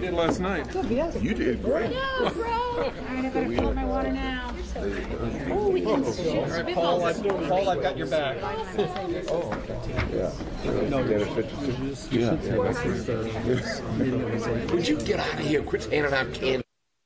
did last night. You did great. All right, I better fill up my water now. Oh, we can shoot All right, Paul, I've got your back. Oh, okay. Yeah. No, would you get out of here? Quit handing out candy.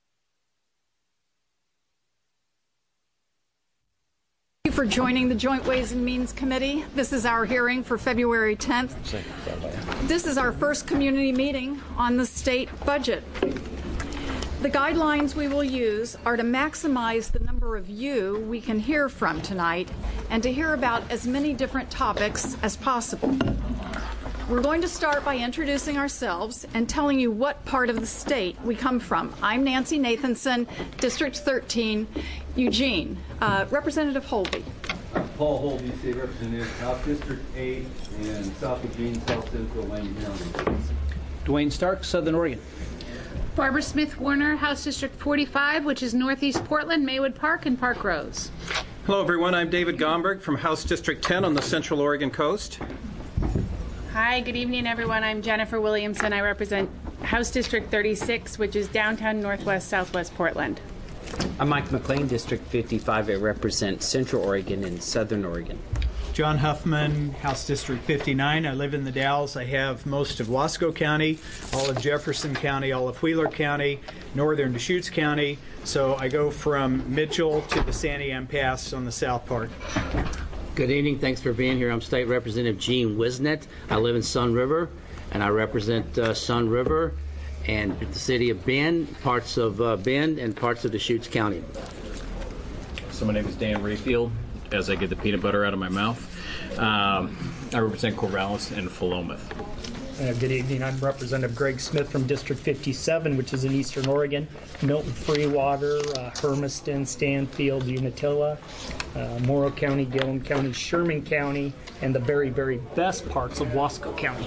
Thank you for joining the Joint Ways and Means Committee. This is our hearing for February 10th. This is our first community meeting on the state budget. The guidelines we will use are to maximize the number of you we can hear from tonight and to hear about as many different topics as possible. We're going to start by introducing ourselves and telling you what part of the state we come from. I'm Nancy Nathanson, District 13, Eugene. Representative Holby. Paul Holby, State Representative, House District 8 and South Eugene, South Central, Lane County. Dwayne Stark, Southern Oregon. Barbara Smith Warner, House District 45, which is Northeast Portland, Maywood Park, and Park Rose. Hello, everyone. I'm David Gomberg from House District 10 on the Central Oregon coast. Hi, good evening, everyone. I'm Jennifer Williamson. I represent House District 36, which is downtown Northwest, Southwest Portland. I'm Mike McLean, District 55. I represent Central Oregon and Southern Oregon. John Huffman, House District 59. I live in the Dalles. I have most of Wasco County, all of Jefferson County, all of Wheeler County, northern Deschutes County. So I go from Mitchell to the Santiam Pass on the south part. Good evening. Thanks for being here. I'm State Representative Gene Wisnet. I live in Sun River, and I represent Sun River and the city of Bend, parts of Bend, and parts of Deschutes County. So my name is Dan Rayfield. As I get the peanut butter out of my mouth, I represent Corvallis and Philomath. Good evening. I'm Representative Greg Smith from District 57, which is in Eastern Oregon. Milton, Freewater, Hermiston, Stanfield, Umatilla, Morrow County, Gillum County, Sherman County, and the very, very best parts of Wasco County.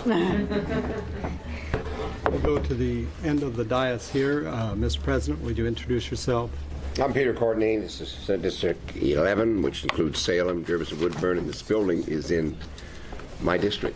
We'll go to the end of the dais here. Mr. President, would you introduce yourself? I'm Peter Courtney. This is District 11, which includes Salem, Jervis, and Woodburn, and this building is in my district.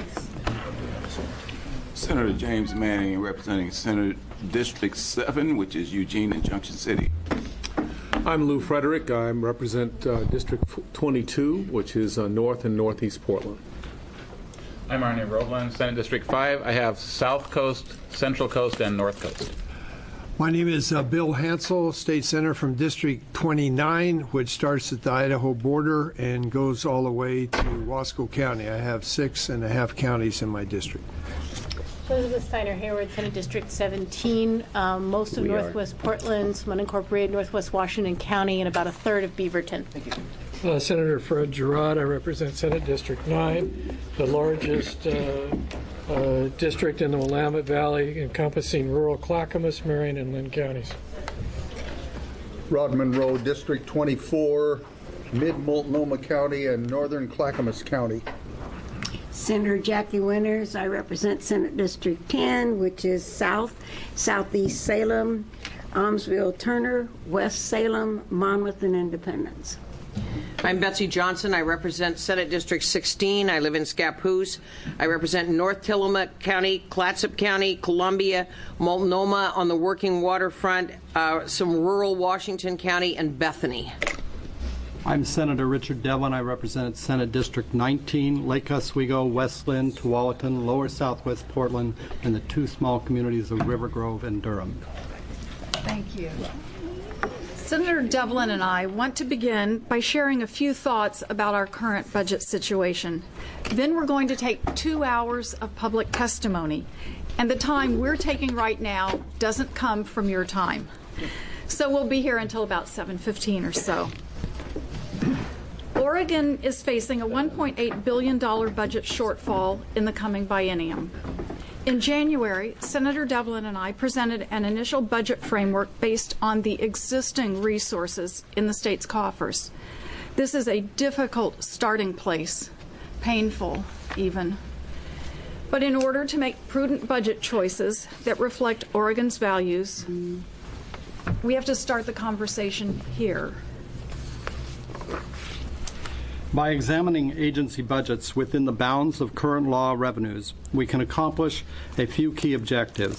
Senator James Manning, representing Senator District 7, which is Eugene and Junction City. I'm Lou Frederick. I represent District 22, which is North and Northeast Portland. I'm Arnie Roland, Senate District 5. I have South Coast, Central Coast, and North Coast. My name is Bill Hansel, State Senator from District 29, which starts at the Idaho border and goes all the way to Wasco County. I have 6.5 counties in my district. Elizabeth Steiner Hayward, Senate District 17, most of Northwest Portland, some unincorporated Northwest Washington County, and about a third of Beaverton. Thank you. Senator Fred Girard, I represent Senate District 9, the largest district in the Willamette Valley, encompassing rural Clackamas, Marion, and Lynn counties. Rod Monroe, District 24, mid-Multnomah County and northern Clackamas County. Senator Jackie Winters, I represent Senate District 10, which is southeast Salem, Almsville, Turner, West Salem, Monmouth, and Independence. I'm Betsy Johnson. I represent Senate District 16. I live in Scappoose. I represent North Tillamook County, Clatsop County, Columbia, Multnomah on the working waterfront, some rural Washington County, and Bethany. I'm Senator Richard Devlin. I represent Senate District 19, Lake Oswego, West Lynn, Tualatin, Lower Southwest Portland, and the two small communities of River Grove and Durham. Thank you. Senator Devlin and I want to begin by sharing a few thoughts about our current budget situation. Then we're going to take 2 hours of public testimony, and the time we're taking right now doesn't come from your time. So we'll be here until about 7:15 or so. Oregon is facing a $1.8 billion budget shortfall in the coming biennium. In January, Senator Devlin and I presented an initial budget framework based on the existing resources in the state's coffers. This is a difficult starting place, painful even. But in order to make prudent budget choices that reflect Oregon's values, we have to start the conversation here. By examining agency budgets within the bounds of current law revenues, we can accomplish a few key objectives.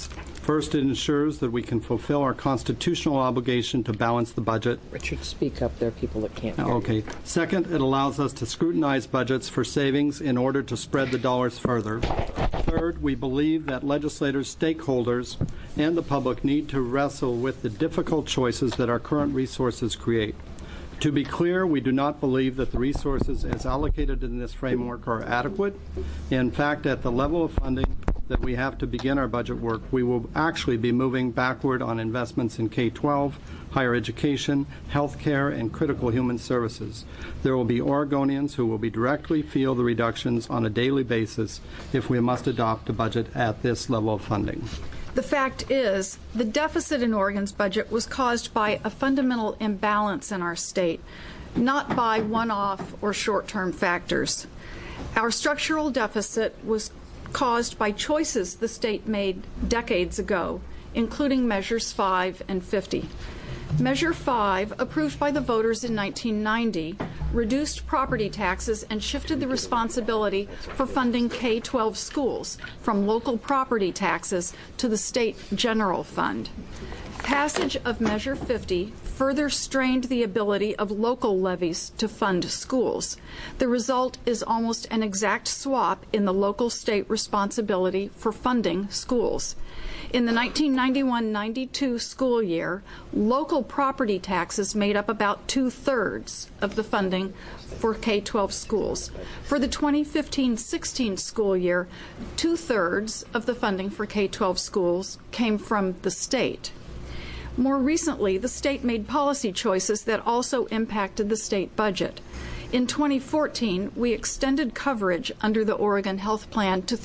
First, it ensures that we can fulfill our constitutional obligation to balance the budget. Richard, speak up. There are people that can't hear you. Okay. Second, it allows us to scrutinize budgets for savings in order to spread the dollars further. Third, we believe that legislators, stakeholders, and the public need to wrestle with the difficult choices that our current resources create. To be clear, we do not believe that the resources as allocated in this framework are adequate. In fact, at the level of funding that we have to begin our budget work, we will actually be moving backward on investments in K-12, higher education, health care, and critical human services. There will be Oregonians who will directly feel the reductions on a daily basis if we must adopt a budget at this level of funding. The fact is, the deficit in Oregon's budget was caused by a fundamental imbalance in our state, not by one-off or short-term factors. Our structural deficit was caused by choices the state made decades ago, including Measures 5 and 50. Measure 5, approved by the voters in 1990, reduced property taxes and shifted the responsibility for funding K-12 schools from local property taxes to the state general fund. Passage of Measure 50 further strained the ability of local levies to fund schools. The result is almost an exact swap in the local-state responsibility for funding schools. In the 1991-92 school year, local property taxes made up about 2/3 of the funding for K-12 schools. For the 2015-16 school year, 2/3 of the funding for K-12 schools came from the state. More recently, the state made policy choices that also impacted the state budget. In 2014, we extended coverage under the Oregon Health Plan to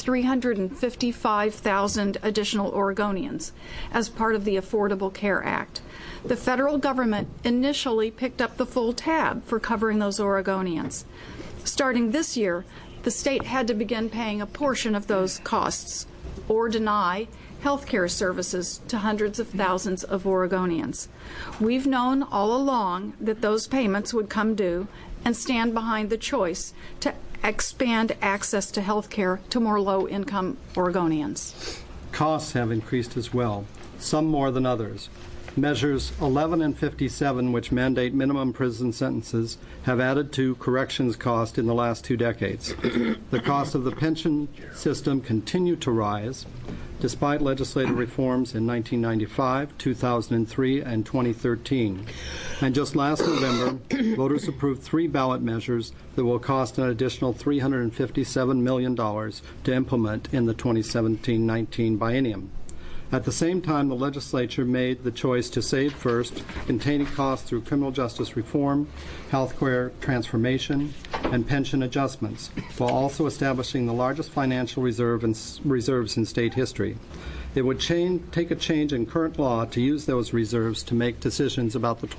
355,000 additional Oregonians as part of the Affordable Care Act. The federal government initially picked up the full tab for covering those Oregonians. Starting this year, the state had to begin paying a portion of those costs or deny health care services to hundreds of thousands of Oregonians. We've known all along that those payments would come due and stand behind the choice to expand access to health care to more low-income Oregonians. Costs have increased as well, some more than others. Measures 11 and 57, which mandate minimum prison sentences, have added to corrections cost in the last 2 decades. The cost of the pension system continued to rise, despite legislative reforms in 1995, 2003, and 2013. And just last November, voters approved 3 ballot measures that will cost an additional $357 million to implement in the 2017-19 biennium. At the same time, the legislature made the choice to save first, containing costs through criminal justice reform, health care transformation, and pension adjustments, while also establishing the largest financial reserves in state history. It would take a change in current law to use those reserves to make decisions about the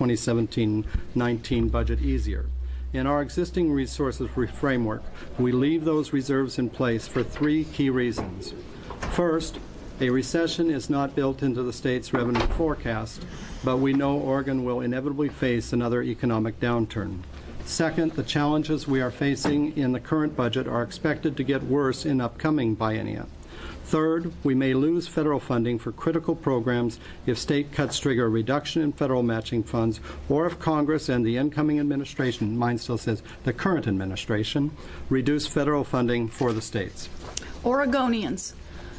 2017-19 budget easier. In our existing resources framework, we leave those reserves in place for 3 key reasons. First, a recession is not built into the state's revenue forecast, but we know Oregon will inevitably face another economic downturn. Second, the challenges we are facing in the current budget are expected to get worse in upcoming biennia. Third, we may lose federal funding for critical programs if state cuts trigger a reduction in federal matching funds, or if Congress and the incoming administration, mine still says the current administration, reduce federal funding for the states. Oregonians,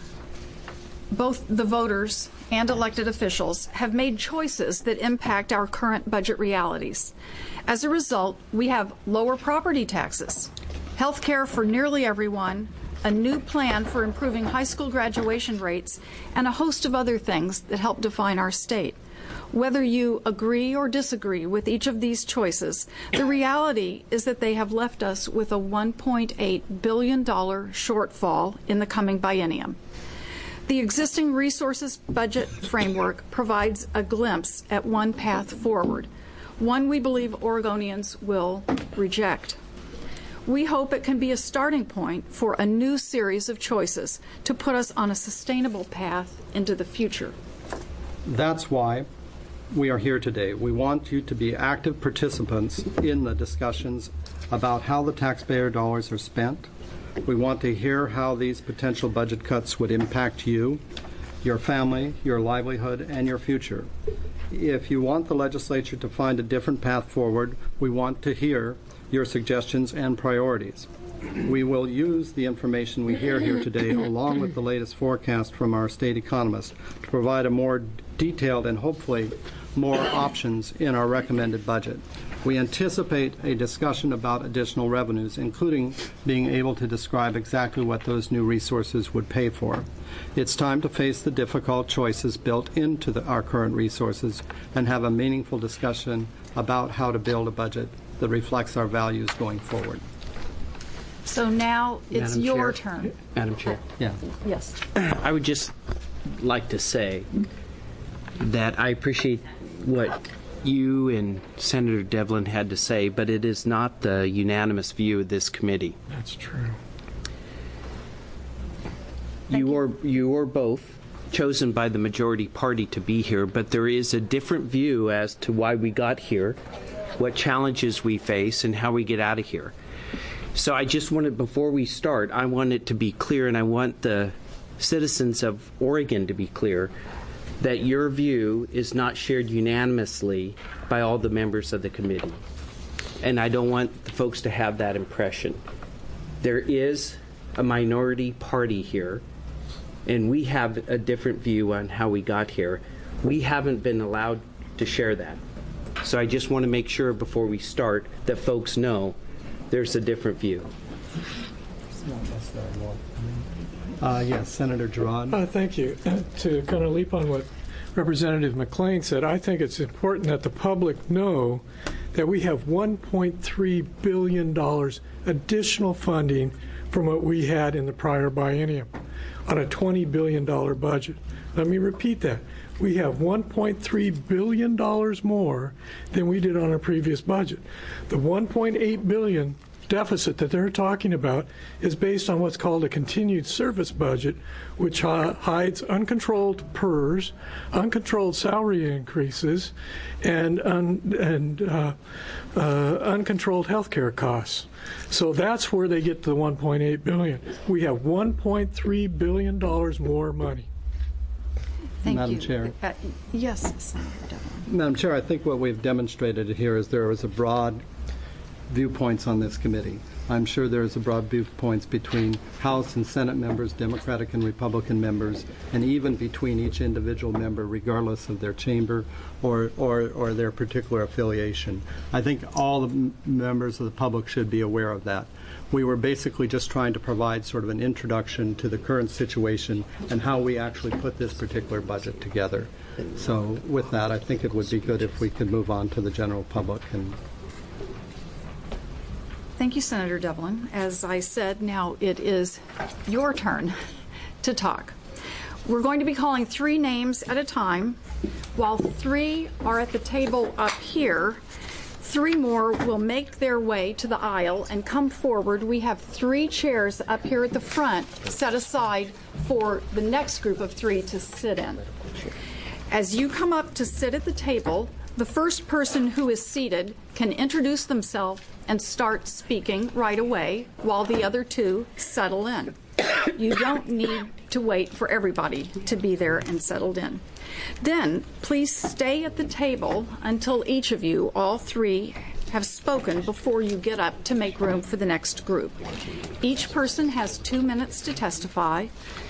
both the voters and elected officials, have made choices that impact our current budget realities. As a result, we have lower property taxes, health care for nearly everyone, a new plan for improving high school graduation rates, and a host of other things that help define our state. Whether you agree or disagree with each of these choices, the reality is that they have left us with a $1.8 billion shortfall in the coming biennium. The existing resources budget framework provides a glimpse at one path forward, one we believe Oregonians will reject. We hope it can be a starting point for a new series of choices to put us on a sustainable path into the future. That's why we are here today. We want you to be active participants in the discussions about how the taxpayer dollars are spent. We want to hear how these potential budget cuts would impact you. your family, your livelihood, and your future. If you want the legislature to find a different path forward, we want to hear your suggestions and priorities. We will use the information we hear here today, along with the latest forecast from our state economist, to provide a more detailed and hopefully more options in our recommended budget. We anticipate a discussion about additional revenues, including being able to describe exactly what those new resources would pay for. It's time to face the difficult choices built into our current resources and have a meaningful discussion about how to build a budget that reflects our values going forward. So now it's Madam your Chair. turn. Madam Chair. Yeah. Yes. I would just like to say that I appreciate what you and Senator Devlin had to say, but it is not the unanimous view of this committee. That's true. You are both chosen by the majority party to be here, but there is a different view as to why we got here, what challenges we face, and how we get out of here. So I just wanted, before we start, I want it to be clear, and I want the citizens of Oregon to be clear, that your view is not shared unanimously by all the members of the committee. And I don't want the folks to have that impression. There is a minority party here, and we have a different view on how we got here. We haven't been allowed to share that. So I just want to make sure before we start that folks know there's a different view. Yes, Senator Girard. Thank you. To kind of leap on what Representative McLean said, I think it's important that the public know that we have $1.3 billion additional funding from what we had in the prior biennium on a $20 billion budget. Let me repeat that. We have $1.3 billion more than we did on our previous budget. The $1.8 billion deficit that they're talking about is based on what's called a continued service budget, which hides uncontrolled PERS, uncontrolled salary increases, and uncontrolled health care costs. So that's where they get the $1.8 billion. We have $1.3 billion more money. Thank Madam you. Chair. Yes, Senator Devlin. Madam Chair, I think what we've demonstrated here is there is a broad viewpoints on this committee. I'm sure there's a broad viewpoints between House and Senate members, Democratic and Republican members, and even between each individual member, regardless of their chamber or their particular affiliation. I think all the members of the public should be aware of that. We were basically just trying to provide sort of an introduction to the current situation and how we actually put this particular budget together. So with that, I think it would be good if we could move on to the general public. And Thank you, Senator Devlin. As I said, now it is your turn to talk. We're going to be calling 3 names at a time. While 3 are at the table up here, 3 more will make their way to the aisle and come forward. We have 3 chairs up here at the front set aside for the next group of 3 to sit in. As you come up to sit at the table, the first person who is seated can introduce themselves and start speaking right away while the other 2 settle in. You don't need to wait for everybody to be there and settled in. Then, please stay at the table until each of you, all 3, have spoken before you get up to make room for the next group. Each person has 2 minutes to testify.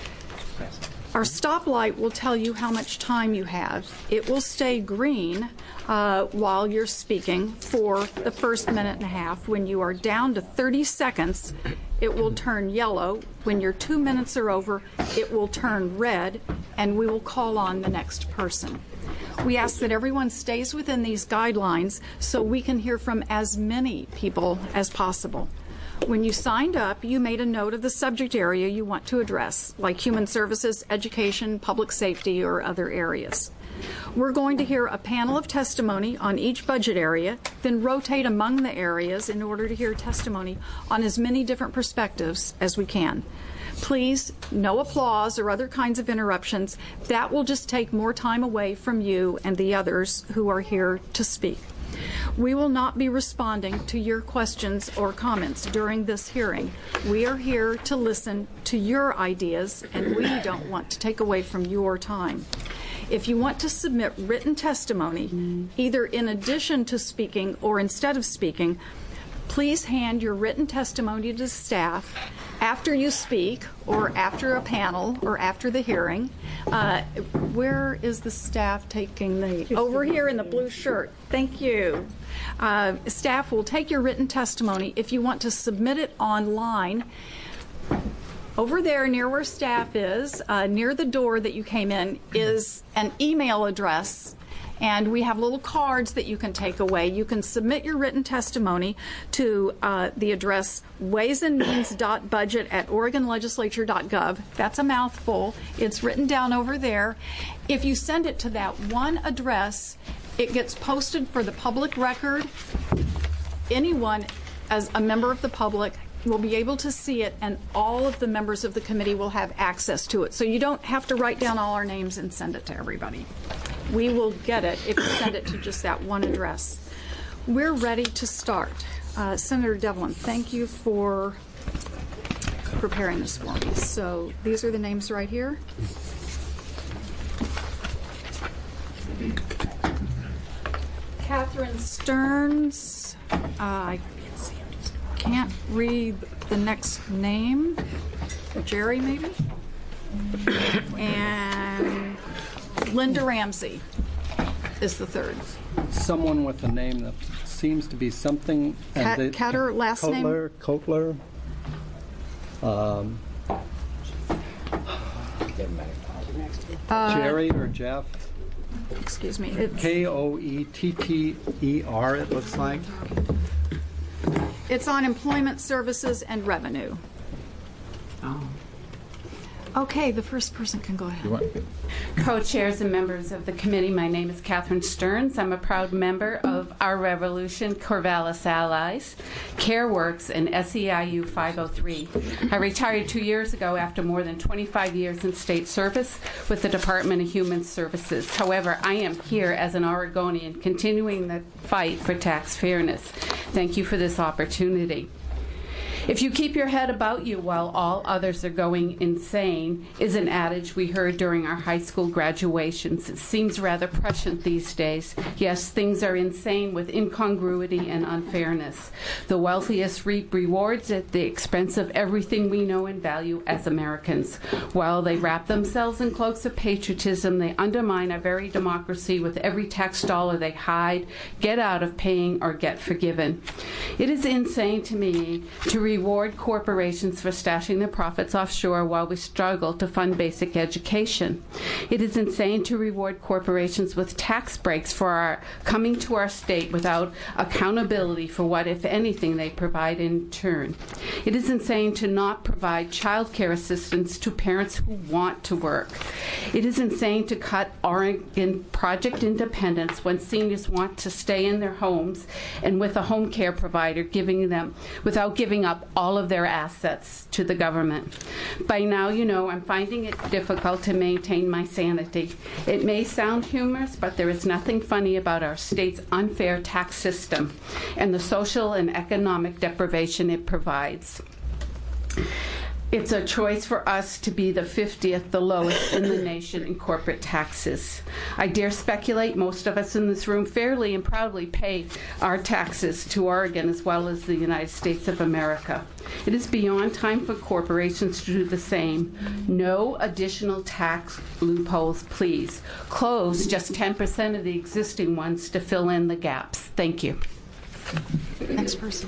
Our stoplight will tell you how much time you have. It will stay green while you're speaking for the first minute and a half. When you are down to 30 seconds, it will turn yellow. When your 2 minutes are over, it will turn red, and we will call on the next person. We ask that everyone stays within these guidelines so we can hear from as many people as possible. When you signed up, you made a note of the subject area you want to address, like human services, education, public safety, or other areas. We're going to hear a panel of testimony on each budget area, then rotate among the areas in order to hear testimony on as many different perspectives as we can. Please, no applause or other kinds of interruptions. That will just take more time away from you and the others who are here to speak. We will not be responding to your questions or comments during this hearing. We are here to listen to your ideas, and we don't want to take away from your time. If you want to submit written testimony, either in addition to speaking or instead of speaking, please hand your written testimony to staff after you speak or after a panel or after the hearing. Where is the staff taking the... Over here in the blue shirt. Thank you. Staff will take your written testimony. If you want to submit it online, over there near where staff is, near the door that you came in, is an email address. And we have little cards that you can take away. You can submit your written testimony to the address waysandmeans.budget@oregonlegislature.gov. That's a mouthful. It's written down over there. If you send it to that one address, it gets posted for the public record. Anyone, as a member of the public, will be able to see it, and all of the members of the committee will have access to it. So you don't have to write down all our names and send it to everybody. We will get it if you send it to just that one address. We're ready to start. Senator Devlin, thank you for preparing this for me. So these are the names right here. Catherine Stearns. I can't read the next name. Jerry, maybe? And Linda Ramsey is the third. Someone with a name that seems to be something. Catter, last name? Kotler. Jerry or Jeff? Excuse me. Koetter, it looks like. It's on Employment Services and Revenue. Oh. Okay, the first person can go ahead. Co-chairs and members of the committee, my name is Catherine Stearns. I'm a proud member of Our Revolution, Corvallis Allies, CareWorks, and SEIU 503. I retired 2 years ago after more than 25 years in state service with the Department of Human Services. However, I am here as an Oregonian continuing the fight for tax fairness. Thank you for this opportunity. If you keep your head about you while all others are going insane is an adage we heard during our high school graduations. It seems rather prescient these days. Yes, things are insane with incongruity and unfairness. The wealthiest reap rewards at the expense of everything we know and value as Americans. While they wrap themselves in cloaks of patriotism, they undermine our very democracy with every tax dollar they hide, get out of paying, or get forgiven. It is insane to me to reward corporations for stashing their profits offshore while we struggle to fund basic education. It is insane to reward corporations with tax breaks for coming to our state without accountability for what, if anything, they provide in turn. It is insane to not provide child care assistance to parents who want to work. It is insane to cut Oregon Project Independence when seniors want to stay in their homes and with a home care provider without giving up all of their assets to the government. By now, you know, I'm finding it difficult to maintain my sanity. It may sound humorous, but there is nothing funny about our state's unfair tax system and the social and economic deprivation it provides. It's a choice for us to be the 50th, the lowest in the nation in corporate taxes. I dare speculate most of us in this room fairly and proudly pay our taxes to Oregon as well as the United States of America. It is beyond time for corporations to do the same. No additional tax loopholes, please. Close just 10% of the existing ones to fill in the gaps. Thank you. Next person.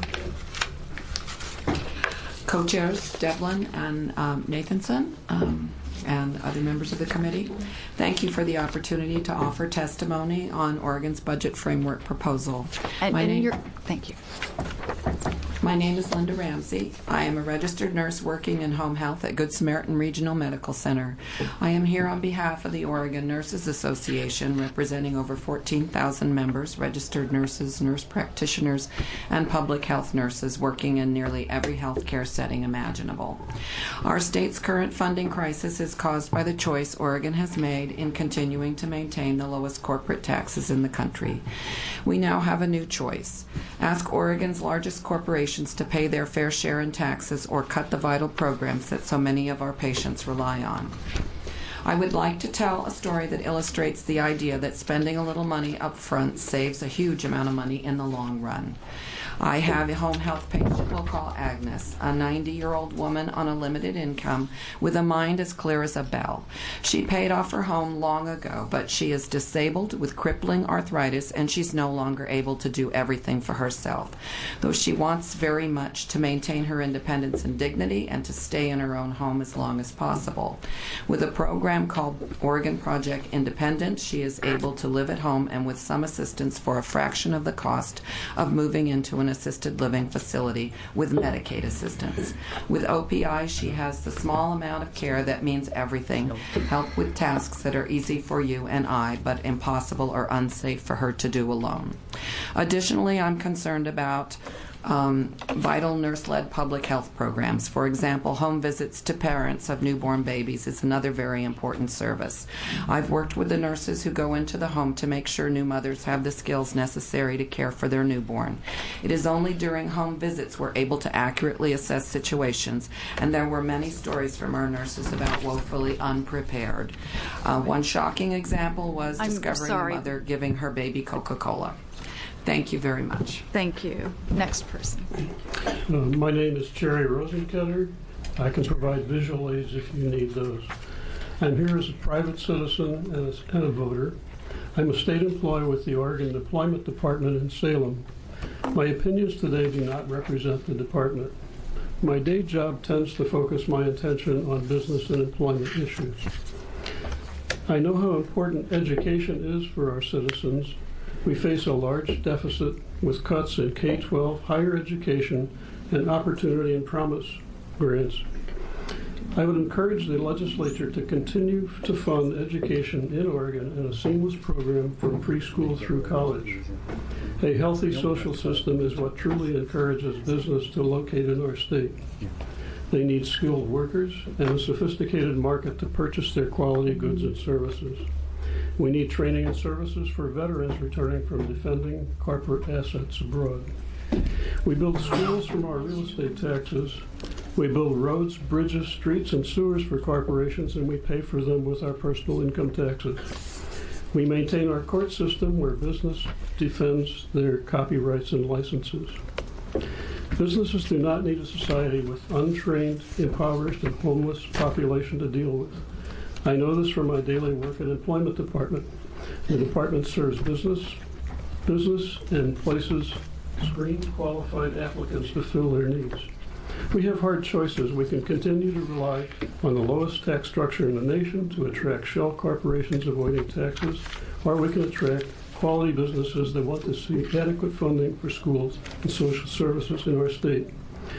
Co-chairs Devlin and Nathanson and other members of the committee, thank you for the opportunity to offer testimony on Oregon's budget framework proposal. Thank you. My name is Linda Ramsey. I am a registered nurse working in home health at Good Samaritan Regional Medical Center. I am here on behalf of the Oregon Nurses Association, representing over 14,000 members, registered nurses, nurse practitioners, and public health nurses working in nearly every healthcare setting imaginable. Our state's current funding crisis is caused by the choice Oregon has made in continuing to maintain the lowest corporate taxes in the country. We now have a new choice. Ask Oregon's largest corporations to pay their fair share in taxes or cut the vital programs that so many of our patients rely on. I would like to tell a story that illustrates the idea that spending a little money up front saves a huge amount of money in the long run. I have a home health patient we'll call Agnes, a 90-year-old woman on a limited income with a mind as clear as a bell. She paid off her home long ago, but she is disabled with crippling arthritis and she's no longer able to do everything for herself, though she wants very much to maintain her independence and dignity and to stay in her own home as long as possible. With a program called Oregon Project Independence, she is able to live at home and with some assistance for a fraction of the cost of moving into an assisted living facility with Medicaid assistance. With OPI, she has the small amount of care that means everything. Help with tasks that are easy for you and I, but impossible or unsafe for her to do alone. Additionally, I'm concerned about vital nurse-led public health programs. For example, home visits to parents of newborn babies is another very important service. I've worked with the nurses who go into the home to make sure new mothers have the skills necessary to care for their newborn. It is only during home visits we're able to accurately assess situations, and there were many stories from our nurses about woefully unprepared. One shocking example was discovering a mother giving her baby Coca-Cola. Thank you very much. Thank you. Next person. My name is Jerry Rosenketter. I can provide visual aids if you need those. I'm here as a private citizen and a voter. I'm a state employee with the Oregon Employment Department in Salem. My opinions today do not represent the department. My day job tends to focus my attention on business and employment issues. I know how important education is for our citizens. We face a large deficit with cuts in K-12, higher education, and opportunity and promise grants. I would encourage the legislature to continue to fund education in Oregon in a seamless program from preschool through college. A healthy social system is what truly encourages business to locate in our state. They need skilled workers and a sophisticated market to purchase their quality goods and services. We need training and services for veterans returning from defending corporate assets abroad. We build schools from our real estate taxes. We build roads, bridges, streets, and sewers for corporations, and we pay for them with our personal income taxes. We maintain our court system where business defends their copyrights and licenses. Businesses do not need a society with untrained, impoverished, and homeless population to deal with. I know this from my daily work in the Employment Department. The department serves business and places screened qualified applicants to fill their needs. We have hard choices. We can continue to rely on the lowest tax structure in the nation to attract shell corporations avoiding taxes, or we can attract quality businesses that want to see adequate funding for schools and social services in our state.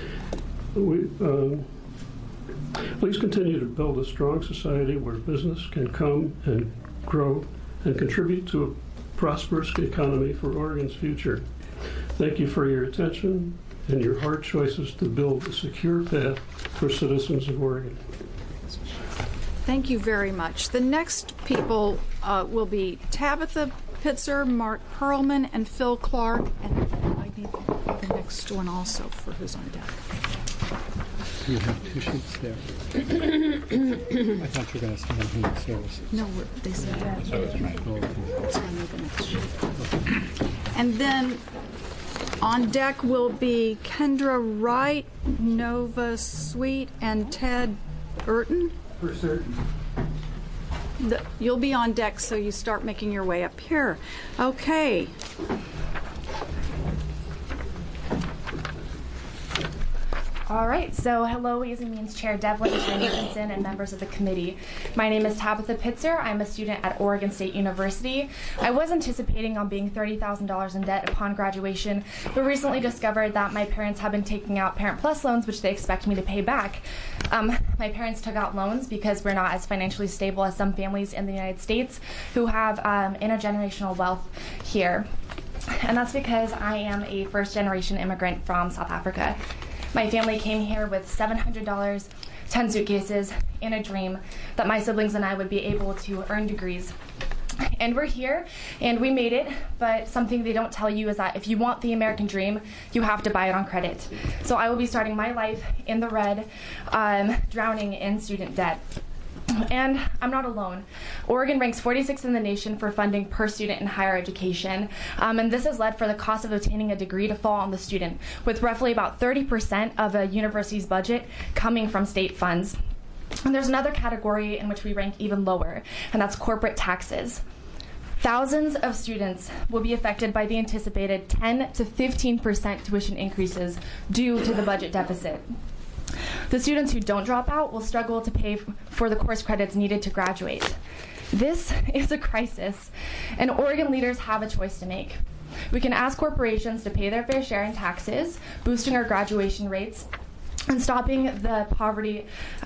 Please continue to build a strong society where business can come and grow and contribute to a prosperous economy for Oregon's future. Thank you for your attention and your hard choices to build a secure path for citizens of Oregon. Thank you very much. The next people will be Tabitha Pitzer, Mark Perlman, and Phil Clark. And I need the next one also for who's on deck. You have two sheets there. I thought you were going to stand in the services. No, they said that. So I need the next sheet. And then on deck will be Kendra Wright, Nova Sweet, and Ted Burton. For certain. You'll be on deck, so you start making your way up here. Okay. All right, so hello, Ways and Means Chair Devlin, Chair Nathanson, and members of the committee. My name is Tabitha Pitzer. I'm a student at Oregon State University. I was anticipating on being $30,000 in debt upon graduation, but recently discovered that my parents have been taking out Parent Plus loans, which they expect me to pay back. My parents took out loans because we're not as financially stable as some families in the United States who have intergenerational wealth here. And that's because I am a first-generation immigrant from South Africa. My family came here with $700, 10 suitcases, and a dream that my siblings and I would be able to earn degrees. And we're here, and we made it, but something they don't tell you is that if you want the American dream, you have to buy it on credit. So I will be starting my life in the red, drowning in student debt. And I'm not alone. Oregon ranks 46th in the nation for funding per student in higher education, and this has led for the cost of obtaining a degree to fall on the student, with roughly about 30% of a university's budget coming from state funds. And there's another category in which we rank even lower, and that's corporate taxes. Thousands of students will be affected by the anticipated 10 to 15% tuition increases due to the budget deficit. The students who don't drop out will struggle to pay for the course credits needed to graduate. This is a crisis, and Oregon leaders have a choice to make. We can ask corporations to pay their fair share in taxes, boosting our graduation rates, and stopping the poverty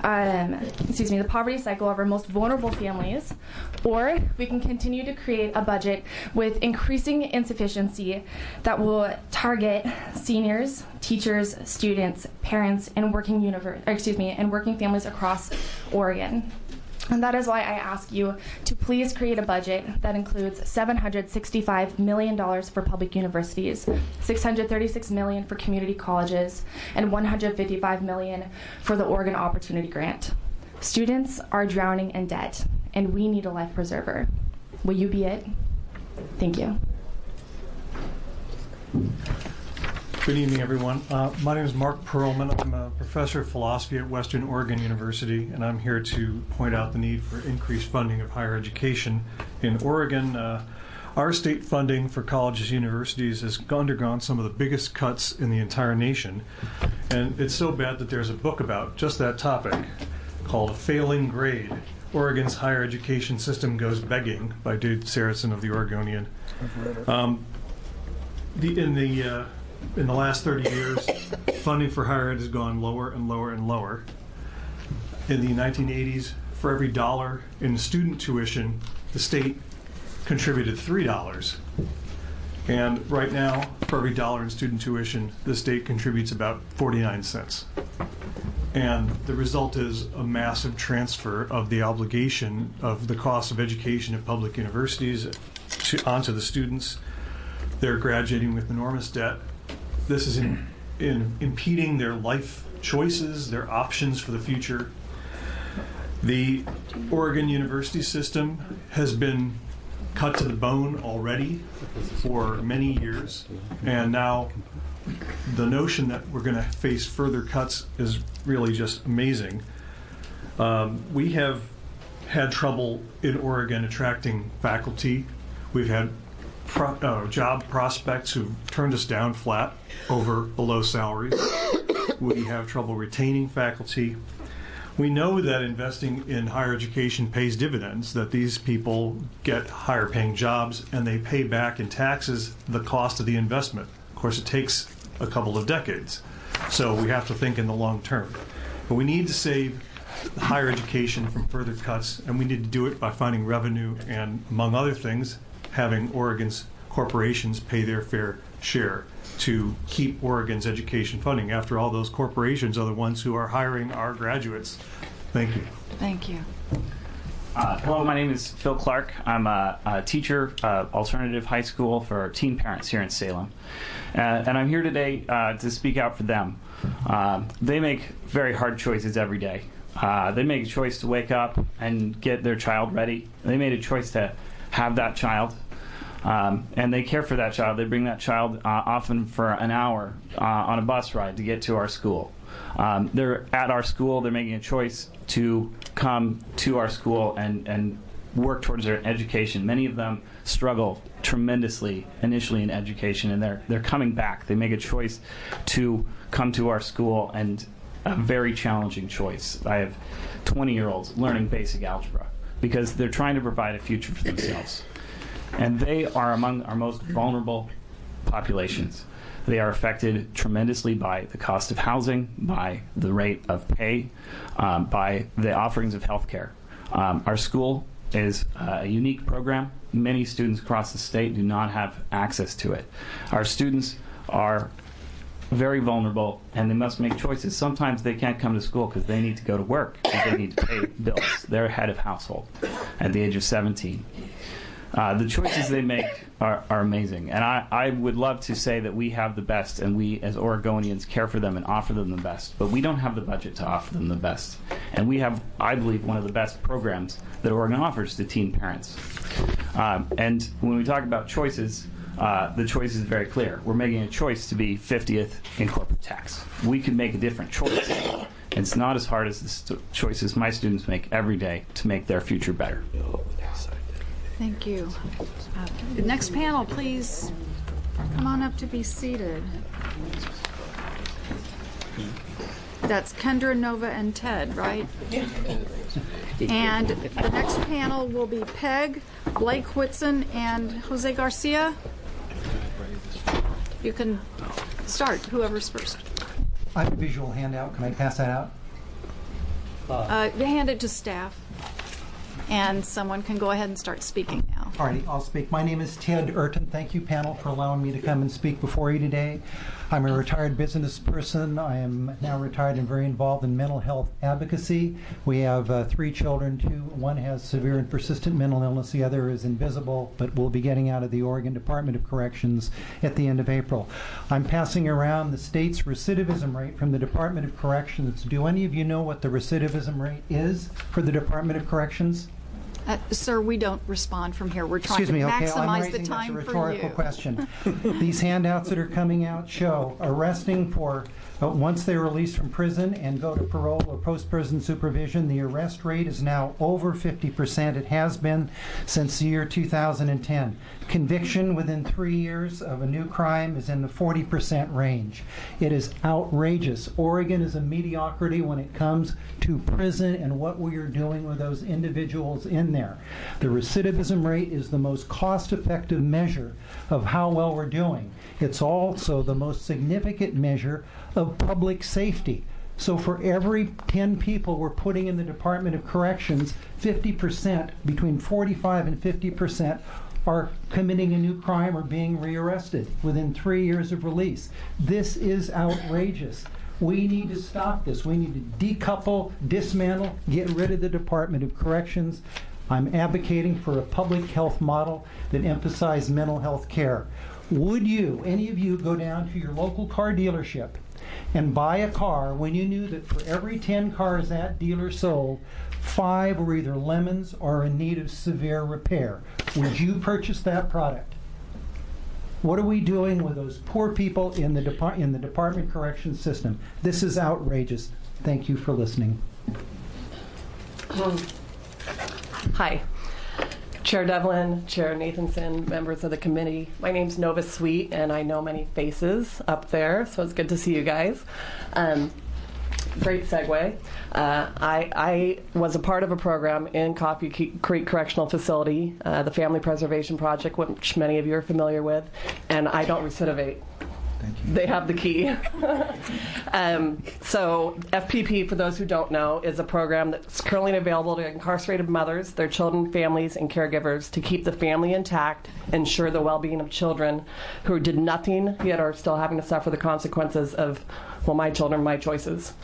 cycle of our most vulnerable families, or we can continue to create a budget with increasing insufficiency that will target seniors, teachers, students, parents, and working families across Oregon. And that is why I ask you to please create a budget that includes $765 million for public universities, $636 million for community colleges, and $155 million for the Oregon Opportunity Grant. Students are drowning in debt, and we need a life preserver. Will you be it? Thank you. Good evening, everyone. My name is Mark Perlman. I'm a professor of philosophy at Western Oregon University, and I'm here to point out the need for increased funding of higher education in Oregon. Our state funding for colleges and universities has undergone some of the biggest cuts in the entire nation, and it's so bad that there's a book about just that topic called A Failing Grade: Oregon's Higher Education System Goes Begging by Dude Saracen of the Oregonian. In the last 30 years, funding for higher ed has gone lower and lower and lower. In the 1980s, for every dollar in student tuition, the state contributed $3. And right now, for every dollar in student tuition, the state contributes about 49 cents. And the result is a massive transfer of the obligation of the cost of education at public universities onto the students. They're graduating with enormous debt. This is impeding their life choices, their options for the future. The Oregon university system has been cut to the bone already for many years, and now the notion that we're going to face further cuts is really just amazing. We have had trouble in Oregon attracting faculty. We've had job prospects who've turned us down flat over below salaries. We have trouble retaining faculty. We know that investing in higher education pays dividends, that these people get higher paying jobs and they pay back in taxes the cost of the investment. Of course, it takes a couple of decades, so we have to think in the long term. But we need to save higher education from further cuts, and we need to do it by finding revenue and, among other things, having Oregon's corporations pay their fair share to keep Oregon's education funding. After all, those corporations are the ones who are hiring our graduates. Thank you. Thank you. Hello, my name is Phil Clark. I'm a teacher, alternative high school for teen parents here in Salem. And I'm here today to speak out for them. They make very hard choices every day. They make a choice to wake up and get their child ready. They made a choice to have that child, and they care for that child. They bring that child often for an hour on a bus ride to get to our school. They're at our school. They're making a choice to come to our school and work towards their education. Many of them struggle tremendously initially in education, and they're coming back. They make a choice to come to our school, and a very challenging choice. I have 20-year-olds learning basic algebra because they're trying to provide a future for themselves. And they are among our most vulnerable populations. They are affected tremendously by the cost of housing, by the rate of pay, by the offerings of health care. Our school is a unique program. Many students across the state do not have access to it. Our students are very vulnerable, and they must make choices. Sometimes they can't come to school because they need to go to work, because they need to pay bills. They're head of household at the age of 17. The choices they make are amazing, and I would love to say that we have the best, and we as Oregonians care for them and offer them the best, but we don't have the budget to offer them the best. And we have, I believe, one of the best programs that Oregon offers to teen parents. And when we talk about choices, the choice is very clear. We're making a choice to be 50th in corporate tax. We could make a different choice. It's not as hard as the choices my students make every day to make their future better. Thank you. The next panel, please come on up to be seated. That's Kendra, Nova, and Ted, right? And the next panel will be Peg, Blake Whitson, and Jose Garcia. You can start, whoever's first. I have a visual handout. Can I pass that out? Hand it to staff, and someone can go ahead and start speaking now. All righty, I'll speak. My name is Ted Urton. Thank you, panel, for allowing me to come and speak before you today. I'm a retired business person. I am now retired and very involved in mental health advocacy. We have 3 children. One has severe and persistent mental illness. The other is invisible, but will be getting out of the Oregon Department of Corrections at the end of April. I'm passing around the state's recidivism rate from the Department of Corrections. Do any of you know what the recidivism rate is for the Department of Corrections? Sir, we don't respond from here. We're trying to maximize the time for you. That's a rhetorical question. These handouts that are coming out show arresting for once they're released from prison and go to parole or post-prison supervision, the arrest rate is now over 50%. It has been since the year 2010. Conviction within 3 years of a new crime is in the 40% range. It is outrageous. Oregon is a mediocrity when it comes to prison and what we are doing with those individuals in there. The recidivism rate is the most cost-effective measure of how well we're doing. It's also the most significant measure of public safety. So for every 10 people we're putting in the Department of Corrections, 50%, between 45 and 50%, are committing a new crime or being rearrested within 3 years of release. This is outrageous. We need to stop this. We need to decouple, dismantle, get rid of the Department of Corrections. I'm advocating for a public health model that emphasizes mental health care. Would you, any of you, go down to your local car dealership and buy a car when you knew that for every 10 cars that dealer sold, 5 were either lemons or in need of severe repair? Would you purchase that product? What are we doing with those poor people in the Department of Corrections system? This is outrageous. Thank you for listening. Hi. Chair Devlin, Chair Nathanson, members of the committee. My name's Nova Sweet, and I know many faces up there, so it's good to see you guys. Great segue. I was a part of a program in Coffee Creek Correctional Facility, the Family Preservation Project, which many of you are familiar with, and I don't recidivate. They have the key. So FPP, for those who don't know, is a program that's currently available to incarcerated mothers, their children, families, and caregivers to keep the family intact, ensure the well-being of children who did nothing yet are still having to suffer the consequences of, well, my children, my choices.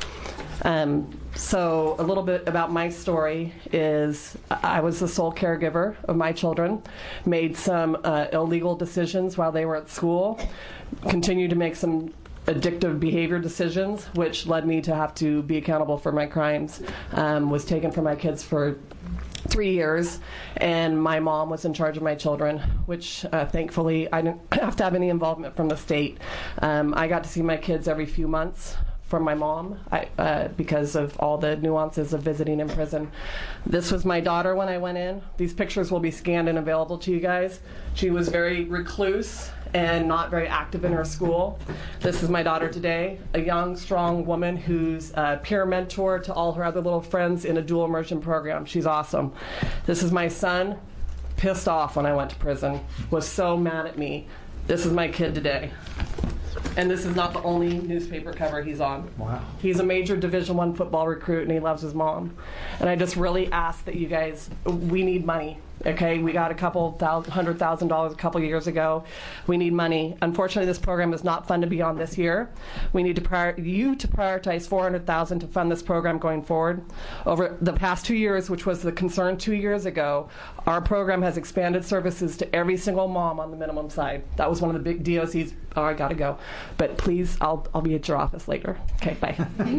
So a little bit about my story is I was the sole caregiver of my children, made some illegal decisions while they were at school, continued to make some addictive behavior decisions, which led me to have to be accountable for my crimes. Was taken from my kids for 3 years, and my mom was in charge of my children, which thankfully I didn't have to have any involvement from the state. I got to see my kids every few months from my mom because of all the nuances of visiting in prison. This was my daughter when I went in. These pictures will be scanned and available to you guys. She was very recluse and not very active in her school. This is my daughter today, a young, strong woman who's a peer mentor to all her other little friends in a dual immersion program. She's awesome. This is my son, pissed off when I went to prison, was so mad at me. This is my kid today. And this is not the only newspaper cover he's on. Wow. He's a major Division I football recruit, and he loves his mom. And I just really ask that you guys, we need money. Okay, we got $100,000 a couple years ago. We need money. Unfortunately, this program is not funded beyond this year. We need to prioritize $400,000 to fund this program going forward. Over the past 2 years, which was the concern 2 years ago, our program has expanded services to every single mom on the minimum side. That was one of the big DOCs. Oh, I gotta go. But please, I'll be at your office later. Okay, bye.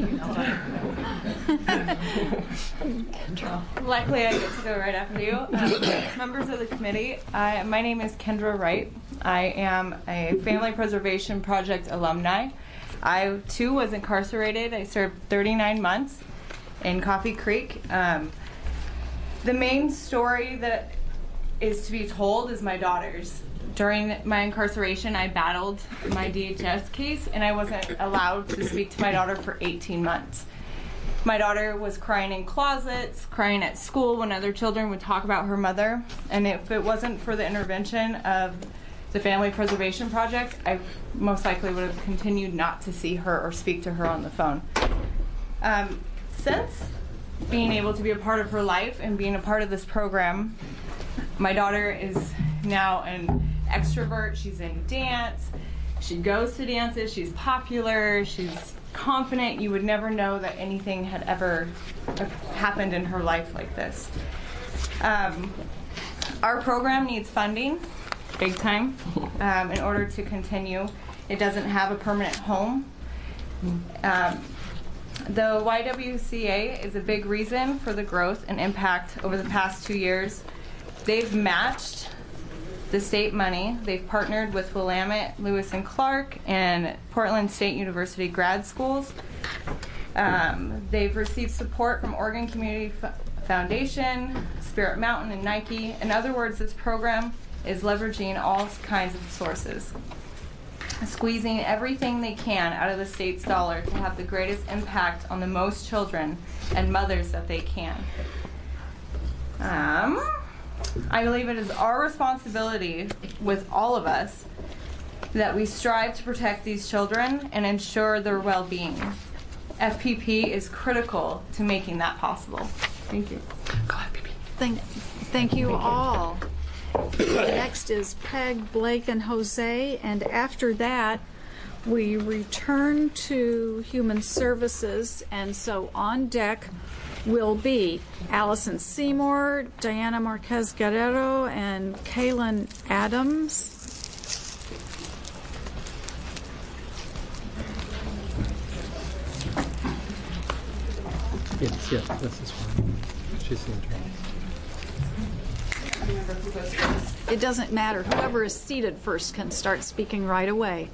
Luckily, I get to go right after you. Members of the committee, my name is Kendra Wright. I am a Family Preservation Project alumni. I, too, was incarcerated. I served 39 months in Coffee Creek. The main story that is to be told is my daughter's. During my incarceration, I battled my DHS case, and I wasn't allowed to speak to my daughter for 18 months. My daughter was crying in closets, crying at school when other children would talk about her mother, and if it wasn't for the intervention of the Family Preservation Project, I most likely would have continued not to see her or speak to her on the phone. Since being able to be a part of her life and being a part of this program, my daughter is now an extrovert. She's in dance. She goes to dances. She's popular. She's confident. You would never know that anything had ever happened in her life like this. Our program needs funding, big time, in order to continue. It doesn't have a permanent home. The YWCA is a big reason for the growth and impact over the past 2 years. They've matched the state money. They've partnered with Willamette, Lewis and Clark, and Portland State University grad schools. They've received support from Oregon Community Foundation, Spirit Mountain, and Nike. In other words, this program is leveraging all kinds of sources, squeezing everything they can out of the state's dollar to have the greatest impact on the most children and mothers that they can. I believe it is our responsibility with all of us that we strive to protect these children and ensure their well-being. FPP is critical to making that possible. Thank you. Go ahead, FPP. Thank you all. Next is Peg, Blake, and Jose, and after that, we return to Human Services, and so on deck will be Allison Seymour, Diana Marquez Guerrero, and Kaylin Adams. Yes, this is fine. She's the intern. It doesn't matter. Whoever is seated first can start speaking right away.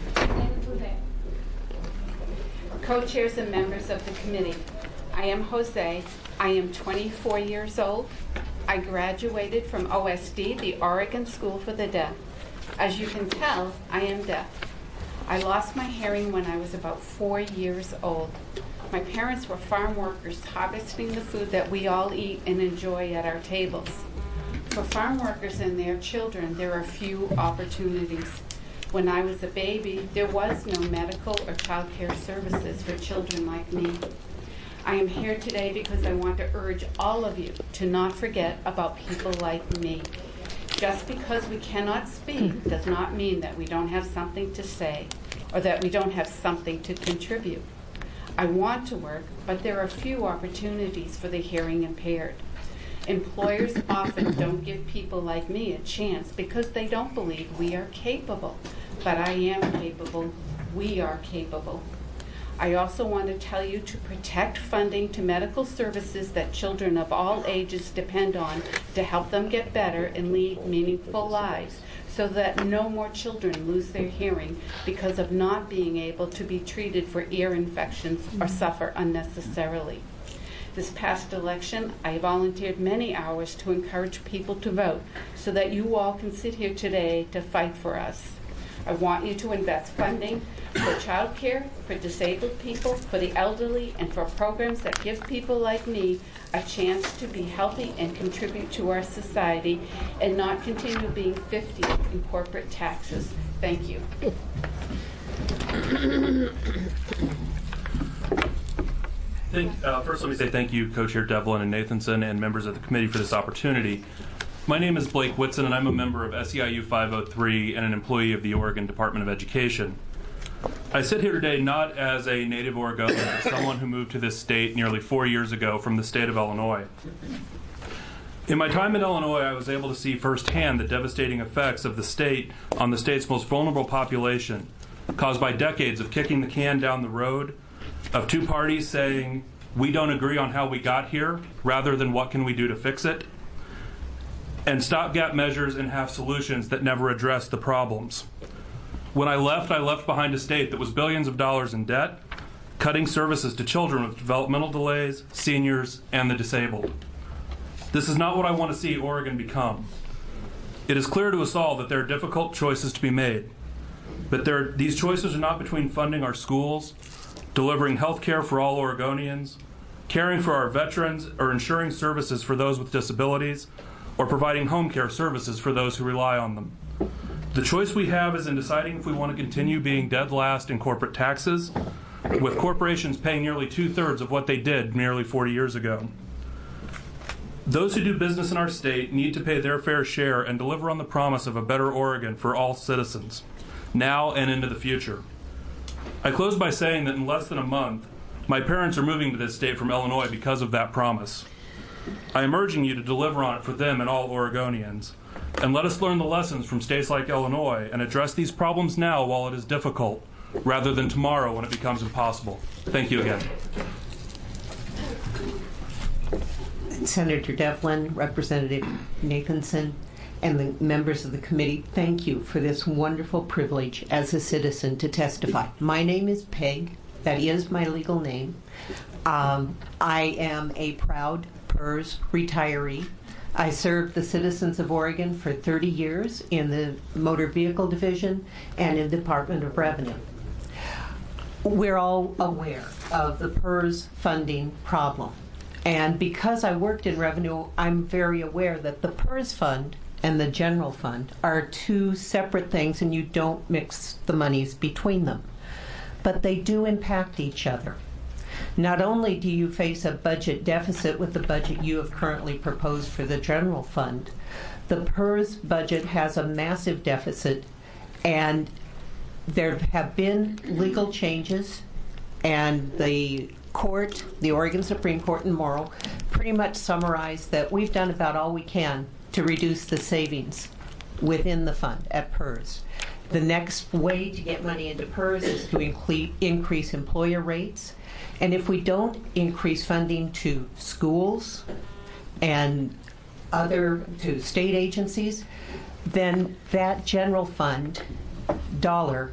Co-chairs and members of the committee, I am Jose. I am 24 years old. I graduated from OSD, the Oregon School for the Deaf. As you can tell, I am deaf. I lost my hearing when I was about 4 years old. My parents were farm workers harvesting the food that we all eat and enjoy at our tables. For farm workers and their children, there are few opportunities. When I was a baby, there was no medical or child care services for children like me. I am here today because I want to urge all of you to not forget about people like me. Just because we cannot speak does not mean that we don't have something to say or that we don't have something to contribute. I want to work, but there are few opportunities for the hearing impaired. Employers often don't give people like me a chance because they don't believe we are capable. But I am capable. We are capable. I also want to tell you to protect funding to medical services that children of all ages depend on to help them get better and lead meaningful lives so that no more children lose their hearing because of not being able to be treated for ear infections or suffer unnecessarily. This past election, I volunteered many hours to encourage people to vote so that you all can sit here today to fight for us. I want you to invest funding for child care, for disabled people, for the elderly, and for programs that give people like me a chance to be healthy and contribute to our society and not continue being 50 in corporate taxes. Thank you. First, let me say thank you, Co-Chair Devlin and Nathanson, and members of the committee for this opportunity. My name is Blake Whitson, and I'm a member of SEIU 503 and an employee of the Oregon Department of Education. I sit here today not as a native Oregonian, but someone who moved to this state nearly 4 years ago from the state of Illinois. In my time in Illinois, I was able to see firsthand the devastating effects of the state on the state's most vulnerable population, caused by decades of kicking the can down the road, of two parties saying, we don't agree on how we got here, rather than what can we do to fix it, and stopgap measures and half solutions that never address the problems. When I left behind a state that was billions of dollars in debt, cutting services to children with developmental delays, seniors, and the disabled. This is not what I want to see Oregon become. It is clear to us all that there are difficult choices to be made, but these choices are not between funding our schools, delivering health care for all Oregonians, caring for our veterans, or ensuring services for those with disabilities, or providing home care services for those who rely on them. The choice we have is in deciding if we want to continue being dead last in corporate taxes, with corporations paying nearly 2/3 of what they did nearly 40 years ago. Those who do business in our state need to pay their fair share and deliver on the promise of a better Oregon for all citizens, now and into the future. I close by saying that in less than a month, my parents are moving to this state from Illinois because of that promise. I am urging you to deliver on it for them and all Oregonians. And let us learn the lessons from states like Illinois and address these problems now while it is difficult, rather than tomorrow when it becomes impossible. Thank you again. Senator Devlin, Representative Nathanson, and the members of the committee, thank you for this wonderful privilege as a citizen to testify. My name is Peg. That is my legal name. I am a proud PERS retiree. I served the citizens of Oregon for 30 years in the Motor Vehicle Division and in the Department of Revenue. We're all aware of the PERS funding problem. And because I worked in revenue, I'm very aware that the PERS fund and the general fund are two separate things, and you don't mix the monies between them. But they do impact each other. Not only do you face a budget deficit with the budget you have currently proposed for the general fund, the PERS budget has a massive deficit, and there have been legal changes, and the court, the Oregon Supreme Court in Morrill, pretty much summarized that we've done about all we can to reduce the savings within the fund at PERS. The next way to get money into PERS is to increase employer rates. And if we don't increase funding to schools and to state agencies, then that general fund dollar,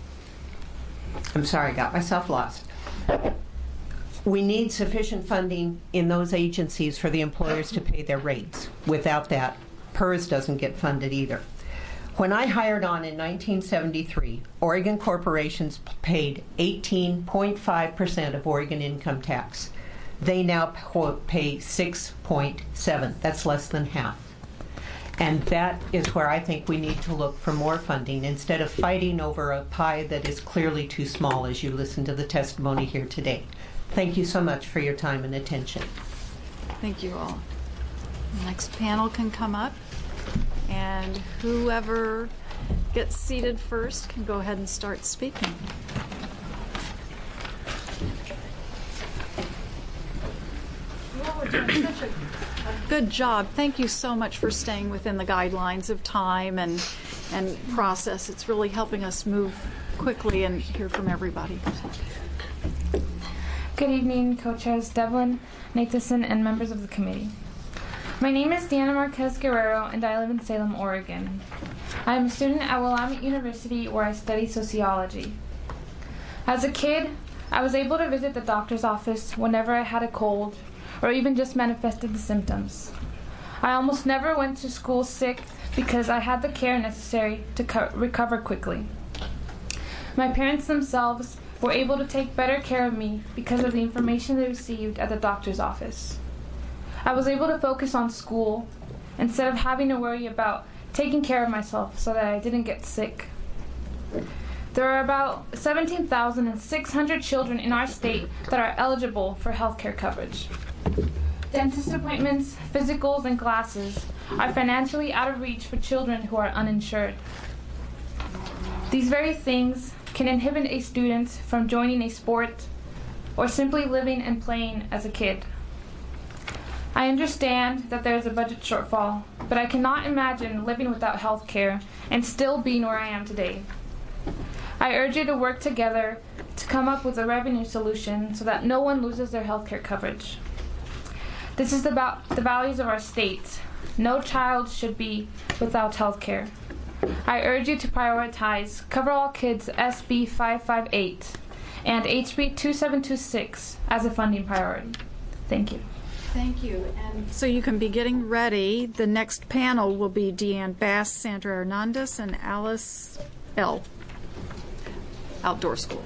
I'm sorry, I got myself lost. We need sufficient funding in those agencies for the employers to pay their rates. Without that, PERS doesn't get funded either. When I hired on in 1973, Oregon corporations paid 18.5% of Oregon income tax. They now pay 6.7%. That's less than half. And that is where I think we need to look for more funding instead of fighting over a pie that is clearly too small, as you listen to the testimony here today. Thank you so much for your time and attention. Thank you all. The next panel can come up. And whoever gets seated first can go ahead and start speaking. Well, we're doing such a good job. Thank you so much for staying within the guidelines of time and process. It's really helping us move quickly and hear from everybody. Good evening, Co-Chairs Devlin, Nathanson, and members of the committee. My name is Diana Marquez Guerrero, and I live in Salem, Oregon. I am a student at Willamette University where I study sociology. As a kid, I was able to visit the doctor's office whenever I had a cold or even just manifested the symptoms. I almost never went to school sick because I had the care necessary to recover quickly. My parents themselves were able to take better care of me because of the information they received at the doctor's office. I was able to focus on school instead of having to worry about taking care of myself so that I didn't get sick. There are about 17,600 children in our state that are eligible for health care coverage. Dentist appointments, physicals, and glasses are financially out of reach for children who are uninsured. These very things can inhibit a student from joining a sport or simply living and playing as a kid. I understand that there is a budget shortfall, but I cannot imagine living without health care and still being where I am today. I urge you to work together to come up with a revenue solution so that no one loses their health care coverage. This is about the values of our state. No child should be without health care. I urge you to prioritize Cover All Kids SB 558 and HB 2726 as a funding priority. Thank you. Thank you. And so you can be getting ready. The next panel will be Deanne Bass, Sandra Hernandez, and Alice L. Outdoor School.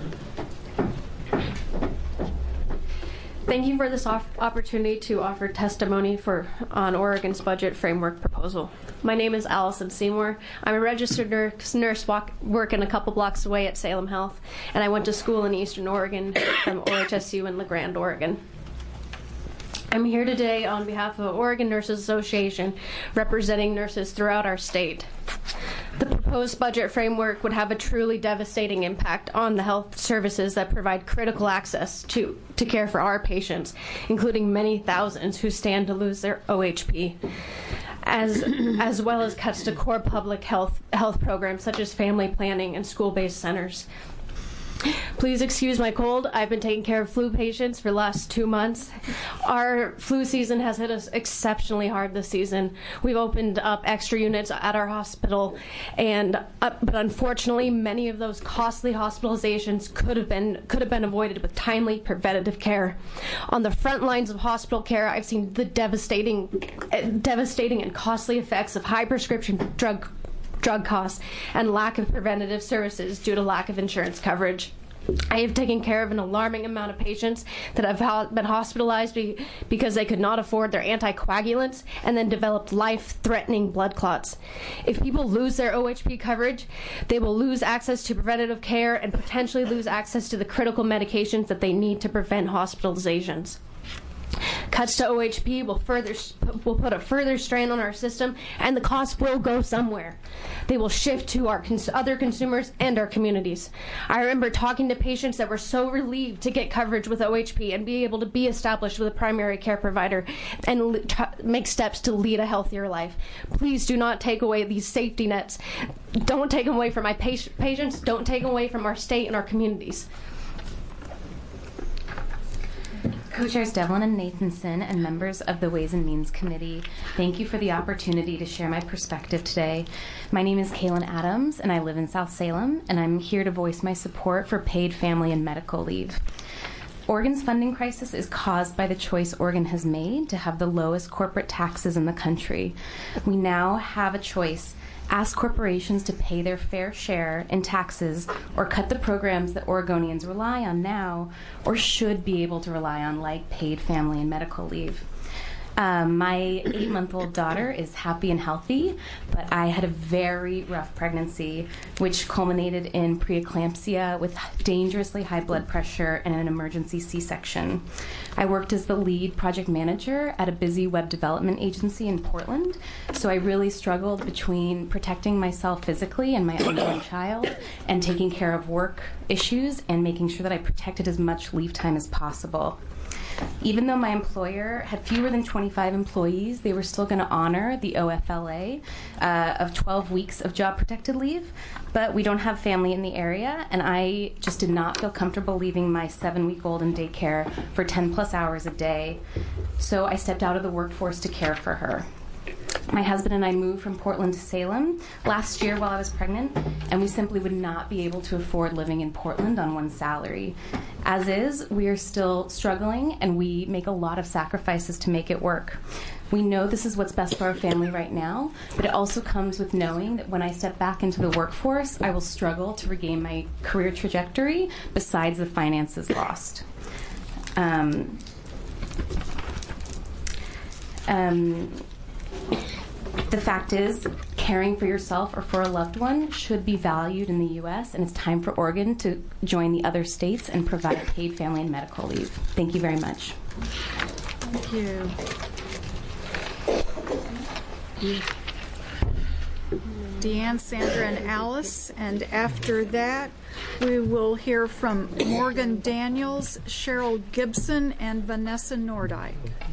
Thank you for this opportunity to offer testimony on Oregon's budget framework proposal. My name is Allison Seymour. I'm a registered nurse working a couple blocks away at Salem Health, and I went to school in Eastern Oregon from OHSU in La Grande, Oregon. I'm here today on behalf of Oregon Nurses Association, representing nurses throughout our state. The proposed budget framework would have a truly devastating impact on the health services that provide critical access to care for our patients, including many thousands who stand to lose their OHP, as well as cuts to core public health programs such as family planning and school-based centers. Please excuse my cold. I've been taking care of flu patients for the last 2 months. Our flu season has hit us exceptionally hard this season. We've opened up extra units at our hospital, but unfortunately, many of those costly hospitalizations could have been avoided with timely preventative care. On the front lines of hospital care, I've seen the devastating and costly effects of high prescription drug costs and lack of preventative services due to lack of insurance coverage. I have taken care of an alarming amount of patients that have been hospitalized because they could not afford their anticoagulants and then developed life-threatening blood clots. If people lose their OHP coverage, they will lose access to preventative care and potentially lose access to the critical medications that they need to prevent hospitalizations. Cuts to OHP will put a further strain on our system, and the cost will go somewhere. They will shift to our other consumers and our communities. I remember talking to patients that were so relieved to get coverage with OHP and be able to be established with a primary care provider and make steps to lead a healthier life. Please do not take away these safety nets. Don't take them away from my patients. Don't take them away from our state and our communities. Co-chairs Devlin and Nathanson and members of the Ways and Means Committee, thank you for the opportunity to share my perspective today. My name is Kaylin Adams, and I live in South Salem, and I'm here to voice my support for paid family and medical leave. Oregon's funding crisis is caused by the choice Oregon has made to have the lowest corporate taxes in the country. We now have a choice: ask corporations to pay their fair share in taxes or cut the programs that Oregonians rely on now or should be able to rely on, like paid family and medical leave. My 8-month-old daughter is happy and healthy, but I had a very rough pregnancy, which culminated in preeclampsia with dangerously high blood pressure and an emergency C-section. I worked as the lead project manager at a busy web development agency in Portland, so I really struggled between protecting myself physically and my unborn child and taking care of work issues and making sure that I protected as much leave time as possible. Even though my employer had fewer than 25 employees, they were still going to honor the OFLA of 12 weeks of job-protected leave, but we don't have family in the area, and I just did not feel comfortable leaving my 7-week-old in daycare for 10-plus hours a day, so I stepped out of the workforce to care for her. My husband and I moved from Portland to Salem last year while I was pregnant, and we simply would not be able to afford living in Portland on one salary. As is, we are still struggling, and we make a lot of sacrifices to make it work. We know this is what's best for our family right now, but it also comes with knowing that when I step back into the workforce, I will struggle to regain my career trajectory besides the finances lost. The fact is, caring for yourself or for a loved one should be valued in the U.S., and it's time for Oregon to join the other states and provide paid family and medical leave. Thank you very much. Thank you. Deanne, Sandra, and Alice, and after that we will hear from Morgan Daniels, Cheryl Gibson, and Vanessa Nordike.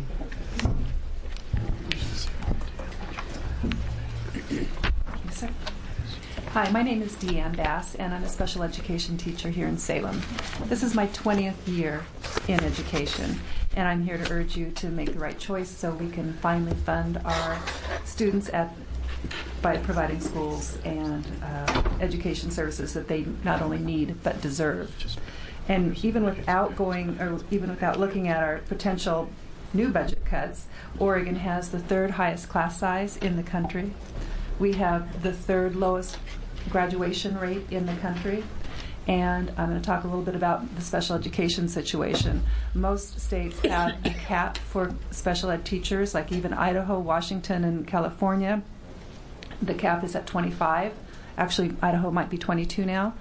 Hi, my name is Deanne Bass, and I'm a special education teacher here in Salem. This is my 20th year in education, and I'm here to urge you to make the right choice so we can finally fund our students by providing schools and education services that they not only need but deserve. And even without looking at our potential new budget cuts, Oregon has the 3rd highest class size in the country. We have the 3rd lowest graduation rate in the country. And I'm going to talk a little bit about the special education situation. Most states have a cap for special ed teachers, like even Idaho, Washington, and California. The cap is at 25. Actually, Idaho might be 22 now.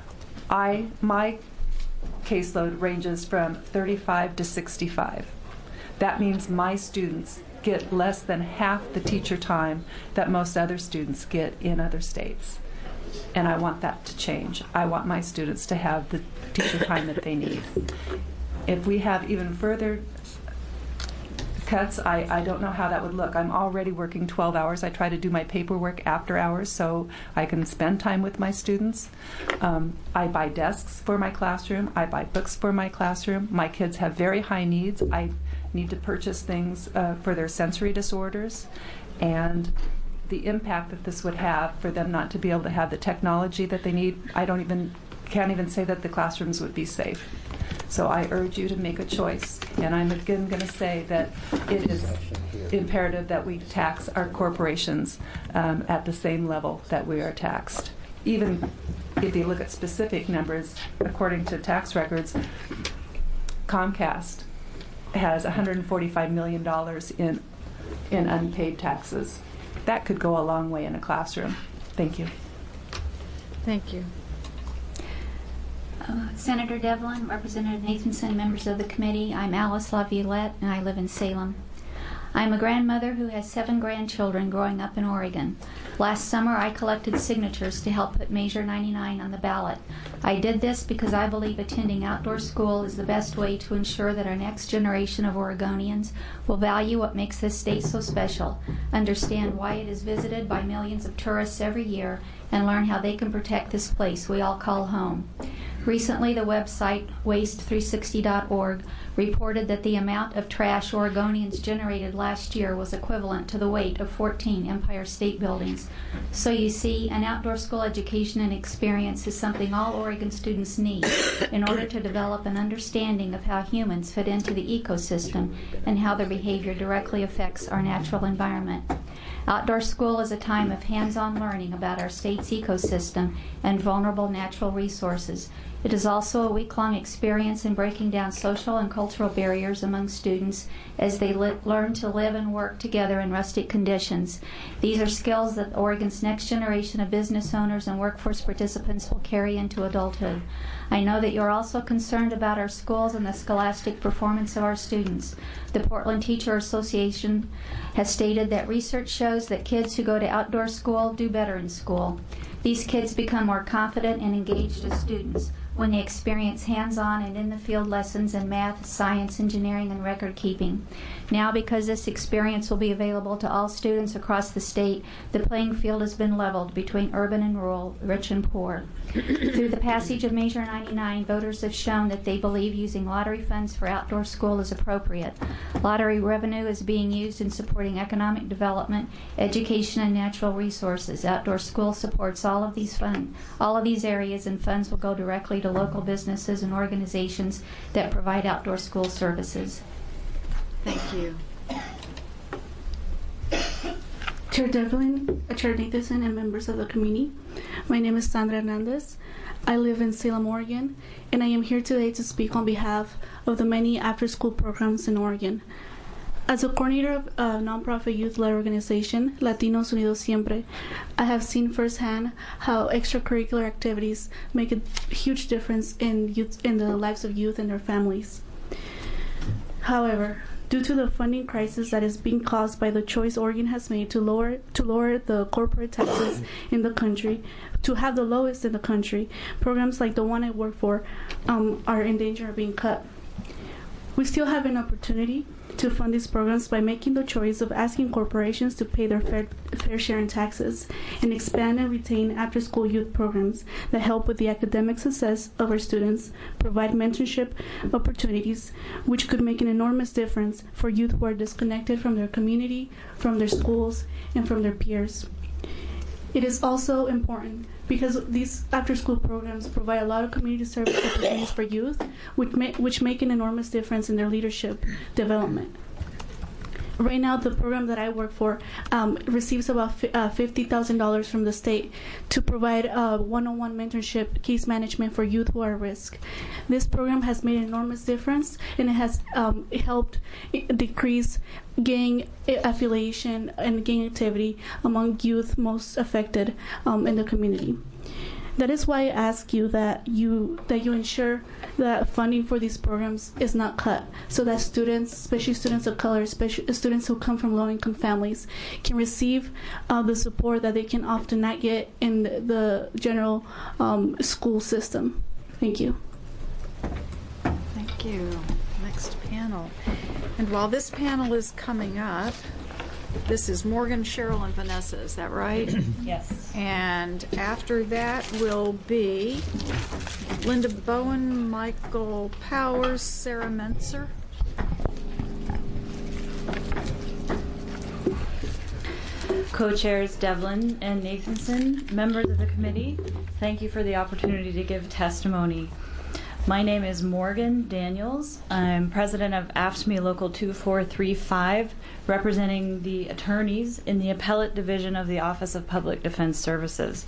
My caseload ranges from 35 to 65. That means my students get less than half the teacher time that most other students get in other states. And I want that to change. I want my students to have the teacher time that they need. If we have even further cuts, I don't know how that would look. I'm already working 12 hours. I try to do my paperwork after hours so I can spend time with my students. I buy desks for my classroom. I buy books for my classroom. My kids have very high needs. I need to purchase things for their sensory disorders. And the impact that this would have for them not to be able to have the technology that they need, can't even say that the classrooms would be safe. So I urge you to make a choice. And I'm again going to say that it is imperative that we tax our corporations at the same level that we are taxed. Even if you look at specific numbers, according to tax records, Comcast has $145 million in unpaid taxes. That could go a long way in a classroom. Thank you. Thank you. Senator Devlin, Representative Nathanson, members of the committee, I'm Alice LaViolette, and I live in Salem. I'm a grandmother who has 7 grandchildren growing up in Oregon. Last summer, I collected signatures to help put Measure 99 on the ballot. I did this because I believe attending outdoor school is the best way to ensure that our next generation of Oregonians will value what makes this state so special, understand why it is visited by millions of tourists every year, and learn how they can protect this place we all call home. Recently, the website waste360.org reported that the amount of trash Oregonians generated last year was equivalent to the weight of 14 Empire State Buildings. So you see, an outdoor school education and experience is something all Oregon students need in order to develop an understanding of how humans fit into the ecosystem and how their behavior directly affects our natural environment. Outdoor school is a time of hands-on learning about our state's ecosystem and vulnerable natural resources. It is also a week-long experience in breaking down social and cultural barriers among students as they learn to live and work together in rustic conditions. These are skills that Oregon's next generation of business owners and workforce participants will carry into adulthood. I know that you're also concerned about our schools and the scholastic performance of our students. The Portland Teacher Association has stated that research shows that kids who go to outdoor school do better in school. These kids become more confident and engaged as students. when they experience hands-on and in-the-field lessons in math, science, engineering, and record keeping. Now, because this experience will be available to all students across the state, the playing field has been leveled between urban and rural, rich and poor. Through the passage of Measure 99, voters have shown that they believe using lottery funds for outdoor school is appropriate. Lottery revenue is being used in supporting economic development, education, and natural resources. Outdoor school supports all of these areas, and funds will go directly to local businesses and organizations that provide outdoor school services. Thank you. Chair Devlin, Chair Nathanson, and members of the committee. My name is Sandra Hernandez. I live in Salem, Oregon, and I am here today to speak on behalf of the many after-school programs in Oregon. As a coordinator of a nonprofit youth-led organization, Latinos Unidos Siempre, I have seen firsthand how extracurricular activities make a huge difference in the lives of youth and their families. However, due to the funding crisis that is being caused by the choice Oregon has made to lower the corporate taxes in the country, to have the lowest in the country, programs like the one I work for are in danger of being cut. We still have an opportunity to fund these programs by making the choice of asking corporations to pay their fair share in taxes and expand and retain after-school youth programs that help with the academic success of our students, provide mentorship opportunities, which could make an enormous difference for youth who are disconnected from their community, from their schools, and from their peers. It is also important because these after-school programs provide a lot of community service opportunities for youth, which make an enormous difference in their leadership development. Right now, the program that I work for receives about $50,000 from the state to provide one-on-one mentorship, case management for youth who are at risk. This program has made an enormous difference, and it has helped decrease gang affiliation and gang activity among youth most affected in the community. That is why I ask you that you ensure that funding for these programs is not cut, so that students, especially students of color, especially students who come from low-income families, can receive the support that they can often not get in the general school system. Thank you. Thank you. Next panel. And while this panel is coming up, this is Morgan, Cheryl, and Vanessa. Is that right? Yes. And after that will be Linda Bowen, Michael Powers, Sarah Mentzer. Co-chairs Devlin and Nathanson, members of the committee, thank you for the opportunity to give testimony. My name is Morgan Daniels. I'm president of AFSCME Local 2435, representing the attorneys in the appellate division of the Office of Public Defense Services.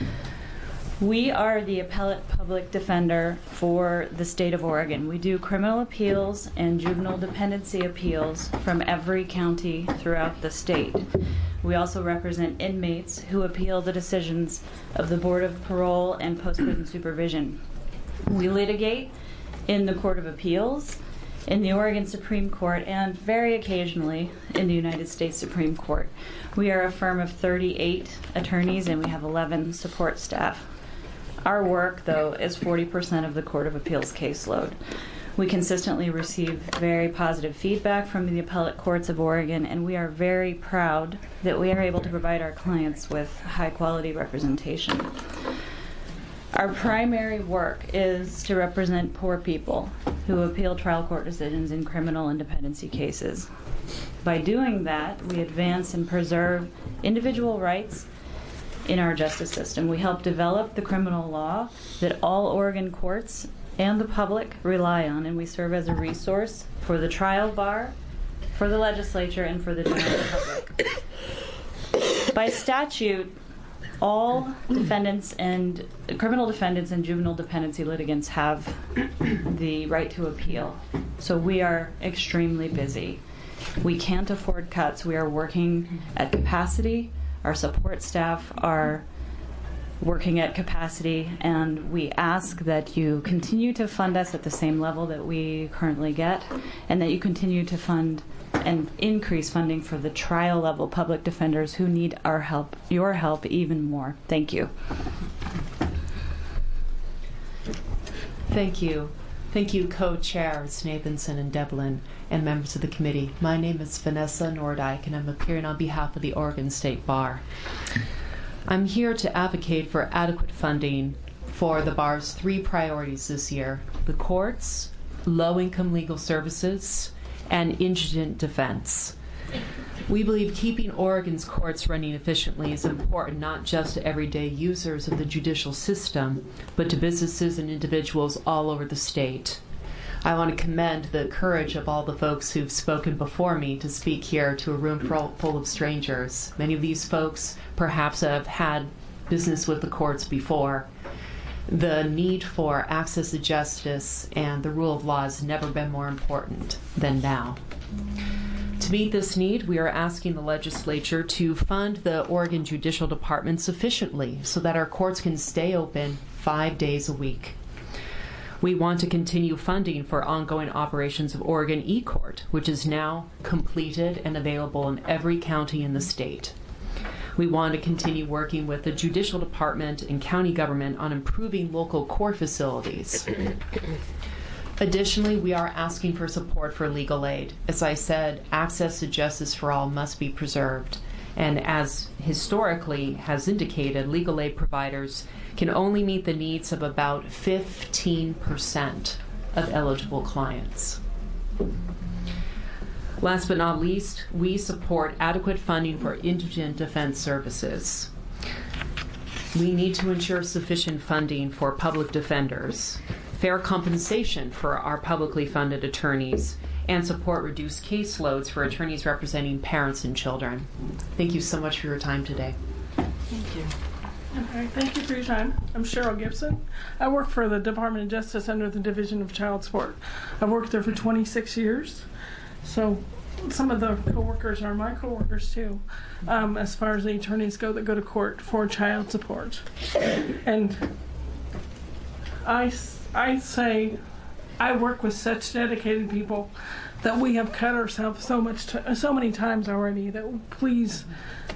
We are the appellate public defender for the state of Oregon. We do criminal appeals and juvenile dependency appeals from every county throughout the state. We also represent inmates who appeal the decisions of the Board of Parole and Post-Prison Supervision. We litigate in the Court of Appeals, in the Oregon Supreme Court, and very occasionally in the United States Supreme Court. We are a firm of 38 attorneys, and we have 11 support staff. Our work, though, is 40% of the Court of Appeals caseload. We consistently receive very positive feedback from the appellate courts of Oregon, and we are very proud that we are able to provide our clients with high-quality representation. Our primary work is to represent poor people who appeal trial court decisions in criminal and dependency cases. By doing that, we advance and preserve individual rights in our justice system. We help develop the criminal law that all Oregon courts and the public rely on, and we serve as a resource for the trial bar, for the legislature, and for the general public. By statute, all defendants and criminal defendants and juvenile dependency litigants have the right to appeal. So we are extremely busy. We can't afford cuts. We are working at capacity. Our support staff are working at capacity, and we ask that you continue to fund us at the same level that we currently get, and that you continue to fund and increase funding for the trial level public defenders who need our help, your help even more. Thank you. Thank you. Thank you, co-chairs Nathanson and Devlin, and members of the committee. My name is Vanessa Nordyke, and I'm appearing on behalf of the Oregon State Bar. I'm here to advocate for adequate funding for the bar's 3 priorities this year: the courts, low-income legal services, and indigent defense. We believe keeping Oregon's courts running efficiently is important not just to everyday users of the judicial system, but to businesses and individuals all over the state. I want to commend the courage of all the folks who've spoken before me to speak here to a room full of strangers. Many of these folks perhaps have had business with the courts before. The need for access to justice and the rule of law has never been more important than now. To meet this need, we are asking the legislature to fund the Oregon Judicial Department sufficiently so that our courts can stay open 5 days a week. We want to continue funding for ongoing operations of Oregon eCourt, which is now completed and available in every county in the state. We want to continue working with the Judicial Department and county government on improving local court facilities. Additionally, we are asking for support for legal aid. As I said, access to justice for all must be preserved. And as historically has indicated, legal aid providers can only meet the needs of about 15% of eligible clients. Last but not least, we support adequate funding for indigent defense services. We need to ensure sufficient funding for public defenders, fair compensation for our publicly funded attorneys, and support reduced caseloads for attorneys representing parents and children. Thank you so much for your time today. Thank you. Okay, thank you for your time. I'm Cheryl Gibson. I work for the Department of Justice under the Division of Child Support. I've worked there for 26 years, so some of the coworkers are my coworkers too, as far as the attorneys go that go to court for child support. And I say I work with such dedicated people that we have cut ourselves so many times already that please,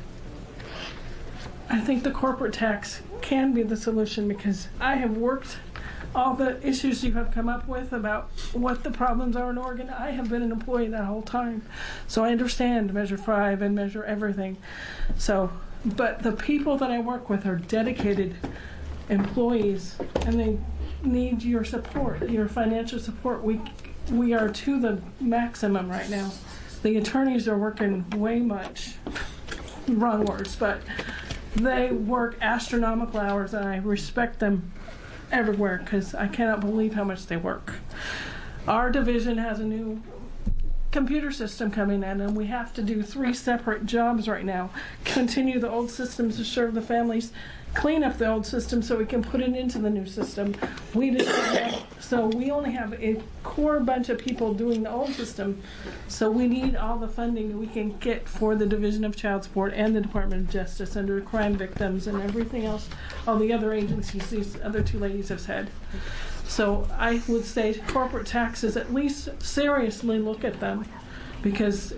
I think the corporate tax can be the solution, because I have worked all the issues you have come up with about what the problems are in Oregon. I have been an employee that whole time, so I understand Measure 5 and Measure everything. So, but the people that I work with are dedicated employees, and they need your support, your financial support. We are to the maximum right now. The attorneys are working way much, wrong words, but they work astronomical hours, and I respect them everywhere because I cannot believe how much they work. Our division has a new computer system coming in, and we have to do 3 separate jobs right now. Continue the old systems to serve the families, clean up the old system so we can put it into the new system. So we only have a core bunch of people doing the old system, so we need all the funding that we can get for the Division of Child Support and the Department of Justice under crime victims and everything else, all the other agencies these other 2 ladies have said. So I would say corporate taxes, at least seriously look at them, because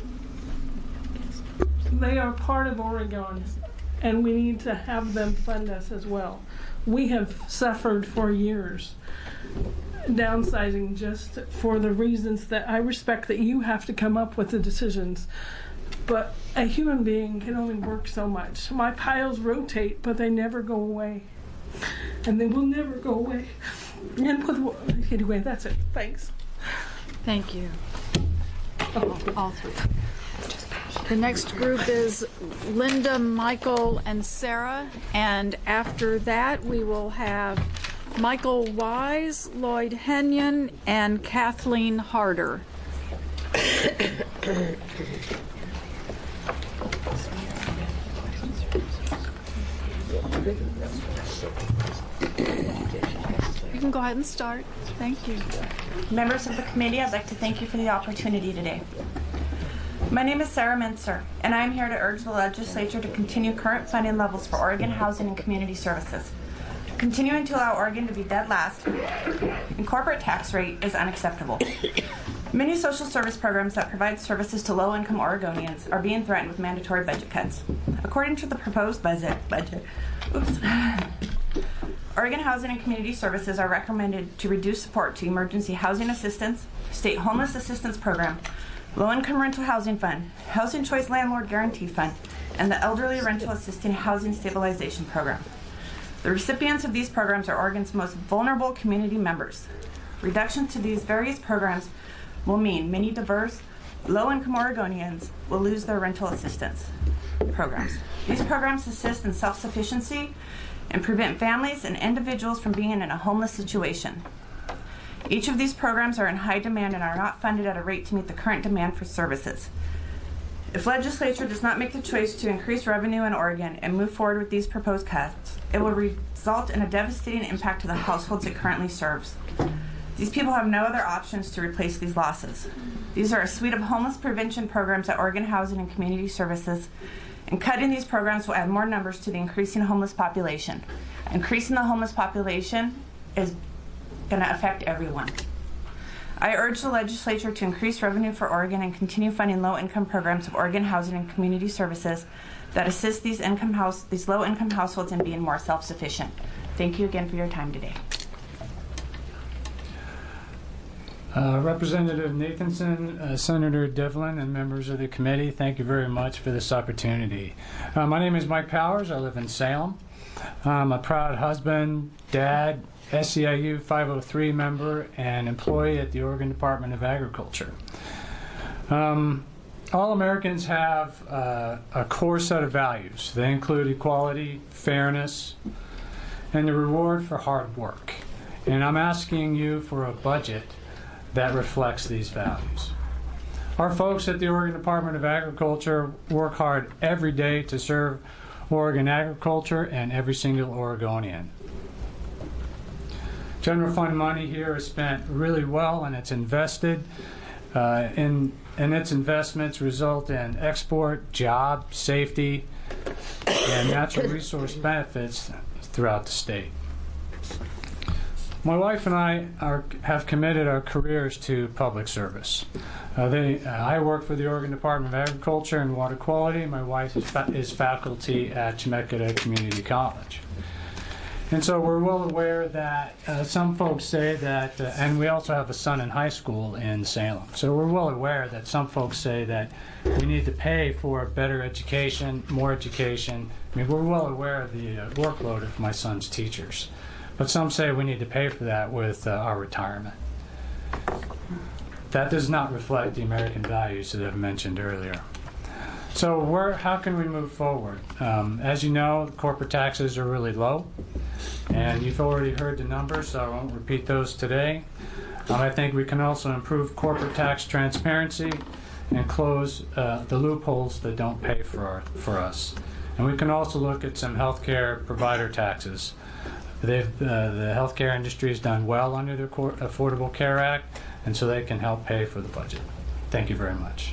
they are part of Oregon, and we need to have them fund us as well. We have suffered for years downsizing just for the reasons that I respect that you have to come up with the decisions. But a human being can only work so much. My piles rotate, but they never go away. And they will never go away. And anyway, that's it. Thanks. Thank you. All 3. The next group is Linda, Michael, and Sarah. And after that, we will have Michael Wise, Lloyd Henyon, and Kathleen Harder. You can go ahead and start. Thank you. Members of the committee, I'd like to thank you for the opportunity today. My name is Sarah Mincer, and I am here to urge the legislature to continue current funding levels for Oregon housing and community services. Continuing to allow Oregon to be dead last in corporate tax rate is unacceptable. Many social service programs that provide services to low-income Oregonians are being threatened with mandatory budget cuts. According to the proposed budget, Oregon Housing and Community Services are recommended to reduce support to emergency housing assistance, state homeless assistance program, low-income rental housing fund, housing choice landlord guarantee fund, and the elderly rental assisted housing stabilization program. The recipients of these programs are Oregon's most vulnerable community members. Reductions to these various programs will mean many diverse, low-income Oregonians will lose their rental assistance programs. These programs assist in self-sufficiency and prevent families and individuals from being in a homeless situation. Each of these programs are in high demand and are not funded at a rate to meet the current demand for services. If legislature does not make the choice to increase revenue in Oregon and move forward with these proposed cuts, it will result in a devastating impact to the households it currently serves. These people have no other options to replace these losses. These are a suite of homeless prevention programs at Oregon Housing and Community Services, and cutting these programs will add more numbers to the increasing homeless population. Increasing the homeless population is going to affect everyone. I urge the legislature to increase revenue for Oregon and continue funding low-income programs of Oregon Housing and Community Services that assist these low-income households in being more self-sufficient. Thank you again for your time today. Representative Nathanson, Senator Devlin, and members of the committee, thank you very much for this opportunity. My name is Mike Powers. I live in Salem. I'm a proud husband, dad, SEIU 503 member, and employee at the Oregon Department of Agriculture. All Americans have a core set of values. They include equality, fairness, and the reward for hard work. And I'm asking you for a budget that reflects these values. Our folks at the Oregon Department of Agriculture work hard every day to serve Oregon agriculture and every single Oregonian. General fund money here is spent really well, and it's invested and its investments result in export, job, safety, and natural resource benefits throughout the state. My wife and I have committed our careers to public service. I work for the Oregon Department of Agriculture and Water Quality. My wife is faculty at Chemeketa Community College. And so we're well aware that some folks say that, and we also have a son in high school in Salem. So we're well aware that some folks say that we need to pay for better education, more education. I mean, we're well aware of the workload of my son's teachers. But some say we need to pay for that with our retirement. That does not reflect the American values that I've mentioned earlier. So how can we move forward? As you know, corporate taxes are really low, and you've already heard the numbers, so I won't repeat those today. I think we can also improve corporate tax transparency and close the loopholes that don't pay for us. And we can also look at some healthcare provider taxes. The healthcare industry has done well under the Affordable Care Act, and so they can help pay for the budget. Thank you very much.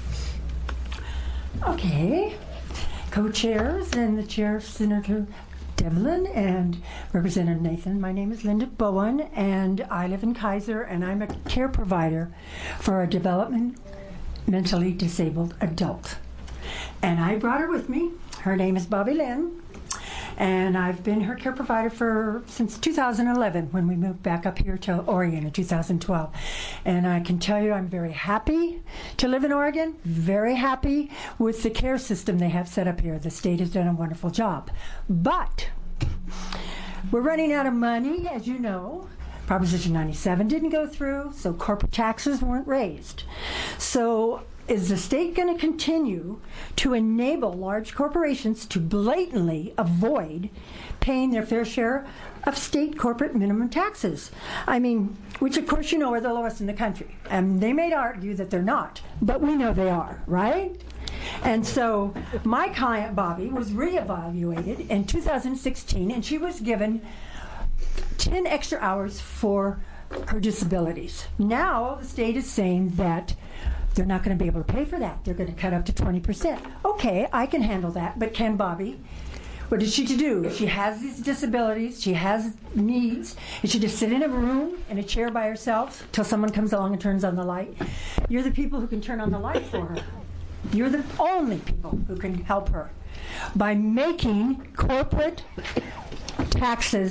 Okay. Co-chairs and the chair, Senator Devlin and Representative Nathan. My name is Linda Bowen, and I live in Kaiser, and I'm a care provider for a developmentally disabled adult. And I brought her with me. Her name is Bobby Lynn. And I've been her care provider since 2011 when we moved back up here to Oregon in 2012. And I can tell you I'm very happy to live in Oregon, very happy with the care system they have set up here. The state has done a wonderful job. But we're running out of money, as you know. Proposition 97 didn't go through, so corporate taxes weren't raised. So is the state going to continue to enable large corporations to blatantly avoid paying their fair share of state corporate minimum taxes? I mean, which of course you know are the lowest in the country. And they may argue that they're not, but we know they are, right? And so my client, Bobby, was reevaluated in 2016, and she was given 10 extra hours for her disabilities. Now the state is saying that they're not going to be able to pay for that. They're going to cut up to 20%. Okay, I can handle that, but can Bobby? What is she to do? She has these disabilities, she has needs. Is she just sit in a room, in a chair by herself, till someone comes along and turns on the light? You're the people who can turn on the light for her. You're the only people who can help her by making corporate taxes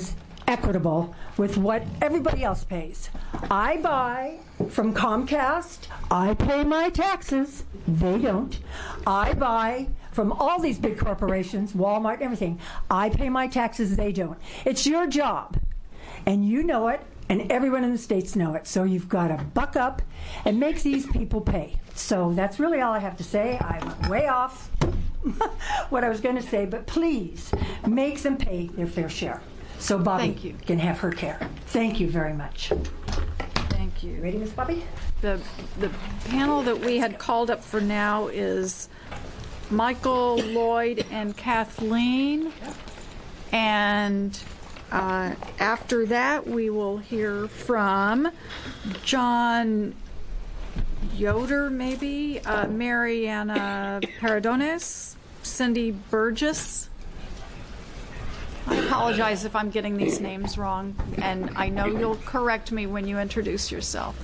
equitable with what everybody else pays. I buy from Comcast. I pay my taxes. They don't. I buy from all these big corporations, Walmart, everything. I pay my taxes. They don't. It's your job, and you know it, and everyone in the states know it. So you've got to buck up and make these people pay. So that's really all I have to say. I'm way off what I was going to say, but please make them pay their fair share so Bobby can have her care. Thank you very much. Thank you. Ready, Miss Bobby? The panel that we had called up for now is Michael, Lloyd, and Kathleen. And after that, we will hear from John Yoder, maybe, Mariana Paradones, Cindy Burgess. I apologize if I'm getting these names wrong, and I know you'll correct me when you introduce yourself.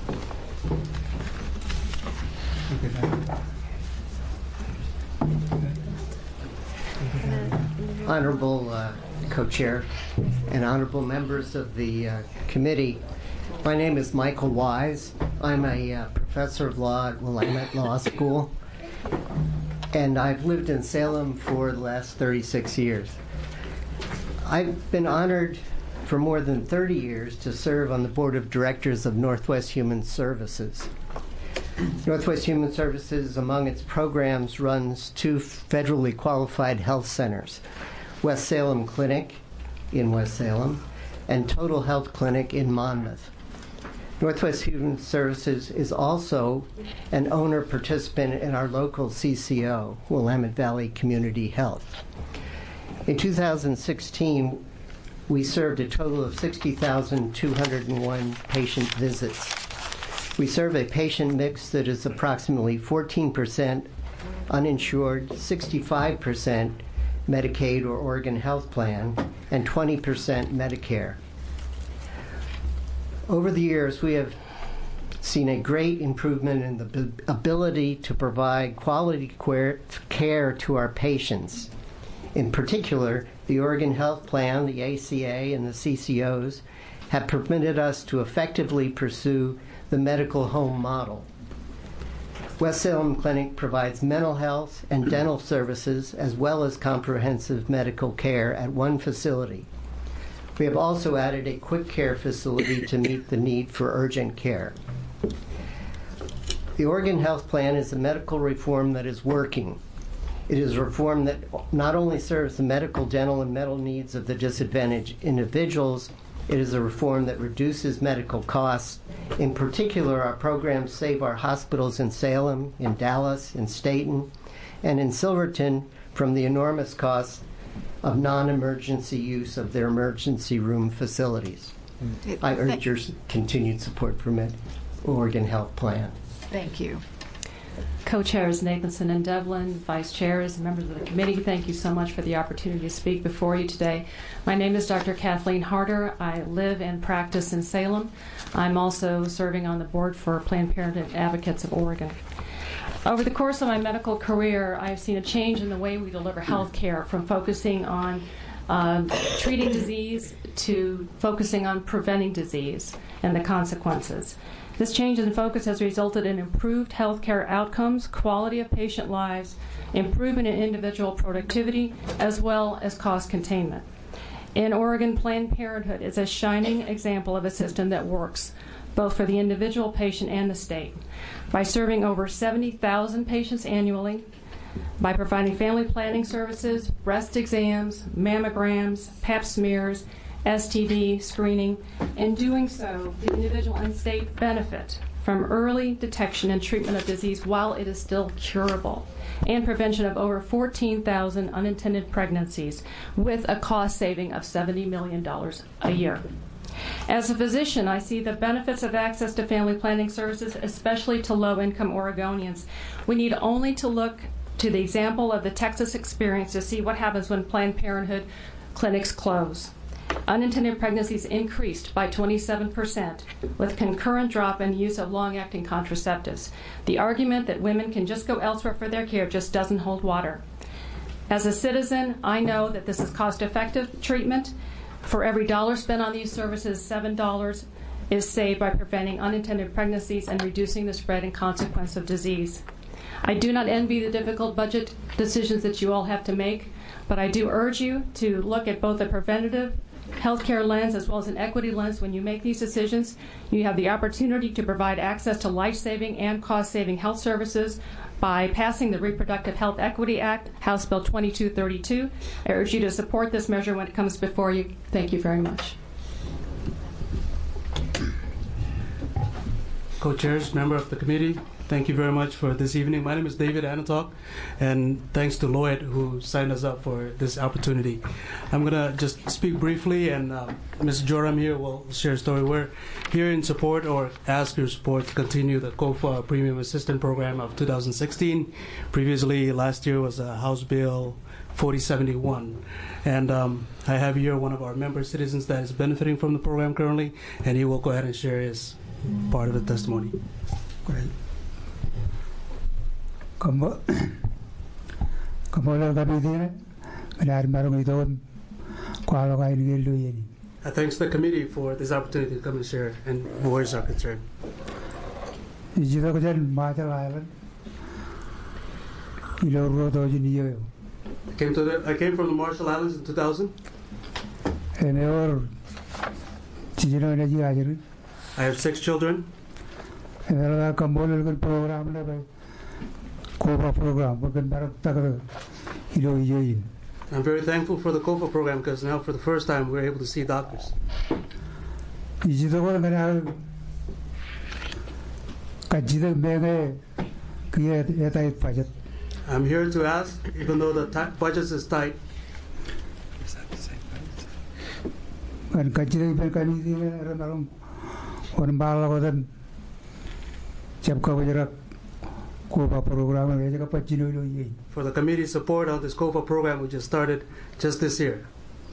Honorable co-chair and honorable members of the committee, my name is Michael Wise. I'm a professor of law at Willamette Law School, and I've lived in Salem for the last 36 years. I've been honored for more than 30 years to serve on the board of directors of Northwest Human Services. Northwest Human Services, among its programs, runs 2 federally qualified health centers, West Salem Clinic in West Salem and Total Health Clinic in Monmouth. Northwest Human Services is also an owner participant in our local CCO, Willamette Valley Community Health. In 2016, we served a total of 60,201 patient visits. We serve a patient mix that is approximately 14% uninsured, 65% Medicaid or Oregon Health Plan, and 20% Medicare. Over the years, we have seen a great improvement in the ability to provide quality care to our patients. In particular, the Oregon Health Plan, the ACA, and the CCOs have permitted us to effectively pursue the medical home model. West Salem Clinic provides mental health and dental services as well as comprehensive medical care at one facility. We have also added a quick care facility to meet the need for urgent care. The Oregon Health Plan is a medical reform that is working. It is a reform that not only serves the medical, dental, and mental needs of the disadvantaged individuals, it is a reform that reduces medical costs. In particular, our programs save our hospitals in Salem, in Dallas, in Staten, and in Silverton from the enormous costs of non-emergency use of their emergency room facilities. I urge your continued support for Oregon Health Plan. Thank you. Co-chairs Nathanson and Devlin, vice chairs, and members of the committee, thank you so much for the opportunity to speak before you today. My name is Dr. Kathleen Harder. I live and practice in Salem. I'm also serving on the board for Planned Parenthood Advocates of Oregon. Over the course of my medical career, I've seen a change in the way we deliver health care, from focusing on treating disease to focusing on preventing disease and the consequences. This change in focus has resulted in improved healthcare outcomes, quality of patient lives, improvement in individual productivity, as well as cost containment. In Oregon, Planned Parenthood is a shining example of a system that works, both for the individual patient and the state, by serving over 70,000 patients annually, by providing family planning services, breast exams, mammograms, pap smears, STD screening. In doing so, the individual and state benefit from early detection and treatment of disease while it is still curable, and prevention of over 14,000 unintended pregnancies with a cost saving of $70 million a year. As a physician, I see the benefits of access to family planning services, especially to low-income Oregonians. We need only to look to the example of the Texas experience to see what happens when Planned Parenthood clinics close. Unintended pregnancies increased by 27%, with concurrent drop in use of long-acting contraceptives. The argument that women can just go elsewhere for their care just doesn't hold water. As a citizen, I know that this is cost-effective treatment. For every dollar spent on these services, $7 is saved by preventing unintended pregnancies and reducing the spread and consequence of disease. I do not envy the difficult budget decisions that you all have to make, but I do urge you to look at both a preventative healthcare lens as well as an equity lens when you make these decisions. You have the opportunity to provide access to life-saving and cost-saving health services by passing the Reproductive Health Equity Act, House Bill 2232. I urge you to support this measure when it comes before you. Thank you very much. Co-chairs, member of the committee, thank you very much for this evening. My name is David Anatok, and thanks to Lloyd who signed us up for this opportunity. I'm going to just speak briefly, and Ms. Joram here will share a story. We're here in support or ask your support to continue the COFA Premium Assistance Program of 2016. Previously, last year was House Bill 4071. And I have here one of our member citizens that is benefiting from the program currently, and he will go ahead and share his part of the testimony. Great. Thanks the committee for this opportunity to come and share and voice our concern. I came from the Marshall Islands in 2000. I have 6 children. I'm very thankful for the COFA program because now for the first time we're able to see doctors. I'm here to ask, even though the budget is tight, for the committee's support on this COFA program we just started just this year.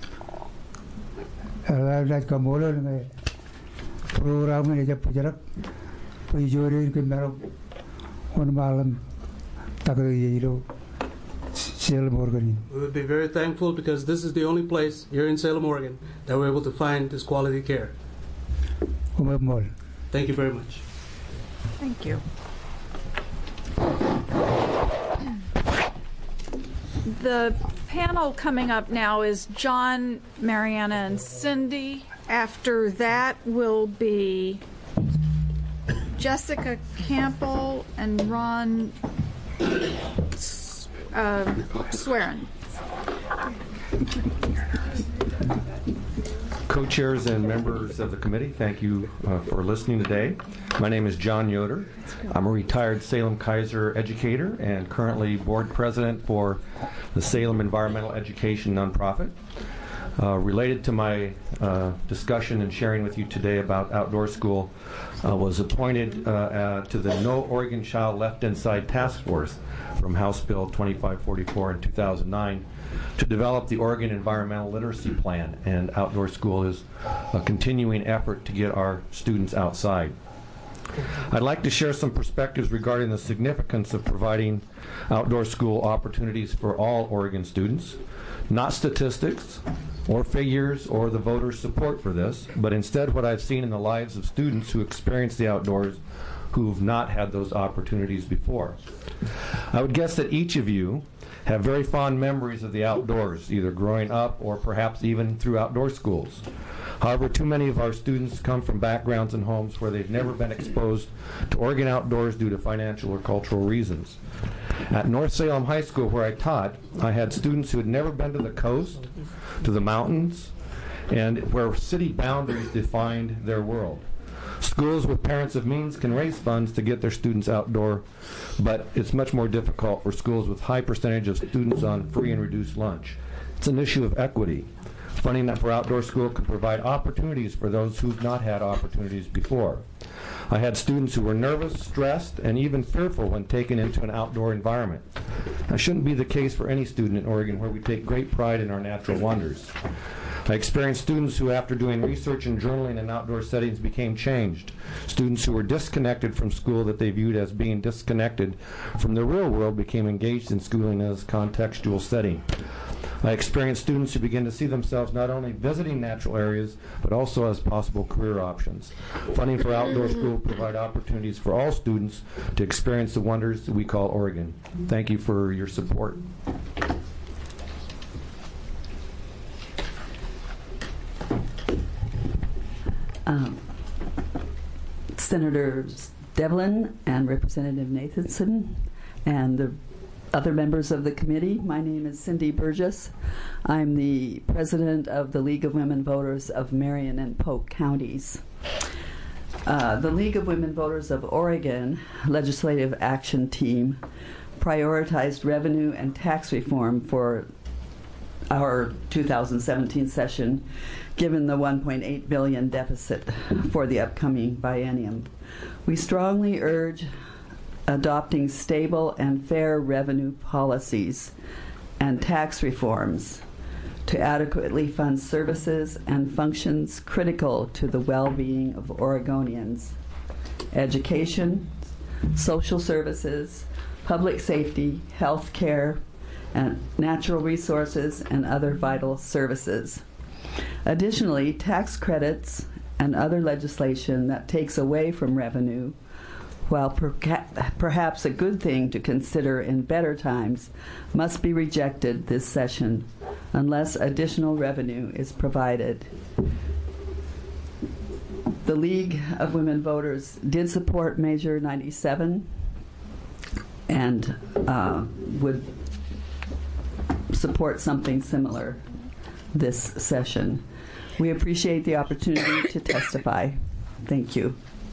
We would be very thankful because this is the only place here in Salem, Oregon that we're able to find this quality care. Thank you very much. Thank you. The panel coming up now is John, Mariana, and Cindy. After that will be Jessica Campbell and Ron Swearin. Co-chairs and members of the committee, thank you for listening today. My name is John Yoder. I'm a retired Salem-Keizer educator and currently board president for the Salem Environmental Education nonprofit. Related to my discussion and sharing with you today about outdoor school, was appointed to the No Oregon Child Left Inside Task Force from House Bill 2544 in 2009 to develop the Oregon Environmental Literacy Plan, and outdoor school is a continuing effort to get our students outside. I'd like to share some perspectives regarding the significance of providing outdoor school opportunities for all Oregon students. Not statistics or figures or the voters' support for this, but instead what I've seen in the lives of students who experience the outdoors who've not had those opportunities before. I would guess that each of you have very fond memories of the outdoors, either growing up or perhaps even through outdoor schools. However, too many of our students come from backgrounds and homes where they've never been exposed to Oregon outdoors due to financial or cultural reasons. At North Salem High School, where I taught, I had students who had never been to the coast, to the mountains, and where city boundaries defined their world. Schools with parents of means can raise funds to get their students outdoor, but it's much more difficult for schools with high percentage of students on free and reduced lunch. It's an issue of equity. Funding that for outdoor school can provide opportunities for those who've not had opportunities before. I had students who were nervous, stressed, and even fearful when taken into an outdoor environment. That shouldn't be the case for any student in Oregon, where we take great pride in our natural wonders. I experienced students who, after doing research and journaling in outdoor settings, became changed. Students who were disconnected from school that they viewed as being disconnected from the real world became engaged in schooling as a contextual setting. I experienced students who began to see themselves not only visiting natural areas, but also as possible career options. Funding for outdoor school will provide opportunities for all students to experience the wonders that we call Oregon. Thank you for your support. Senators Devlin and Representative Nathanson and the other members of the committee. My name is Cindy Burgess. I'm the president of the League of Women Voters of Marion and Polk counties. The League of Women Voters of Oregon Legislative Action Team prioritized revenue and tax reform for our 2017 session, given the $1.8 billion deficit for the upcoming biennium. We strongly urge adopting stable and fair revenue policies and tax reforms to adequately fund services and functions critical to the well-being of Oregonians: education, social services, public safety, health care, and natural resources, and other vital services. Additionally, tax credits and other legislation that takes away from revenue, while perhaps a good thing to consider in better times, must be rejected this session unless additional revenue is provided. The League of Women Voters did support Measure 97 and would support something similar this session. We appreciate the opportunity to testify. Thank you.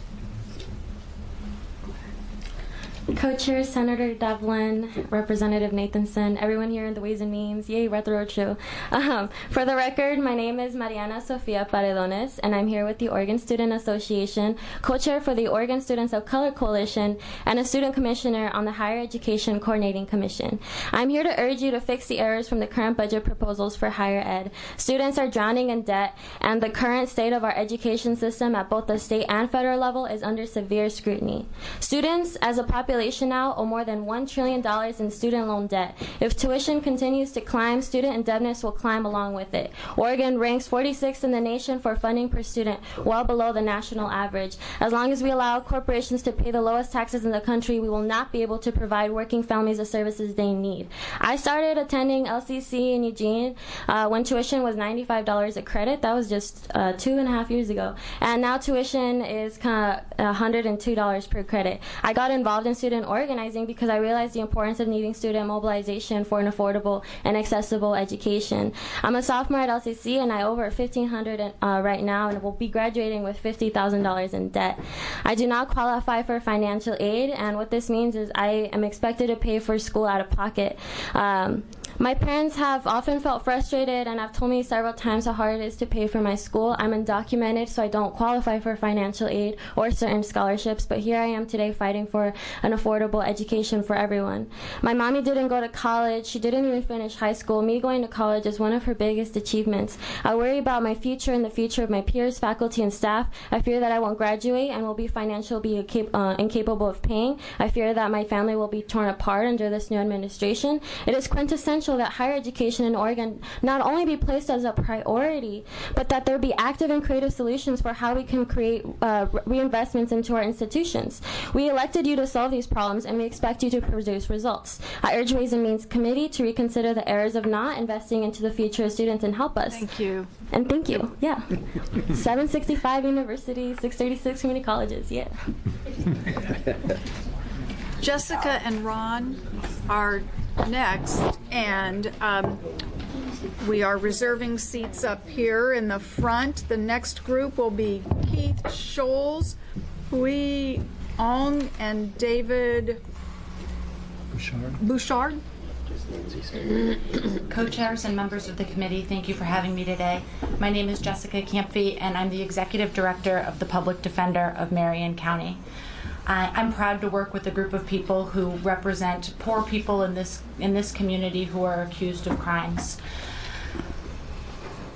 Co-Chair Senator Devlin, Representative Nathanson, everyone here in the Ways and Means, yay, Red Road Show. For the record, my name is Mariana Sofia Paredones, and I'm here with the Oregon Student Association, co-chair for the Oregon Students of Color Coalition, and a student commissioner on the Higher Education Coordinating Commission. I'm here to urge you to fix the errors from the current budget proposals for higher ed. Students are drowning in debt, and the current state of our education system at both the state and federal level is under severe scrutiny. Students, as a population now, owe more than $1 trillion in student loan debt. If tuition continues to climb, student indebtedness will climb along with it. Oregon ranks 46th in the nation for funding per student, well below the national average. As long as we allow corporations to pay the lowest taxes in the country, we will not be able to provide working families the services they need. I started attending LCC in Eugene when tuition was $95 a credit. That was just 2.5 years ago. And now tuition is kind of $102 per credit. I got involved in student organizing because I realized the importance of needing student mobilization for an affordable and accessible education. I'm a sophomore at LCC, and I owe over $1,500 right now, and will be graduating with $50,000 in debt. I do not qualify for financial aid, and what this means is I am expected to pay for school out of pocket. My parents have often felt frustrated and have told me several times how hard it is to pay for my school. I'm undocumented, so I don't qualify for financial aid or certain scholarships, but here I am today fighting for an affordable education for everyone. My mommy didn't go to college. She didn't even finish high school. Me going to college is one of her biggest achievements. I worry about my future and the future of my peers, faculty, and staff. I fear that I won't graduate and will be financially incapable of paying. I fear that my family will be torn apart under this new administration. It is quintessential that higher education in Oregon not only be placed as a priority, but that there be active and creative solutions for how we can create reinvestments into our institutions. We elected you to solve these problems, and we expect you to produce results. I urge Ways and Means Committee to reconsider the errors of not investing into the future of students and help us. Thank you. And thank you. Yeah. 765 universities, 636 community colleges. Yeah. Jessica and Ron are next, and we are reserving seats up here in the front. The next group will be Keith Scholes, Hui Ong, and David Bouchard. Co-chairs and members of the committee, thank you for having me today. My name is Jessica Camphy, and I'm the Executive Director of the Public Defender of Marion County. I'm proud to work with a group of people who represent poor people in this community who are accused of crimes.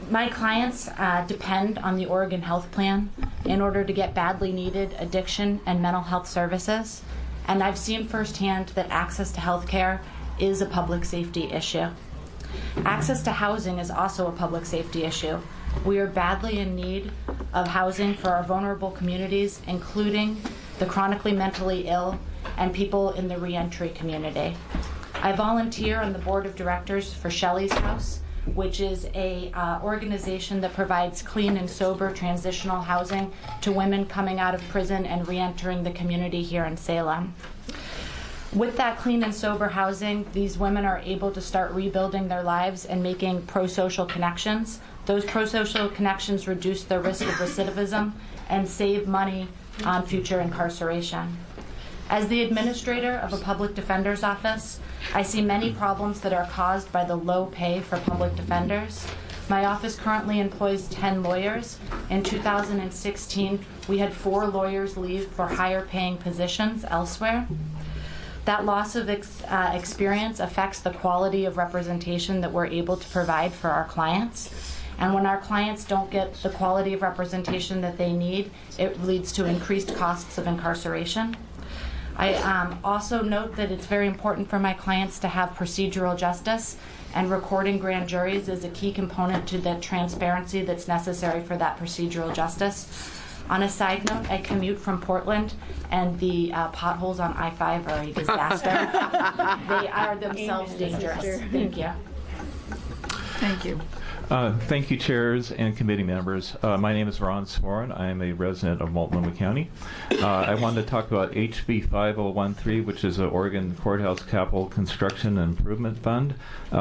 My clients depend on the Oregon Health Plan in order to get badly needed addiction and mental health services, and I've seen firsthand that access to health care is a public safety issue. Access to housing is also a public safety issue. We are badly in need of housing for our vulnerable communities, including the chronically mentally ill and people in the reentry community. I volunteer on the board of directors for Shelley's House, which is a organization that provides clean and sober transitional housing to women coming out of prison and reentering the community here in Salem. With that clean and sober housing, these women are able to start rebuilding their lives and making pro-social connections. Those pro-social connections reduce their risk of recidivism and save money on future incarceration. As the administrator of a public defender's office, I see many problems that are caused by the low pay for public defenders. My office currently employs 10 lawyers. In 2016, we had 4 lawyers leave for higher paying positions elsewhere. That loss of experience affects the quality of representation that we're able to provide for our clients. And when our clients don't get the quality of representation that they need, it leads to increased costs of incarceration. I also note that it's very important for my clients to have procedural justice, and recording grand juries is a key component to the transparency that's necessary for that procedural justice. On a side note, I commute from Portland, and the potholes on I-5 are a disaster. They are themselves dangerous. Thank you. Thank you. Thank you, chairs and committee members. My name is Ron Sworn. I am a resident of Multnomah County. I wanted to talk about HB 5013, which is the Oregon Courthouse Capital Construction and Improvement Fund.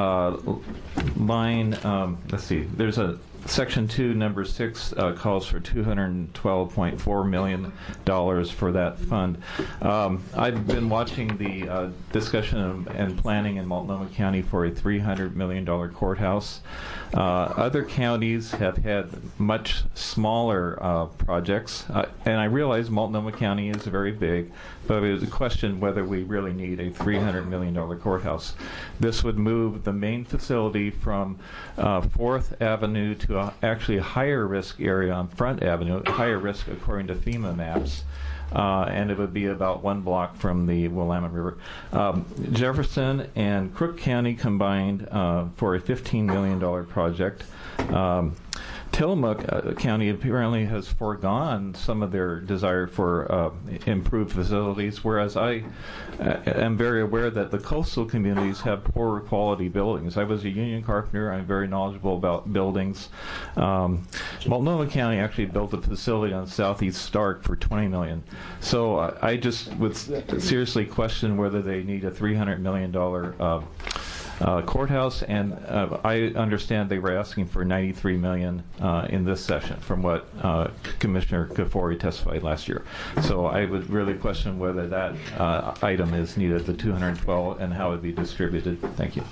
Let's see, there's a Section 2, Number 6 calls for $212.4 million for that fund. I've been watching the discussion and planning in Multnomah County for a $300 million courthouse. Other counties have had much smaller projects, and I realize Multnomah County is very big, but it was a question whether we really need a $300 million courthouse. This would move the main facility from 4th Avenue to actually a higher risk area on Front Avenue, higher risk according to FEMA maps, and it would be about 1 block from the Willamette River. Jefferson and Crook County combined for a $15 million project. Tillamook County apparently has foregone some of their desire for improved facilities, whereas I am very aware that the coastal communities have poorer quality buildings. I was a union carpenter. I'm very knowledgeable about buildings. Multnomah County actually built a facility on Southeast Stark for $20 million. So I just would seriously question whether they need a $300 million courthouse, and I understand they were asking for $93 million in this session from what Commissioner Kafori testified last year. So I would really question whether that item is needed, the 212, and how it would be distributed. Thank you.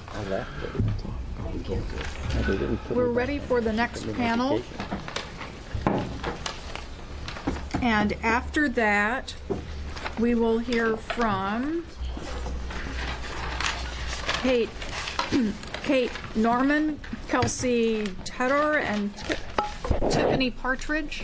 We're ready for the next panel. And after that, we will hear from Kate Norman, Kelsey Tedder, and Tiffany Partridge.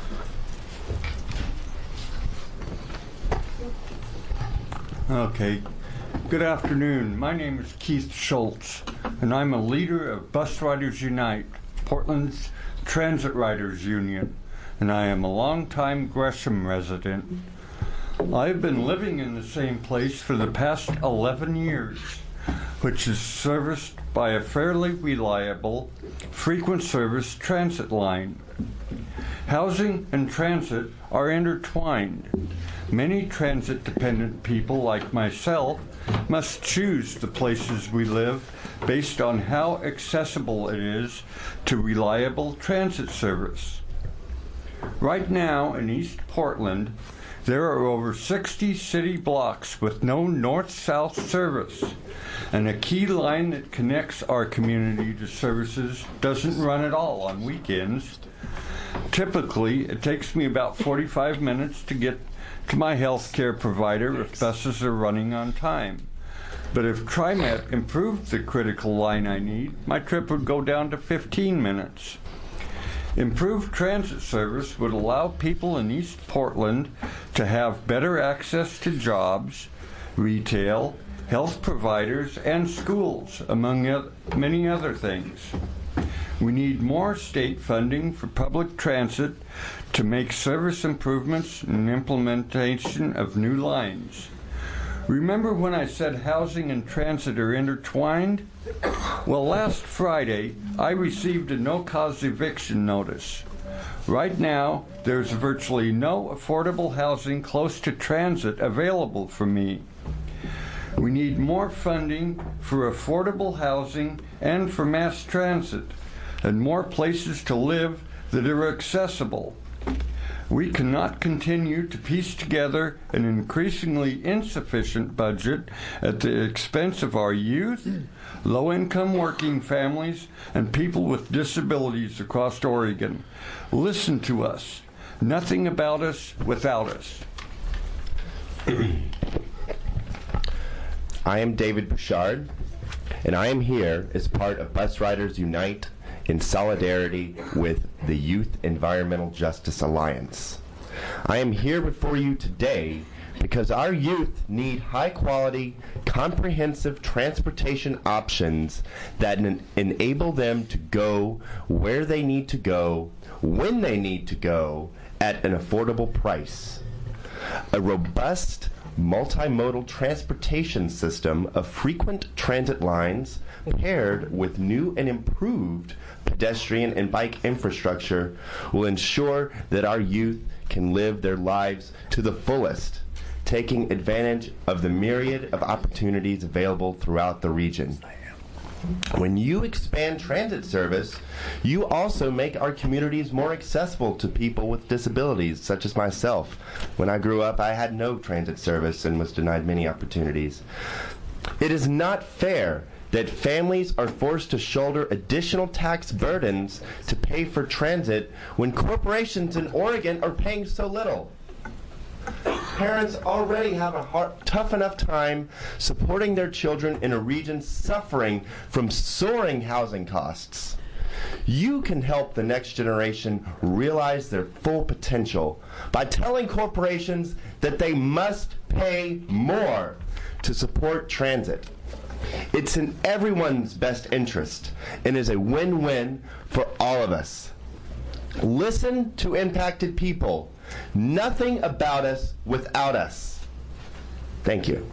Okay. Good afternoon. My name is Keith Schultz, and I'm a leader of Bus Riders Unite, Portland's Transit Riders Union, and I am a longtime Gresham resident. I've been living in the same place for the past 11 years, which is serviced by a fairly reliable, frequent service transit line. Housing and transit are intertwined. Many transit-dependent people like myself must choose the places we live based on how accessible it is to reliable transit service. Right now in East Portland, there are over 60 city blocks with no north-south service, and a key line that connects our community to services doesn't run at all on weekends. Typically, it takes me about 45 minutes to get to my health care provider if buses are running on time. But if TriMet improved the critical line I need, my trip would go down to 15 minutes. Improved transit service would allow people in East Portland to have better access to jobs, retail, health providers, and schools, among many other things. We need more state funding for public transit to make service improvements and implementation of new lines. Remember when I said housing and transit are intertwined? Well, last Friday, I received a no-cause eviction notice. Right now, there's virtually no affordable housing close to transit available for me. We need more funding for affordable housing and for mass transit, and more places to live that are accessible. We cannot continue to piece together an increasingly insufficient budget at the expense of our youth, low-income working families, and people with disabilities across Oregon. Listen to us. Nothing about us without us. I am David Bouchard, and I am here as part of Bus Riders Unite in solidarity with the Youth Environmental Justice Alliance. I am here before you today because our youth need high-quality, comprehensive transportation options that enable them to go where they need to go, when they need to go, at an affordable price. A robust, multimodal transportation system of frequent transit lines paired with new and improved pedestrian and bike infrastructure will ensure that our youth can live their lives to the fullest, taking advantage of the myriad of opportunities available throughout the region. When you expand transit service, you also make our communities more accessible to people with disabilities, such as myself. When I grew up, I had no transit service and was denied many opportunities. It is not fair that families are forced to shoulder additional tax burdens to pay for transit when corporations in Oregon are paying so little. Parents already have a tough enough time supporting their children in a region suffering from soaring housing costs. You can help the next generation realize their full potential by telling corporations that they must pay more to support transit. It's in everyone's best interest and is a win-win for all of us. Listen to impacted people. Nothing about us without us. Thank you.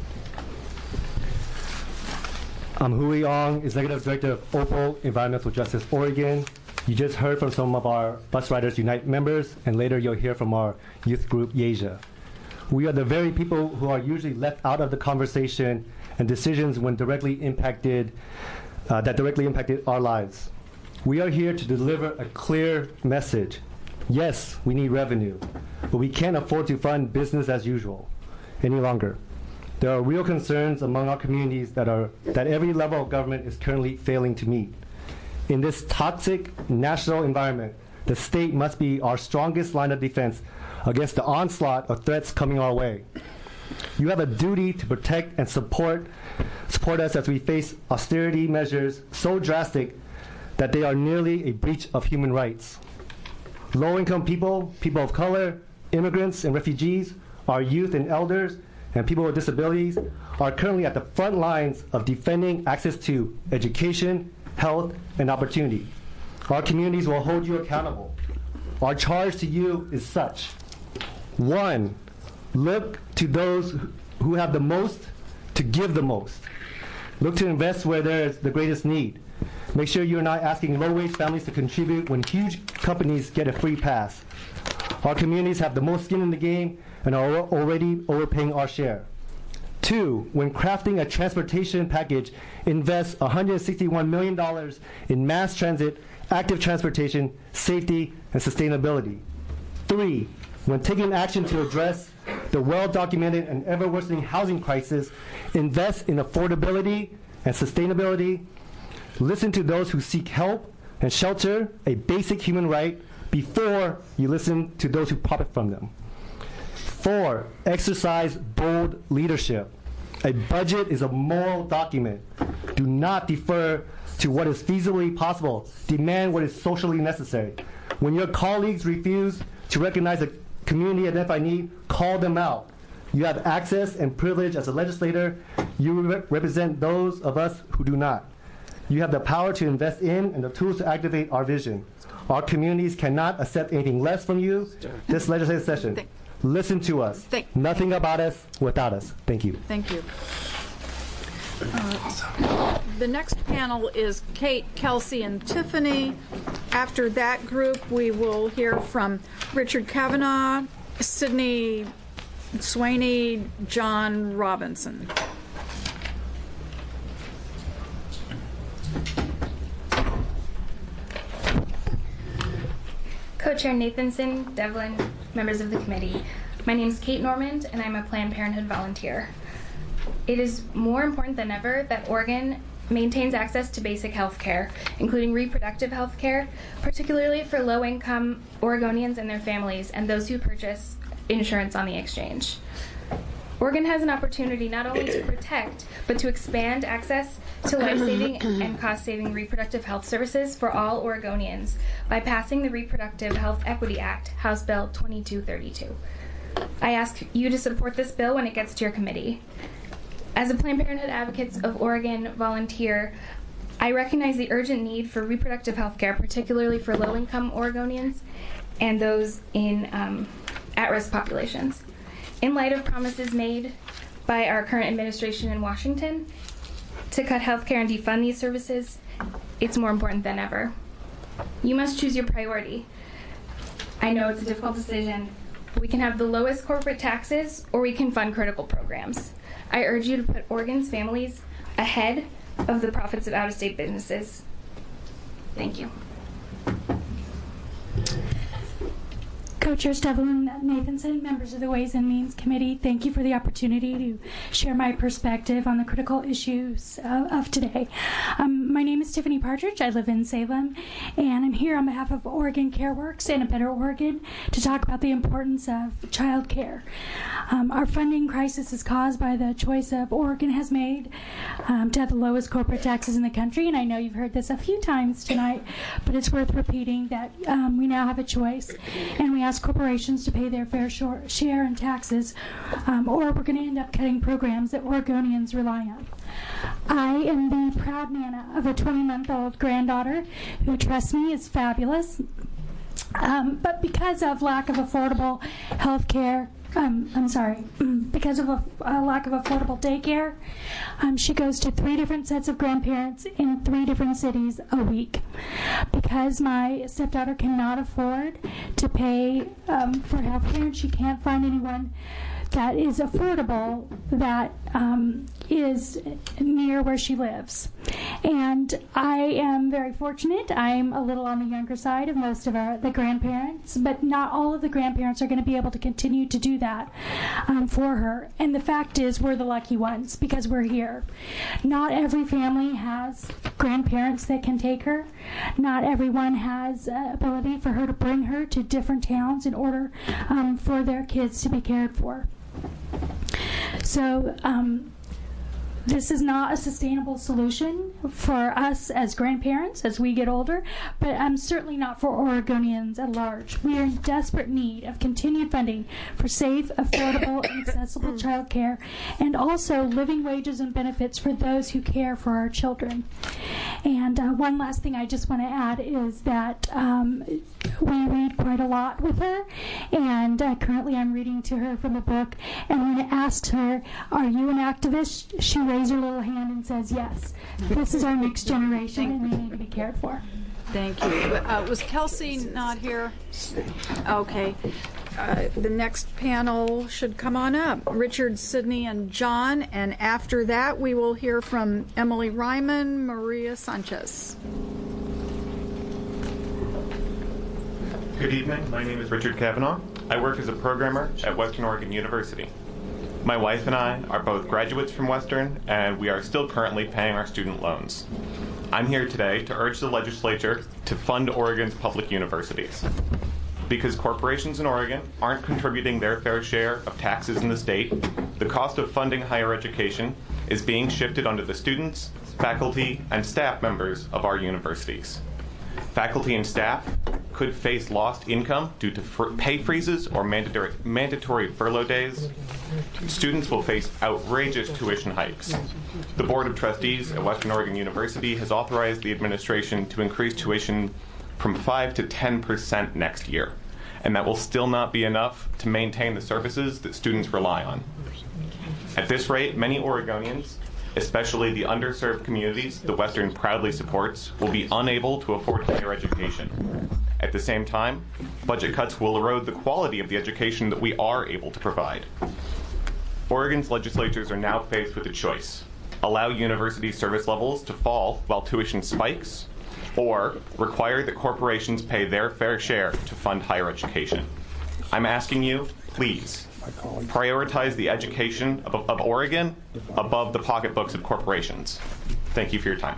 I'm Hui Ong, Executive Director of OPAL Environmental Justice Oregon. You just heard from some of our Bus Riders Unite members, and later you'll hear from our youth group, Yasia. We are the very people who are usually left out of the conversation and decisions when that directly impacted our lives. We are here to deliver a clear message. Yes, we need revenue, but we can't afford to fund business as usual any longer. There are real concerns among our communities that every level of government is currently failing to meet. In this toxic national environment, the state must be our strongest line of defense against the onslaught of threats coming our way. You have a duty to protect and support us as we face austerity measures so drastic that they are nearly a breach of human rights. Low-income people, people of color, immigrants and refugees, our youth and elders, and people with disabilities are currently at the front lines of defending access to education, health, and opportunity. Our communities will hold you accountable. Our charge to you is such. 1, look to those who have the most to give the most. Look to invest where there is the greatest need. Make sure you're not asking low-wage families to contribute when huge companies get a free pass. Our communities have the most skin in the game and are already overpaying our share. 2, when crafting a transportation package, invest $161 million in mass transit, active transportation, safety, and sustainability. 3, when taking action to address the well-documented and ever-worsening housing crisis, invest in affordability and sustainability. Listen to those who seek help and shelter, a basic human right, before you listen to those who profit from them. 4, exercise bold leadership. A budget is a moral document. Do not defer to what is feasibly possible. Demand what is socially necessary. When your colleagues refuse to recognize a community identified need, call them out. You have access and privilege as a legislator. You represent those of us who do not. You have the power to invest in and the tools to activate our vision. Our communities cannot accept anything less from you this legislative session. Listen to us. Nothing about us without us. Thank you. Thank you. The next panel is Kate, Kelsey, and Tiffany. After that group, we will hear from Richard Kavanaugh, Sydney Swaney, John Robinson. Co-Chair Nathanson, Devlin, members of the committee. My name is Kate Normand, and I'm a Planned Parenthood volunteer. It is more important than ever that Oregon maintains access to basic health care, including reproductive health care, particularly for low-income Oregonians and their families and those who purchase insurance on the exchange. Oregon has an opportunity not only to protect, but to expand access to life-saving and cost-saving reproductive health services for all Oregonians by passing the Reproductive Health Equity Act, House Bill 2232. I ask you to support this bill when it gets to your committee. As a Planned Parenthood Advocates of Oregon volunteer, I recognize the urgent need for reproductive health care, particularly for low-income Oregonians and those in at-risk populations. In light of promises made by our current administration in Washington to cut health care and defund these services, it's more important than ever. You must choose your priority. I know it's a difficult decision. We can have the lowest corporate taxes, or we can fund critical programs. I urge you to put Oregon's families ahead of the profits of out-of-state businesses. Thank you. Co-Chair Devlin Nathanson, members of the Ways and Means Committee, thank you for the opportunity to share my perspective on the critical issues of today. My name is Tiffany Partridge. I live in Salem, and I'm here on behalf of Oregon CareWorks and A Better Oregon to talk about the importance of child care. Our funding crisis is caused by the choice of Oregon has made to have the lowest corporate taxes in the country, and I know you've heard this a few times tonight, but it's worth repeating that we now have a choice, and we ask corporations to pay their fair share in taxes, or we're going to end up cutting programs that Oregonians rely on. I am the proud nana of a 20-month-old granddaughter who, trust me, is fabulous. But because of lack of affordable health care, because of a lack of affordable daycare, she goes to 3 different sets of grandparents in 3 different cities a week. Because my stepdaughter cannot afford to pay for health care, and she can't find anyone that is affordable, that is near where she lives. And I am very fortunate. I'm a little on the younger side of most of the grandparents, but not all of the grandparents are going to be able to continue to do that for her. And the fact is, we're the lucky ones because we're here. Not every family has grandparents that can take her. Not everyone has ability for her to bring her to different towns in order for their kids to be cared for. So this is not a sustainable solution for us as grandparents as we get older, but certainly not for Oregonians at large. We are in desperate need of continued funding for safe, affordable, and accessible child care, and also living wages and benefits for those who care for our children. And one last thing I just want to add is that we read quite a lot with her, and currently I'm reading to her from a book, and when I asked her, "Are you an activist?" she raised her little hand and says, "Yes." This is our next generation, and they need to be cared for. Thank you. Was Kelsey not here? Okay. The next panel should come on up. Richard, Sydney, and John. And after that, we will hear from Emily Ryman, Maria Sanchez. Good evening. My name is Richard Kavanaugh. I work as a programmer at Western Oregon University. My wife and I are both graduates from Western, and we are still currently paying our student loans. I'm here today to urge the legislature to fund Oregon's public universities. Because corporations in Oregon aren't contributing their fair share of taxes in the state, the cost of funding higher education is being shifted onto the students, faculty, and staff members of our universities. Faculty and staff could face lost income due to pay freezes or mandatory furlough days. Students will face outrageous tuition hikes. The Board of Trustees at Western Oregon University has authorized the administration to increase tuition from 5 to 10% next year, and that will still not be enough to maintain the services that students rely on. At this rate, many Oregonians, especially the underserved communities that Western proudly supports, will be unable to afford higher education. At the same time, budget cuts will erode the quality of the education that we are able to provide. Oregon's legislatures are now faced with a choice: allow university service levels to fall while tuition spikes, or require that corporations pay their fair share to fund higher education. I'm asking you, please, prioritize the education of Oregon above the pocketbooks of corporations. Thank you for your time.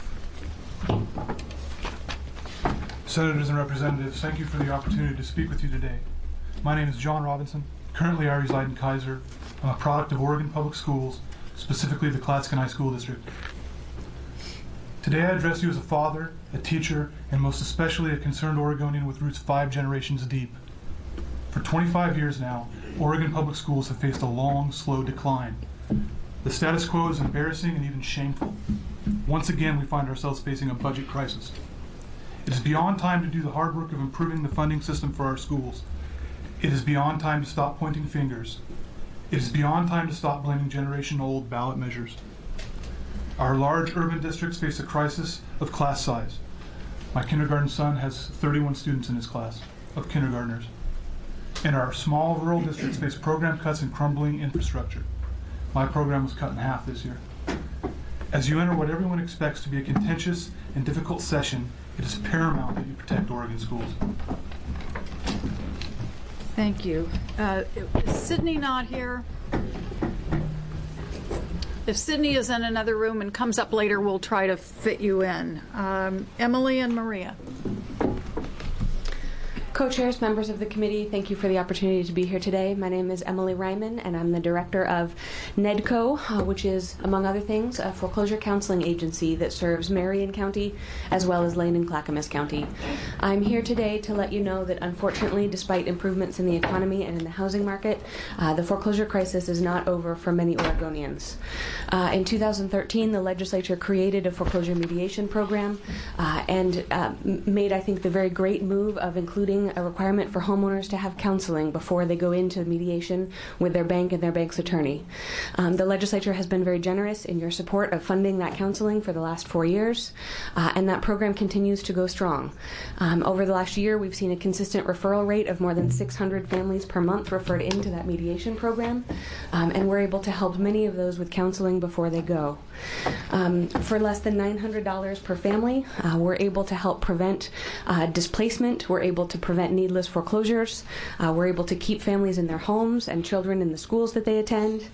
Senators and representatives, thank you for the opportunity to speak with you today. My name is John Robinson. Currently, I reside in Kaiser. I'm a product of Oregon Public Schools, specifically the Clatskanie School District. Today, I address you as a father, a teacher, and most especially a concerned Oregonian with roots 5 generations deep. For 25 years now, Oregon Public Schools have faced a long, slow decline. The status quo is embarrassing and even shameful. Once again, we find ourselves facing a budget crisis. It is beyond time to do the hard work of improving the funding system for our schools. It is beyond time to stop pointing fingers. It is beyond time to stop blaming generation-old ballot measures. Our large urban districts face a crisis of class size. My kindergarten son has 31 students in his class of kindergartners. And our small rural districts face program cuts and crumbling infrastructure. My program was cut in half this year. As you enter what everyone expects to be a contentious and difficult session, it is paramount that you protect Oregon schools. Thank you. Is Sydney not here? If Sydney is in another room and comes up later, we'll try to fit you in. Emily and Maria. Co-chairs, members of the committee, thank you for the opportunity to be here today. My name is Emily Ryman, and I'm the director of NEDCO, which is, among other things, a foreclosure counseling agency that serves Marion County as well as Lane and Clackamas County. I'm here today to let you know that, unfortunately, despite improvements in the economy and in the housing market, the foreclosure crisis is not over for many Oregonians. In 2013, the legislature created a foreclosure mediation program and made, I think, the very great move of including a requirement for homeowners to have counseling before they go into mediation with their bank and their bank's attorney. The legislature has been very generous in your support of funding that counseling for the last 4 years, and that program continues to go strong. Over the last year, we've seen a consistent referral rate of more than 600 families per month referred into that mediation program, and we're able to help many of those with counseling before they go. For less than $900 per family, we're able to help prevent displacement. We're able to prevent needless foreclosures. We're able to keep families in their homes and children in the schools that they attend,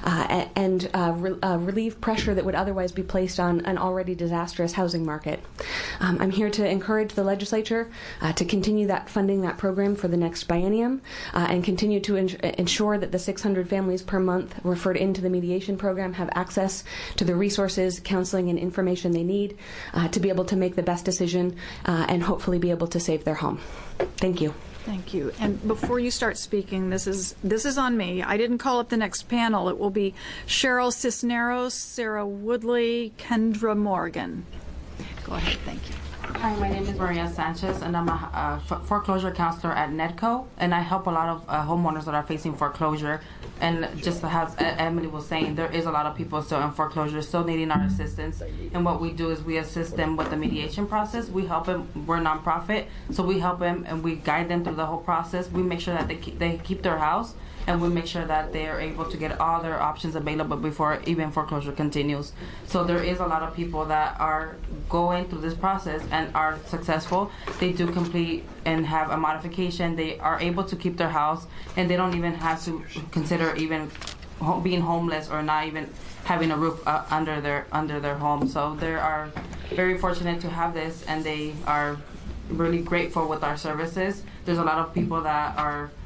and relieve pressure that would otherwise be placed on an already disastrous housing market. I'm here to encourage the legislature to continue funding that program for the next biennium, and continue to ensure that the 600 families per month referred into the mediation program have access to the resources, counseling, and information they need to be able to make the best decision and hopefully be able to save their home. Thank you. Thank you. And before you start speaking, this is on me. I didn't call up the next panel. It will be Cheryl Cisneros, Sarah Woodley, Kendra Morgan. Go ahead. Thank you. Hi, my name is Maria Sanchez, and I'm a foreclosure counselor at NEDCO, and I help a lot of homeowners that are facing foreclosure. And just as Emily was saying, there is a lot of people still in foreclosure, still needing our assistance. And what we do is we assist them with the mediation process. We help them. We're a nonprofit, so we help them and we guide them through the whole process. We make sure that they keep their house, and we make sure that they are able to get all their options available before even foreclosure continues. So there is a lot of people that are going through this process and are successful. They do complete and have a modification. They are able to keep their house, and they don't even have to consider even being homeless or not even having a roof under their home. So they are very fortunate to have this, and they are really grateful with our services. There's a lot of people that are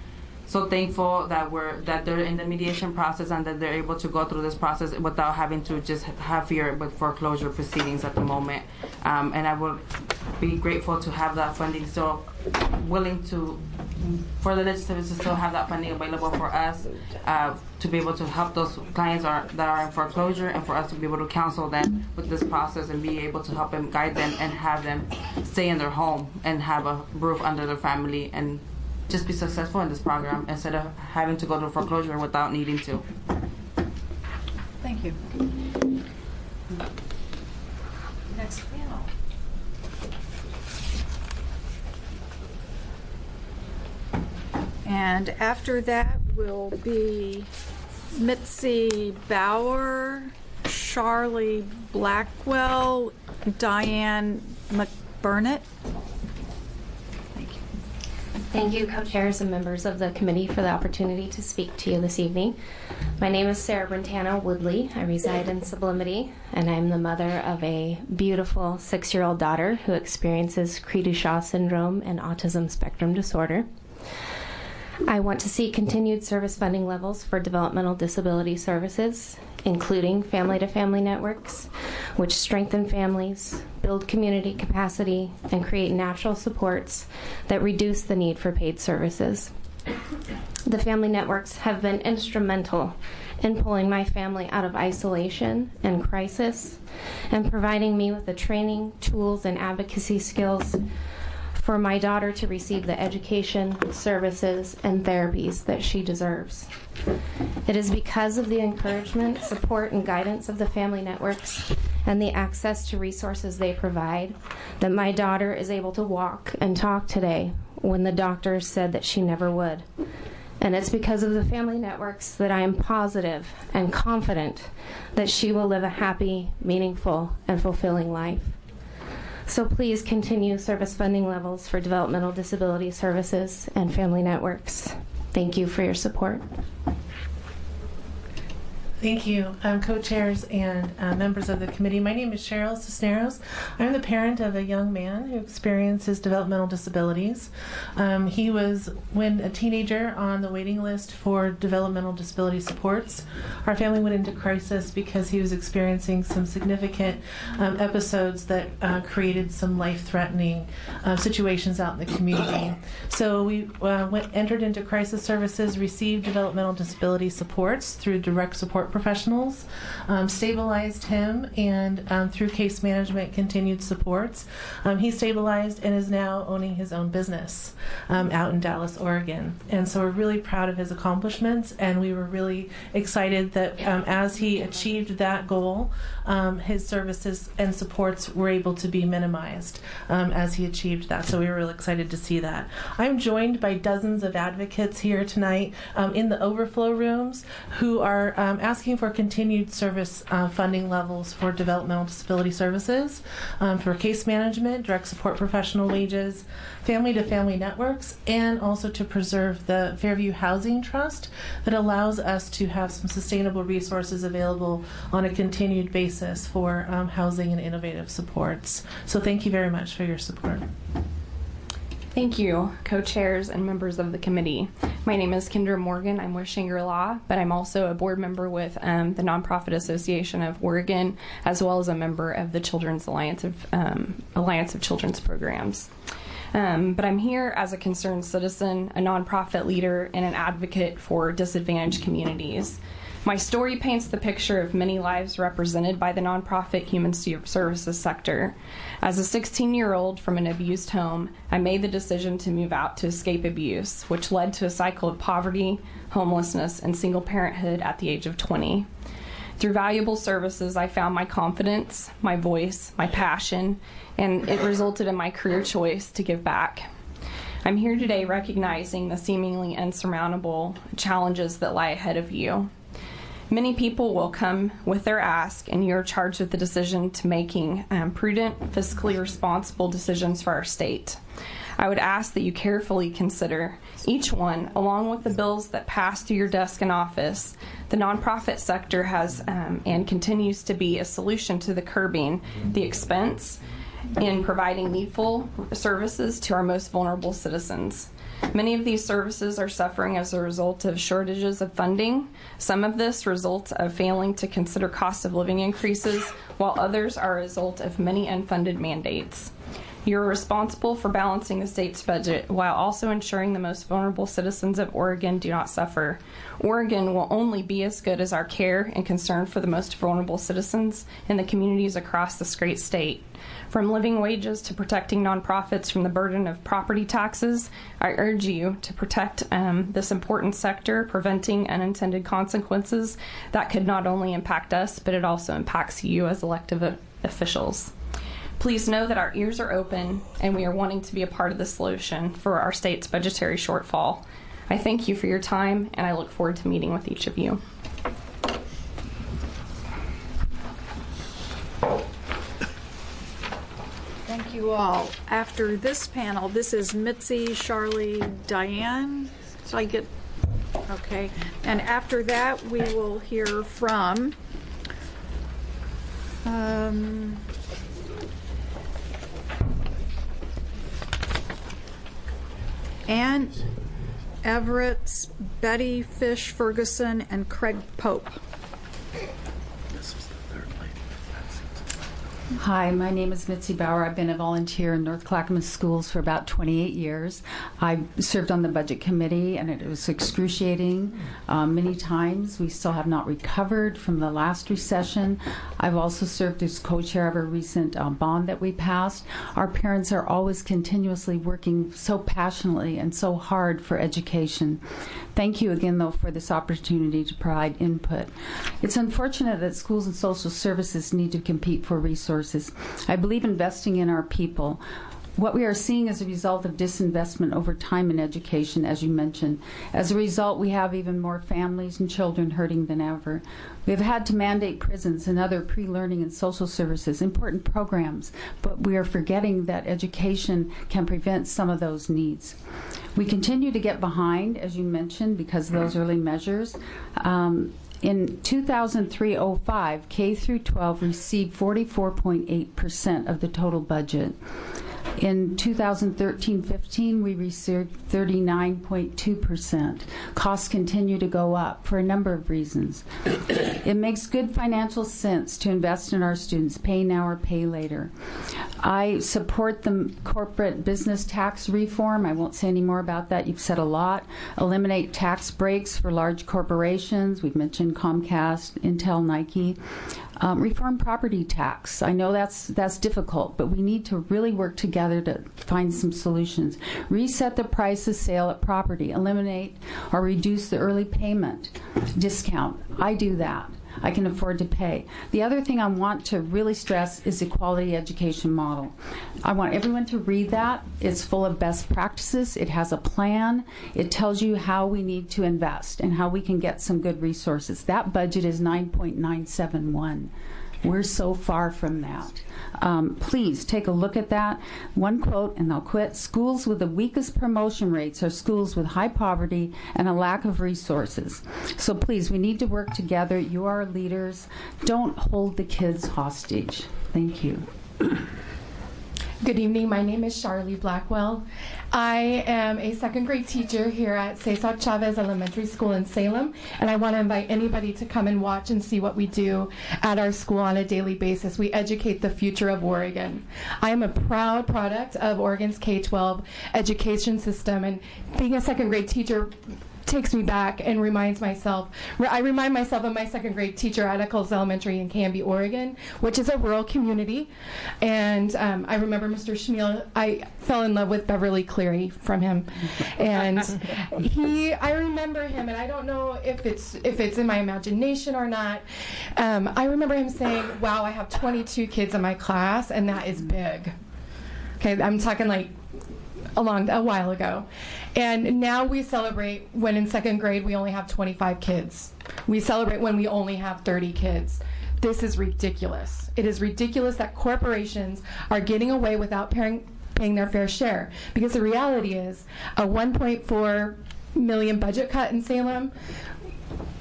so thankful that they're in the mediation process and that they're able to go through this process without having to just have fear with foreclosure proceedings at the moment. And I would be grateful to have that funding still willing to, for the legislature to still have that funding available for us to be able to help those clients that are in foreclosure, and for us to be able to counsel them with this process and be able to help them, guide them, and have them stay in their home and have a roof under their family and just be successful in this program instead of having to go to foreclosure without needing to. Thank you. Next panel. And after that will be Mitzi Bauer, Charlie Blackwell, Diane McBurnett. Thank you, co-chairs and members of the committee, for the opportunity to speak to you this evening. My name is Sarah Brentano Woodley. I reside in Sublimity, and I'm the mother of a beautiful 6-year-old daughter who experiences Cri-du-Chat syndrome and autism spectrum disorder. I want to see continued service funding levels for developmental disability services, including family-to-family networks, which strengthen families, build community capacity, and create natural supports that reduce the need for paid services. The family networks have been instrumental in pulling my family out of isolation and crisis and providing me with the training, tools, and advocacy skills for my daughter to receive the education, services, and therapies that she deserves. It is because of the encouragement, support, and guidance of the family networks and the access to resources they provide that my daughter is able to walk and talk today when the doctors said that she never would. And it's because of the family networks that I am positive and confident that she will live a happy, meaningful, and fulfilling life. So please continue service funding levels for developmental disability services and family networks. Thank you for your support. Thank you, co-chairs and members of the committee. My name is Cheryl Cisneros. I'm the parent of a young man who experiences developmental disabilities. He was, when a teenager, on the waiting list for developmental disability supports. Our family went into crisis because he was experiencing some significant episodes that created some life-threatening situations out in the community. So we entered into crisis services, received developmental disability supports through direct support professionals, stabilized him, and through case management continued supports. He stabilized and is now owning his own business out in Dallas, Oregon. And so we're really proud of his accomplishments, and we were really excited that as he achieved that goal, his services and supports were able to be minimized as he achieved that. So we were really excited to see that. I'm joined by dozens of advocates here tonight in the overflow rooms who are asking for continued service funding levels for developmental disability services, for case management, direct support professional wages, family-to-family networks, and also to preserve the Fairview Housing Trust that allows us to have some sustainable resources available on a continued basis for housing and innovative supports. So thank you very much for your support. Thank you, co-chairs and members of the committee. My name is Kendra Morgan. I'm with Shangri-La, but I'm also a board member with the Nonprofit Association of Oregon, as well as a member of the Children's Alliance of Children's Programs. But I'm here as a concerned citizen, a nonprofit leader, and an advocate for disadvantaged communities. My story paints the picture of many lives represented by the nonprofit human services sector. As a 16-year-old from an abused home, I made the decision to move out to escape abuse, which led to a cycle of poverty, homelessness, and single parenthood at the age of 20. Through valuable services, I found my confidence, my voice, my passion, and it resulted in my career choice to give back. I'm here today recognizing the seemingly insurmountable challenges that lie ahead of you. Many people will come with their ask, and you're charged with the decision to making prudent, fiscally responsible decisions for our state. I would ask that you carefully consider each one, along with the bills that pass through your desk and office. The nonprofit sector has and continues to be a solution to the curbing the expense in providing needful services to our most vulnerable citizens. Many of these services are suffering as a result of shortages of funding. Some of this results of failing to consider cost of living increases, while others are a result of many unfunded mandates. You're responsible for balancing the state's budget while also ensuring the most vulnerable citizens of Oregon do not suffer. Oregon will only be as good as our care and concern for the most vulnerable citizens in the communities across this great state. From living wages to protecting nonprofits from the burden of property taxes, I urge you to protect this important sector, preventing unintended consequences that could not only impact us, but it also impacts you as elected officials. Please know that our ears are open and we are wanting to be a part of the solution for our state's budgetary shortfall. I thank you for your time and I look forward to meeting with each of you. Thank you all. After this panel, this is Mitzi, Charlie, Diane. So I get, okay. And after that, we will hear from Ann Everett, Betty Fish Ferguson, and Craig Pope. Hi, my name is Mitzi Bauer. I've been a volunteer in North Clackamas Schools for about 28 years. I served on the budget committee, and it was excruciating many times. We still have not recovered from the last recession. I've also served as co-chair of a recent bond that we passed. Our parents are always continuously working so passionately and so hard for education. Thank you again, though, for this opportunity to provide input. It's unfortunate that schools and social services need to compete for resources. I believe investing in our people. What we are seeing is a result of disinvestment over time in education, as you mentioned. As a result, we have even more families and children hurting than ever. We have had to mandate prisons and other pre-learning and social services, important programs, but we are forgetting that education can prevent some of those needs. We continue to get behind, as you mentioned, because of those early measures. In 2003-05, K through 12 received 44.8% of the total budget. In 2013-15, we received 39.2%. Costs continue to go up for a number of reasons. It makes good financial sense to invest in our students, pay now or pay later. I support the corporate business tax reform. I won't say any more about that. You've said a lot. Eliminate tax breaks for large corporations. We've mentioned Comcast, Intel, Nike. Reform property tax. I know that's difficult, but we need to really work together to find some solutions. Reset the price of sale at property. Eliminate or reduce the early payment discount. I do that. I can afford to pay. The other thing I want to really stress is the quality education model. I want everyone to read that. It's full of best practices. It has a plan. It tells you how we need to invest and how we can get some good resources. That budget is 9.971. We're so far from that. Please take a look at that. One quote, and I'll quit. Schools with the weakest promotion rates are schools with high poverty and a lack of resources. So please, we need to work together. You are leaders. Don't hold the kids hostage. Thank you. Good evening. My name is Charlie Blackwell. I am a second grade teacher here at Cesar Chavez Elementary School in Salem, and I want to invite anybody to come and watch and see what we do at our school on a daily basis. We educate the future of Oregon. I am a proud product of Oregon's K-12 education system, and being a second grade teacher takes me back and reminds myself, I remind myself of my second grade teacher at Eccles Elementary in Canby, Oregon, which is a rural community. And I remember Mr. Schmiel, I fell in love with Beverly Cleary from him. And I remember him, and I don't know if it's in my imagination or not. I remember him saying, wow, I have 22 kids in my class, and that is big. Okay, I'm talking like a while ago. And now we celebrate when in second grade we only have 25 kids. We celebrate when we only have 30 kids. This is ridiculous. It is ridiculous that corporations are getting away without paying their fair share. Because the reality is a $1.4 million budget cut in Salem,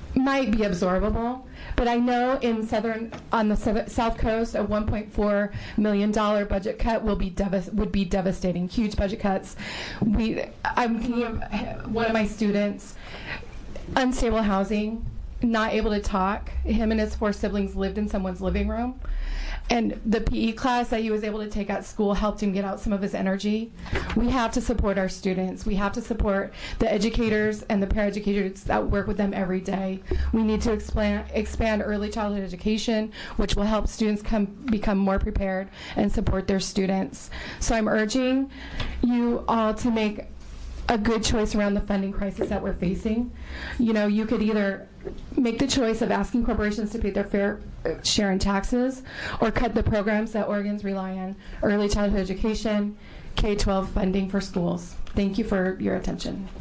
might be absorbable, but I know on the South Coast, a $1.4 million budget cut would be devastating. Huge budget cuts. I'm thinking of one of my students, unstable housing, not able to talk. Him and his 4 siblings lived in someone's living room. And the PE class that he was able to take at school helped him get out some of his energy. We have to support our students. We have to support the educators and the paraeducators that work with them every day. We need to expand early childhood education, which will help students become more prepared and support their students. So I'm urging you all to make a good choice around the funding crisis that we're facing. You know, you could either make the choice of asking corporations to pay their fair share in taxes, or cut the programs that Oregons rely on: early childhood education, K-12 funding for schools. Thank you for your attention.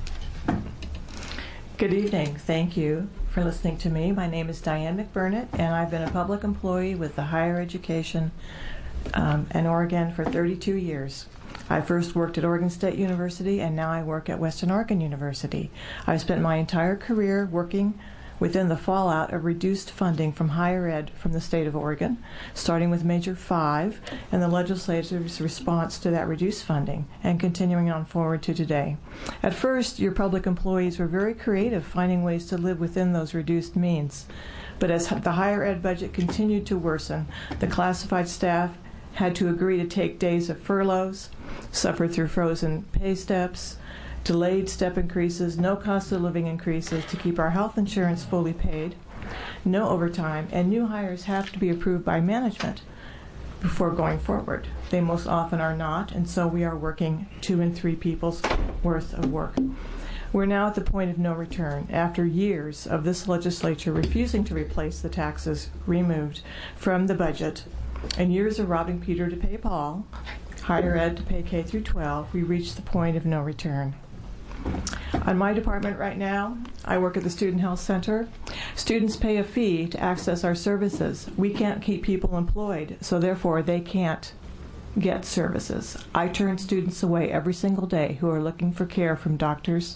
Good evening. Thank you for listening to me. My name is Diane McBurnett, and I've been a public employee with the higher education in Oregon for 32 years. I first worked at Oregon State University, and now I work at Western Oregon University. I've spent my entire career working within the fallout of reduced funding from higher ed from the state of Oregon, starting with Major 5 and the legislature's response to that reduced funding, and continuing on forward to today. At first, your public employees were very creative finding ways to live within those reduced means. But as the higher ed budget continued to worsen, the classified staff had to agree to take days of furloughs, suffer through frozen pay steps, delayed step increases, no cost of living increases to keep our health insurance fully paid, no overtime, and new hires have to be approved by management before going forward. They most often are not, and so we are working 2 and 3 people's worth of work. We're now at the point of no return after years of this legislature refusing to replace the taxes removed from the budget and years of robbing Peter to pay Paul, higher ed to pay K through 12. We reached the point of no return. On my department right now, I work at the Student Health Center. Students pay a fee to access our services. We can't keep people employed, so therefore they can't get services. I turn students away every single day who are looking for care from doctors.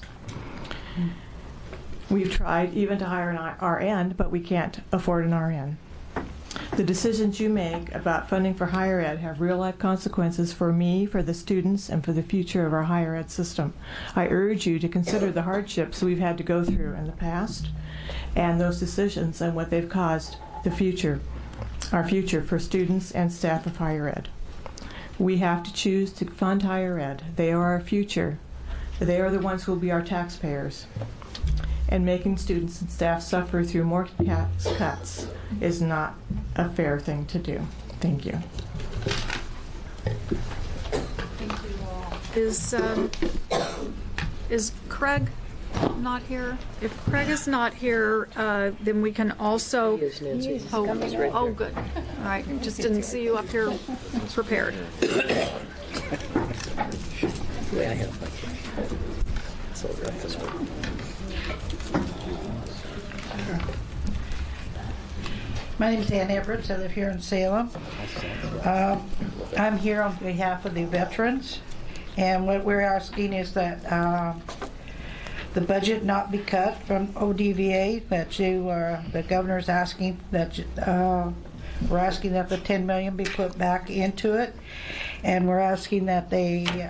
We've tried even to hire an RN, but we can't afford an RN. The decisions you make about funding for higher ed have real-life consequences for me, for the students, and for the future of our higher ed system. I urge you to consider the hardships we've had to go through in the past and those decisions and what they've caused our future for students and staff of higher ed. We have to choose to fund higher ed. They are our future. They are the ones who will be our taxpayers. And making students and staff suffer through more tax cuts is not a fair thing to do. Thank you. Thank you all. Is Craig not here? If Craig is not here, then we can also. Oh, good. All right. Just didn't see you up here prepared. My name is Ann Everett. I live here in Salem. I'm here on behalf of the veterans, and what we're asking is that the budget not be cut from ODVA. That the governor's asking that we're asking that the $10 million be put back into it, and we're asking that they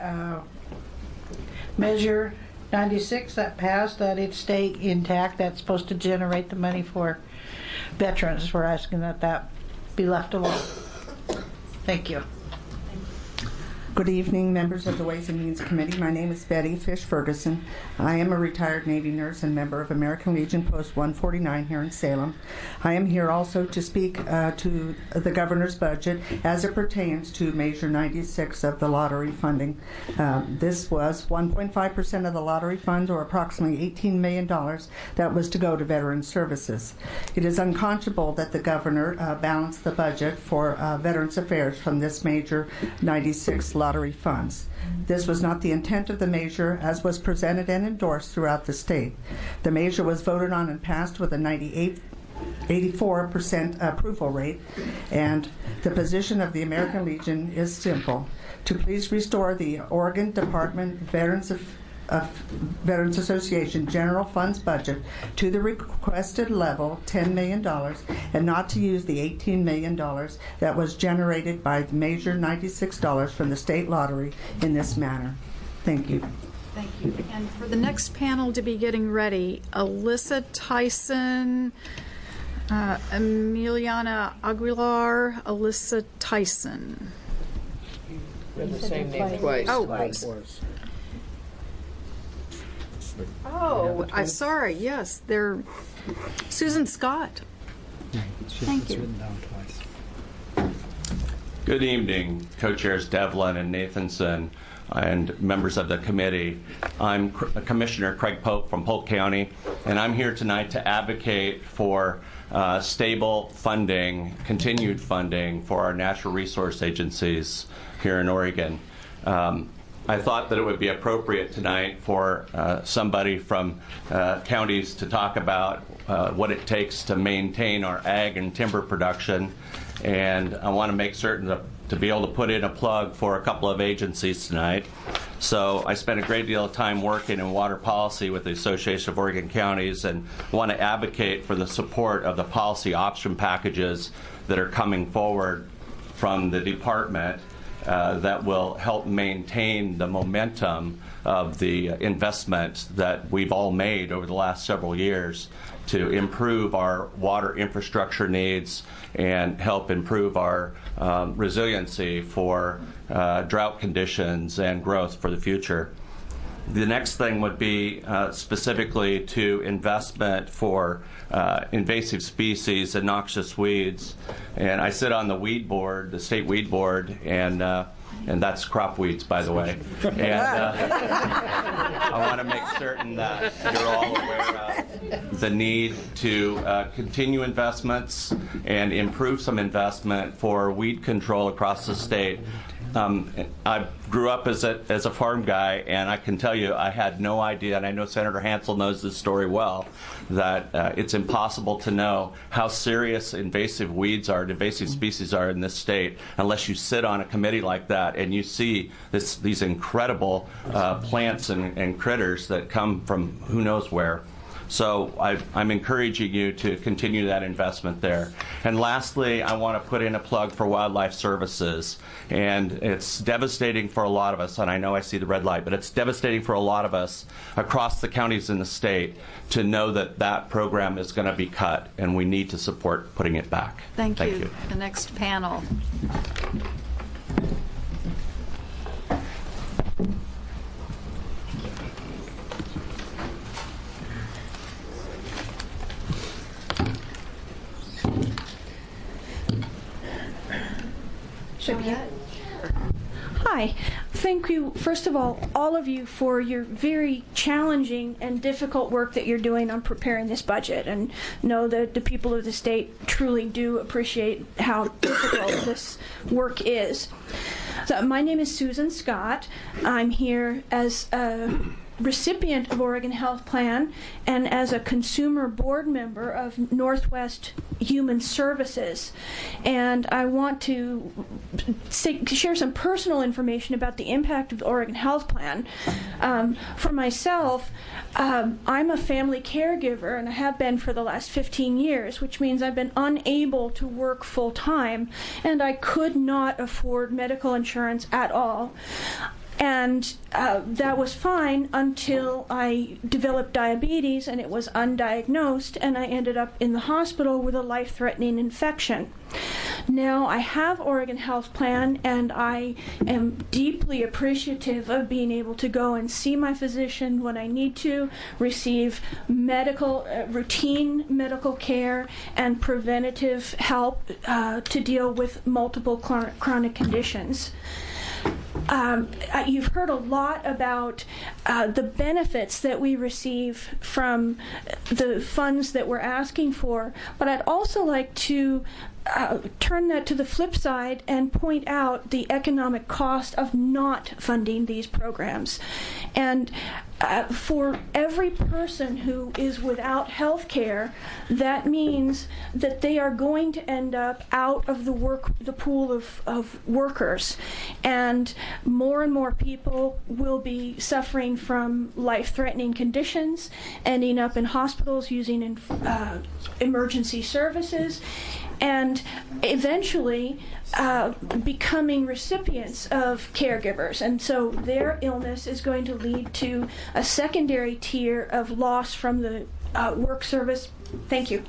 measure 96 that passed, that it stay intact. That's supposed to generate the money for veterans. We're asking that that be left alone. Thank you. Good evening, members of the Ways and Means Committee. My name is Betty Fish Ferguson. I am a retired Navy nurse and member of American Legion Post 149 here in Salem. I am here also to speak to the governor's budget as it pertains to Measure 96 of the lottery funding. This was 1.5% of the lottery funds, or approximately $18 million, that was to go to veteran services. It is unconscionable that the governor balanced the budget for Veterans Affairs from this Measure 96 lottery funds. This was not the intent of the measure, as was presented and endorsed throughout the state. The measure was voted on and passed with a 84% approval rate, and the position of the American Legion is simple: to please restore the Oregon Department of Veterans Veterans Association general funds budget to the requested level, $10 million, and not to use the $18 million that was generated by the Measure 96 from the state lottery in this manner. Thank you. Thank you. And for the next panel to be getting ready, Alyssa Tyson, Emiliana Aguilar, Alyssa Tyson. We're the same name twice. Oh, I'm sorry. Yes, they're Susan Scott. Thank you. Good evening, co-chairs Devlin and Nathanson and members of the committee. I'm Commissioner Craig Pope from Polk County, and I'm here tonight to advocate for stable funding, continued funding for our natural resource agencies here in Oregon. I thought that it would be appropriate tonight for somebody from counties to talk about what it takes to maintain our ag and timber production, and I want to make certain to be able to put in a plug for a couple of agencies tonight. So I spent a great deal of time working in water policy with the Association of Oregon Counties and want to advocate for the support of the policy option packages that are coming forward from the department that will help maintain the momentum of the investments that we've all made over the last several years to improve our water infrastructure needs and help improve our resiliency for drought conditions and growth for the future. The next thing would be specifically to investment for invasive species and noxious weeds. And I sit on the weed board, the state weed board, and that's crop weeds, by the way. And I want to make certain that you're all aware of the need to continue investments and improve some investment for weed control across the state. I grew up as a farm guy, and I can tell you I had no idea, and I know Senator Hansel knows this story well, that it's impossible to know how serious invasive weeds are, invasive species are in this state, unless you sit on a committee like that and you see these incredible plants and critters that come from who knows where. So I'm encouraging you to continue that investment there. And lastly, I want to put in a plug for Wildlife Services. And it's devastating for a lot of us, and I know I see the red light, but it's devastating for a lot of us across the counties in the state to know that that program is going to be cut, and we need to support putting it back. Thank you. The next panel. Hi. Thank you, first of all of you, for your very challenging and difficult work that you're doing on preparing this budget, and know that the people of the state truly do appreciate how difficult this work is. So, my name is Susan Scott. I'm here as a recipient of Oregon Health Plan and as a consumer board member of Northwest Human Services, and I want to share some personal information about the impact of the Oregon Health Plan. For myself, I'm a family caregiver, and I have been for the last 15 years, which means I've been unable to work full time, and I could not afford medical insurance at all. And that was fine until I developed diabetes, and it was undiagnosed, and I ended up in the hospital with a life-threatening infection. Now I have Oregon Health Plan, and I am deeply appreciative of being able to go and see my physician when I need to, receive routine medical care and preventative help to deal with multiple chronic conditions. You've heard a lot about the benefits that we receive from the funds that we're asking for, but I'd also like to turn that to the flip side and point out the economic cost of not funding these programs. And for every person who is without health care, that means that they are going to end up out of the pool of workers. And more people will be suffering from life-threatening conditions, ending up in hospitals using emergency services, and eventually becoming recipients of caregivers. And so their illness is going to lead to a secondary tier of loss from the work service. Thank you.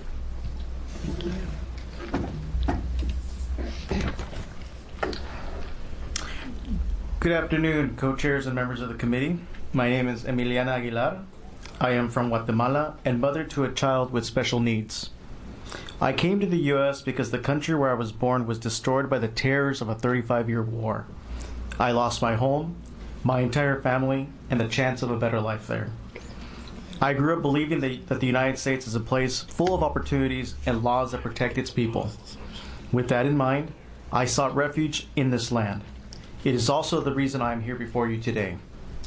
Good afternoon, co-chairs and members of the committee. My name is Emiliana Aguilar. I am from Guatemala and mother to a child with special needs. I came to the U.S. because the country where I was born was destroyed by the terrors of a 35-year war. I lost my home, my entire family, and the chance of a better life there. I grew up believing that the United States is a place full of opportunities and laws that protect its people. With that in mind, I sought refuge in this land. It is also the reason I am here before you today.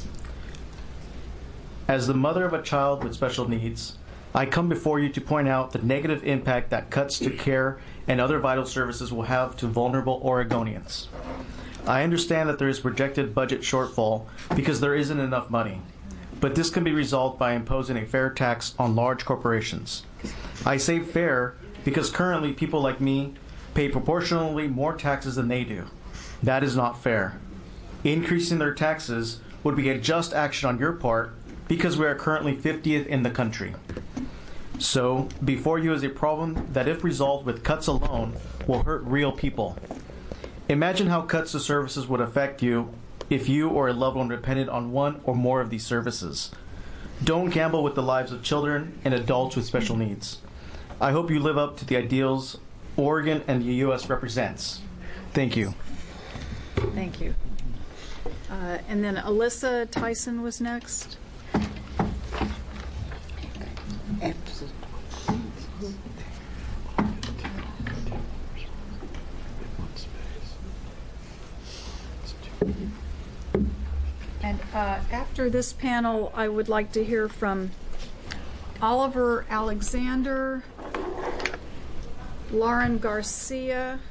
As the mother of a child with special needs, I come before you to point out the negative impact that cuts to care and other vital services will have to vulnerable Oregonians. I understand that there is projected budget shortfall because there isn't enough money, but this can be resolved by imposing a fair tax on large corporations. I say fair because currently people like me pay proportionally more taxes than they do. That is not fair. Increasing their taxes would be a just action on your part because we are currently 50th in the country. So, before you is a problem that, if resolved with cuts alone, will hurt real people. Imagine how cuts to services would affect you if you or a loved one depended on one or more of these services. Don't gamble with the lives of children and adults with special needs. I hope you live up to the ideals Oregon and the U.S. represents. Thank you. Thank you. And then Alyssa Tyson was next. And after this panel, I would like to hear from Oliver Alexander, Lauren Garcia,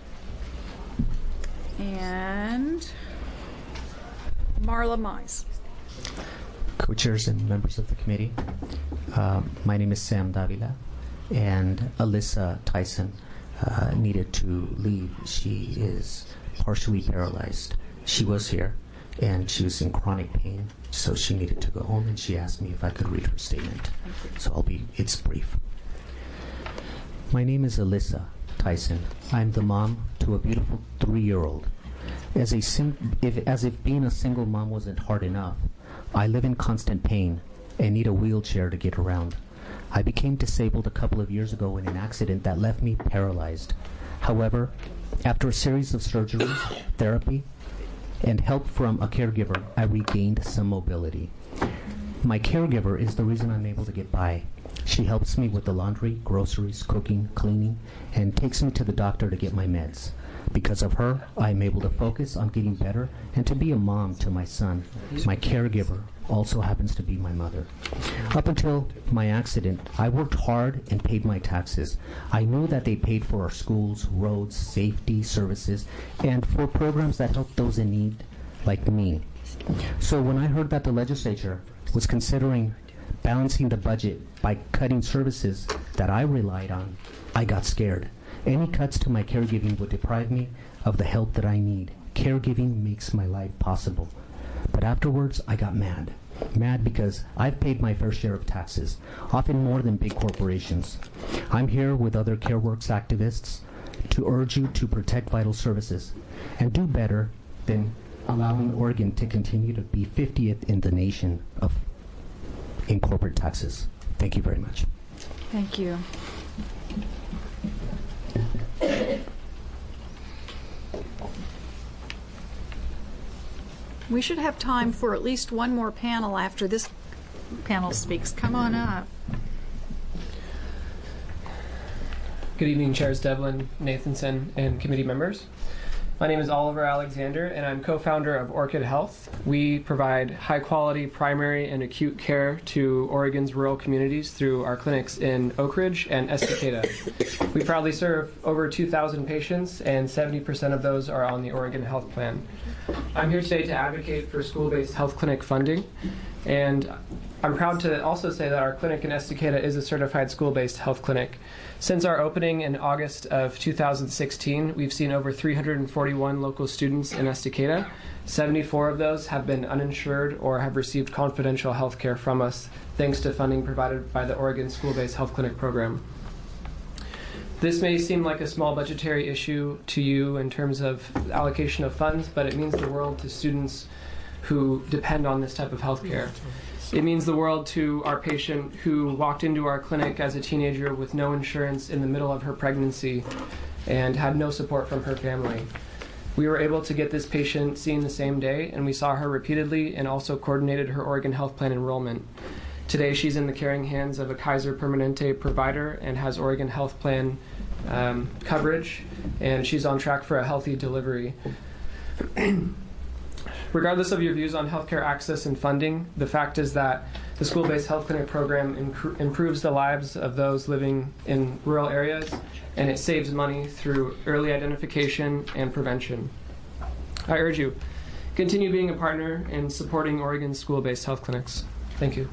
and Marla Mize. Co-chairs and members of the committee, my name is Sam Davila, and Alyssa Tyson needed to leave. She is partially paralyzed. She was here, and she was in chronic pain, so she needed to go home, and she asked me if I could read her statement. So it's brief. My name is Alyssa Tyson. I'm the mom to a beautiful 3-year-old. As if being a single mom wasn't hard enough, I live in constant pain and need a wheelchair to get around. I became disabled a couple of years ago in an accident that left me paralyzed. However, after a series of surgeries, therapy, and help from a caregiver, I regained some mobility. My caregiver is the reason I'm able to get by. She helps me with the laundry, groceries, cooking, cleaning, and takes me to the doctor to get my meds. Because of her, I'm able to focus on getting better and to be a mom to my son. My caregiver also happens to be my mother. Up until my accident, I worked hard and paid my taxes. I knew that they paid for our schools, roads, safety, services, and for programs that help those in need like me. So when I heard that the legislature was considering balancing the budget by cutting services that I relied on, I got scared. Any cuts to my caregiving would deprive me of the help that I need. Caregiving makes my life possible. But afterwards, I got mad. Mad because I've paid my fair share of taxes, often more than big corporations. I'm here with other CareWorks activists to urge you to protect vital services and do better than allowing Oregon to continue to be 50th in the nation in corporate taxes. Thank you very much. Thank you. We should have time for at least one more panel after this panel speaks. Come on up. Good evening, Chairs Devlin, Nathanson, and committee members. My name is Oliver Alexander, and I'm co-founder of Orchid Health. We provide high-quality primary and acute care to Oregon's rural communities through our clinics in Oak Ridge and Estacada. We proudly serve over 2,000 patients, and 70% of those are on the Oregon Health Plan. I'm here today to advocate for school-based health clinic funding, and I'm proud to also say that our clinic in Estacada is a certified school-based health clinic. Since our opening in August of 2016, we've seen over 341 local students in Estacada. 74 of those have been uninsured or have received confidential health care from us, thanks to funding provided by the Oregon School-Based Health Clinic program. This may seem like a small budgetary issue to you in terms of allocation of funds, but it means the world to students who depend on this type of health care. It means the world to our patient who walked into our clinic as a teenager with no insurance in the middle of her pregnancy and had no support from her family. We were able to get this patient seen the same day, and we saw her repeatedly and also coordinated her Oregon Health Plan enrollment. Today she's in the caring hands of a Kaiser Permanente provider and has Oregon Health Plan coverage, and she's on track for a healthy delivery. Regardless of your views on healthcare access and funding, the fact is that the school-based health clinic program improves the lives of those living in rural areas, and it saves money through early identification and prevention. I urge you, continue being a partner in supporting Oregon's school-based health clinics. Thank you.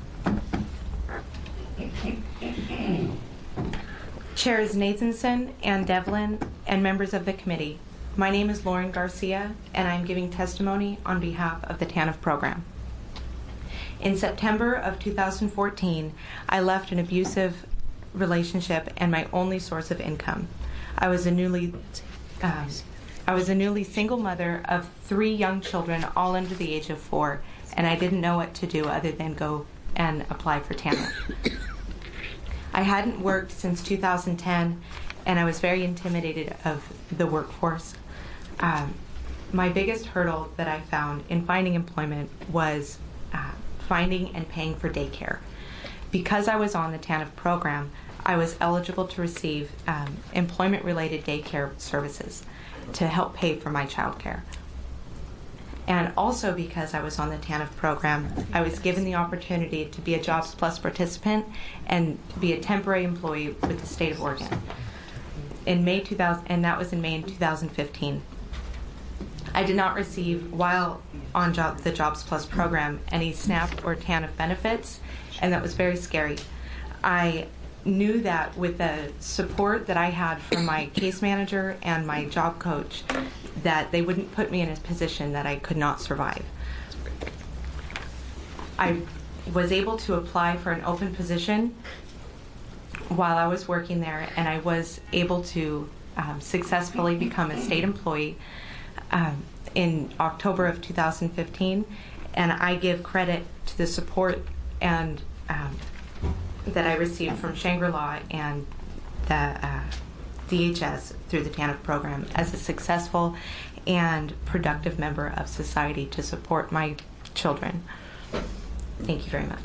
Chairs Nathanson and Devlin and members of the committee. My name is Lauren Garcia, and I'm giving testimony on behalf of the TANF program. In September of 2014, I left an abusive relationship and my only source of income. I was a newly single mother of 3 young children, all under the age of 4, and I didn't know what to do other than go and apply for TANF. I hadn't worked since 2010, and I was very intimidated of the workforce. My biggest hurdle that I found in finding employment was finding and paying for daycare. Because I was on the TANF program, I was eligible to receive employment-related daycare services to help pay for my child care. And also because I was on the TANF program, I was given the opportunity to be a Jobs Plus participant and be a temporary employee with the state of Oregon. In May 2000, and that was in May 2015. I did not receive, while on the Jobs Plus program, any SNAP or TANF benefits, and that was very scary. I knew that with the support that I had from my case manager and my job coach, that they wouldn't put me in a position that I could not survive. I was able to apply for an open position while I was working there, and I was able to successfully become a state employee in October of 2015, and I give credit to the support and that I received from Shangri-La and the DHS through the TANF program as a successful and productive member of society to support my children. Thank you very much.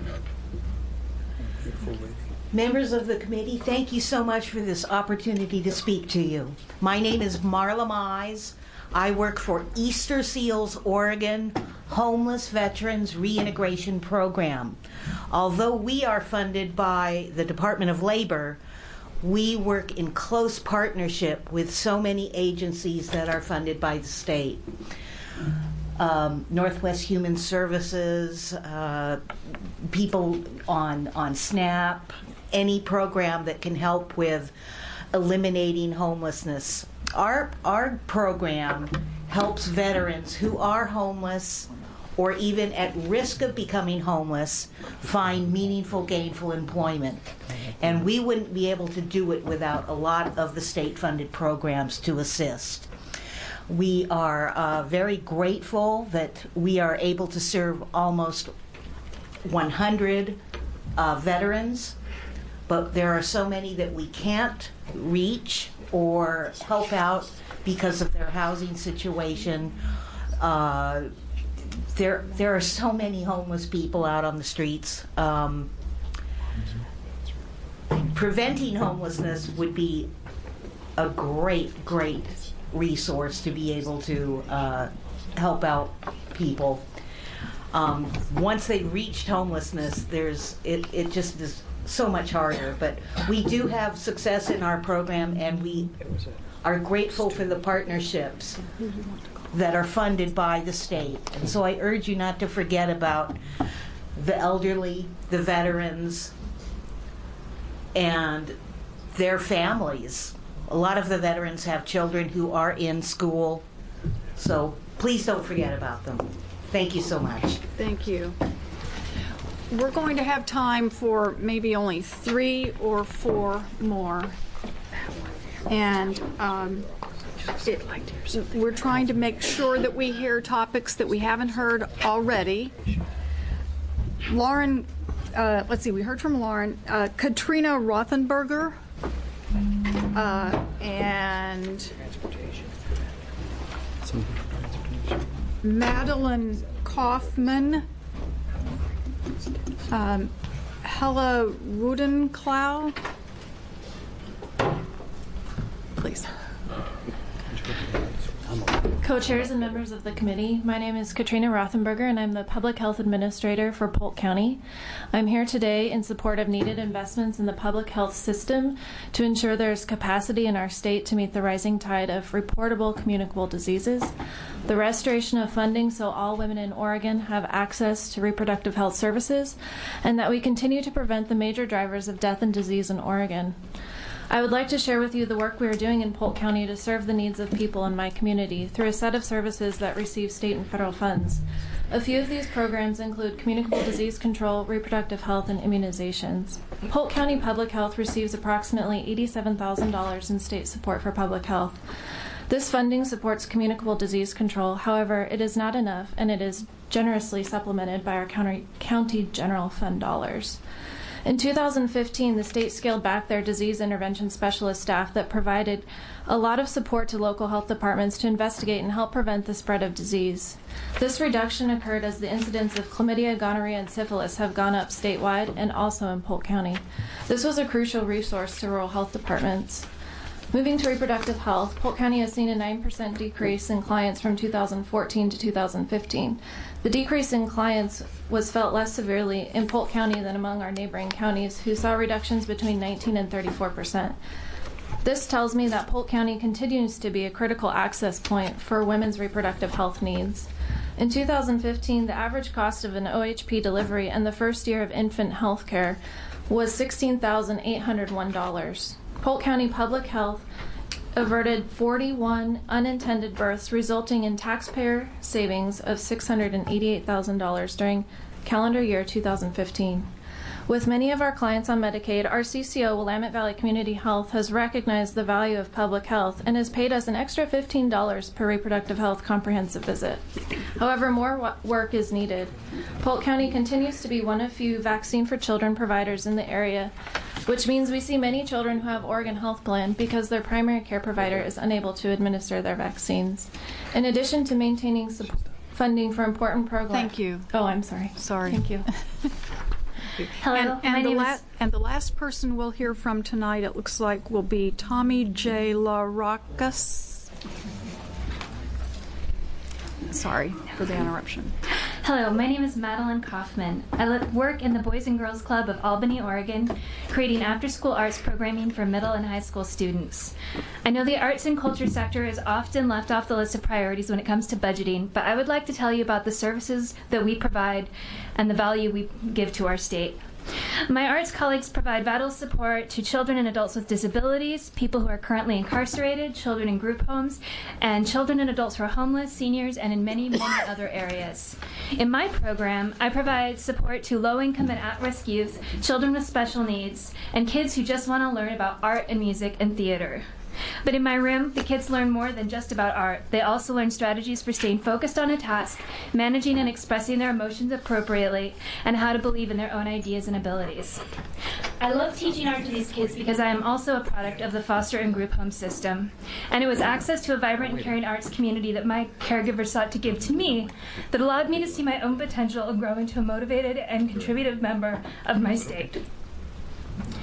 Members of the committee, thank you so much for this opportunity to speak to you. My name is Marla Mize. I work for Easter Seals Oregon Homeless Veterans Reintegration Program. Although we are funded by the Department of Labor, we work in close partnership with so many agencies that are funded by the state. Northwest Human Services, people on SNAP, any program that can help with eliminating homelessness. Our program helps veterans who are homeless or even at risk of becoming homeless find meaningful, gainful employment. And we wouldn't be able to do it without a lot of the state-funded programs to assist. We are very grateful that we are able to serve almost 100 veterans, but there are so many that we can't reach or help out because of their housing situation. There are so many homeless people out on the streets. Preventing homelessness would be a great resource to be able to help out people. Once they reached homelessness, it just is so much harder. But we do have success in our program, and we are grateful for the partnerships that are funded by the state. And so I urge you not to forget about the elderly, the veterans, and their families. A lot of the veterans have children who are in school, so please don't forget about them. Thank you so much. Thank you. We're going to have time for maybe only 3 or 4 more. And we're trying to make sure that we hear topics that we haven't heard already. Lauren, let's see, we heard from Lauren. Katrina Rothenberger and Madeline Kaufman, Hella Rudenklau. Please. Co-chairs and members of the committee, my name is Katrina Rothenberger, and I'm the Public Health Administrator for Polk County. I'm here today in support of needed investments in the public health system to ensure there's capacity in our state to meet the rising tide of reportable communicable diseases, the restoration of funding so all women in Oregon have access to reproductive health services, and that we continue to prevent the major drivers of death and disease in Oregon. I would like to share with you the work we are doing in Polk County to serve the needs of people in my community through a set of services that receive state and federal funds. A few of these programs include communicable disease control, reproductive health, and immunizations. Polk County Public Health receives approximately $87,000 in state support for public health. This funding supports communicable disease control. However, it is not enough, and it is generously supplemented by our county general fund dollars. In 2015, the state scaled back their disease intervention specialist staff that provided a lot of support to local health departments to investigate and help prevent the spread of disease. This reduction occurred as the incidence of chlamydia, gonorrhea, and syphilis have gone up statewide and also in Polk County. This was a crucial resource to rural health departments. Moving to reproductive health, Polk County has seen a 9% decrease in clients from 2014 to 2015. The decrease in clients was felt less severely in Polk County than among our neighboring counties, who saw reductions between 19 and 34%. This tells me that Polk County continues to be a critical access point for women's reproductive health needs. In 2015, the average cost of an OHP delivery and the first year of infant health care was $16,801. Polk County Public Health averted 41 unintended births, resulting in taxpayer savings of $688,000 during calendar year 2015. With many of our clients on Medicaid, our CCO, Willamette Valley Community Health, has recognized the value of public health and has paid us an extra $15 per reproductive health comprehensive visit. However, more work is needed. Polk County continues to be one of few vaccine for children providers in the area, which means we see many children who have Oregon Health Plan because their primary care provider is unable to administer their vaccines. In addition to maintaining funding for important programs... Thank you. Oh, I'm sorry. Sorry. Thank you. Hello, and the last person we'll hear from tonight, it looks like, will be Tommy J. LaRocas. Sorry for the interruption. Hello, my name is Madeline Kaufman. I work in the Boys and Girls Club of Albany, Oregon, creating after-school arts programming for middle and high school students. I know the arts and culture sector is often left off the list of priorities when it comes to budgeting, but I would like to tell you about the services that we provide and the value we give to our state. My arts colleagues provide vital support to children and adults with disabilities, people who are currently incarcerated, children in group homes, and children and adults who are homeless, seniors, and in many, many other areas. In my program, I provide support to low-income and at-risk youth, children with special needs, and kids who just want to learn about art and music and theater. But in my room, the kids learn more than just about art. They also learn strategies for staying focused on a task, managing and expressing their emotions appropriately, and how to believe in their own ideas and abilities. I love teaching art to these kids because I am also a product of the foster and group home system. And it was access to a vibrant and caring arts community that my caregivers sought to give to me that allowed me to see my own potential and grow into a motivated and contributive member of my state.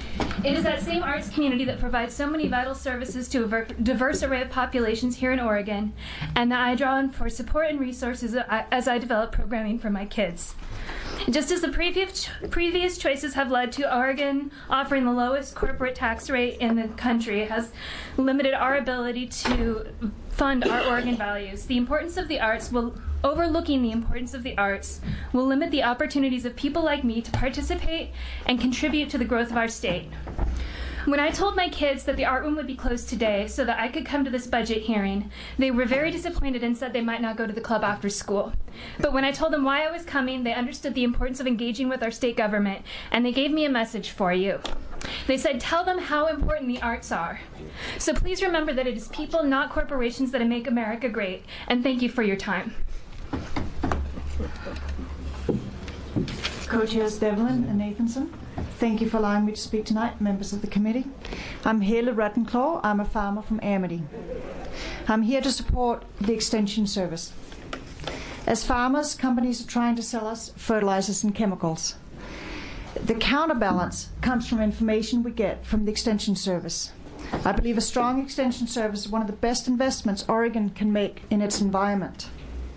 It is that same arts community that provides so many vital services to a diverse array of populations here in Oregon, and that I draw on for support and resources as I develop programming for my kids. Just as the previous choices have led to Oregon offering the lowest corporate tax rate in the country, it has limited our ability to fund our Oregon values. Overlooking the importance of the arts will limit the opportunities of people like me to participate and contribute to the growth of our state. When I told my kids that the art room would be closed today so that I could come to this budget hearing, they were very disappointed and said they might not go to the club after school. But when I told them why I was coming, they understood the importance of engaging with our state government, and they gave me a message for you. They said, tell them how important the arts are. So please remember that it is people, not corporations, that make America great, and thank you for your time. Co-chairs Devlin and Nathanson, thank you for allowing me to speak tonight, members of the committee. I'm Haley Ruttenclaw. I'm a farmer from Amity. I'm here to support the Extension Service. As farmers, companies are trying to sell us fertilizers and chemicals. The counterbalance comes from information we get from the Extension Service. I believe a strong Extension Service is one of the best investments Oregon can make in its environment.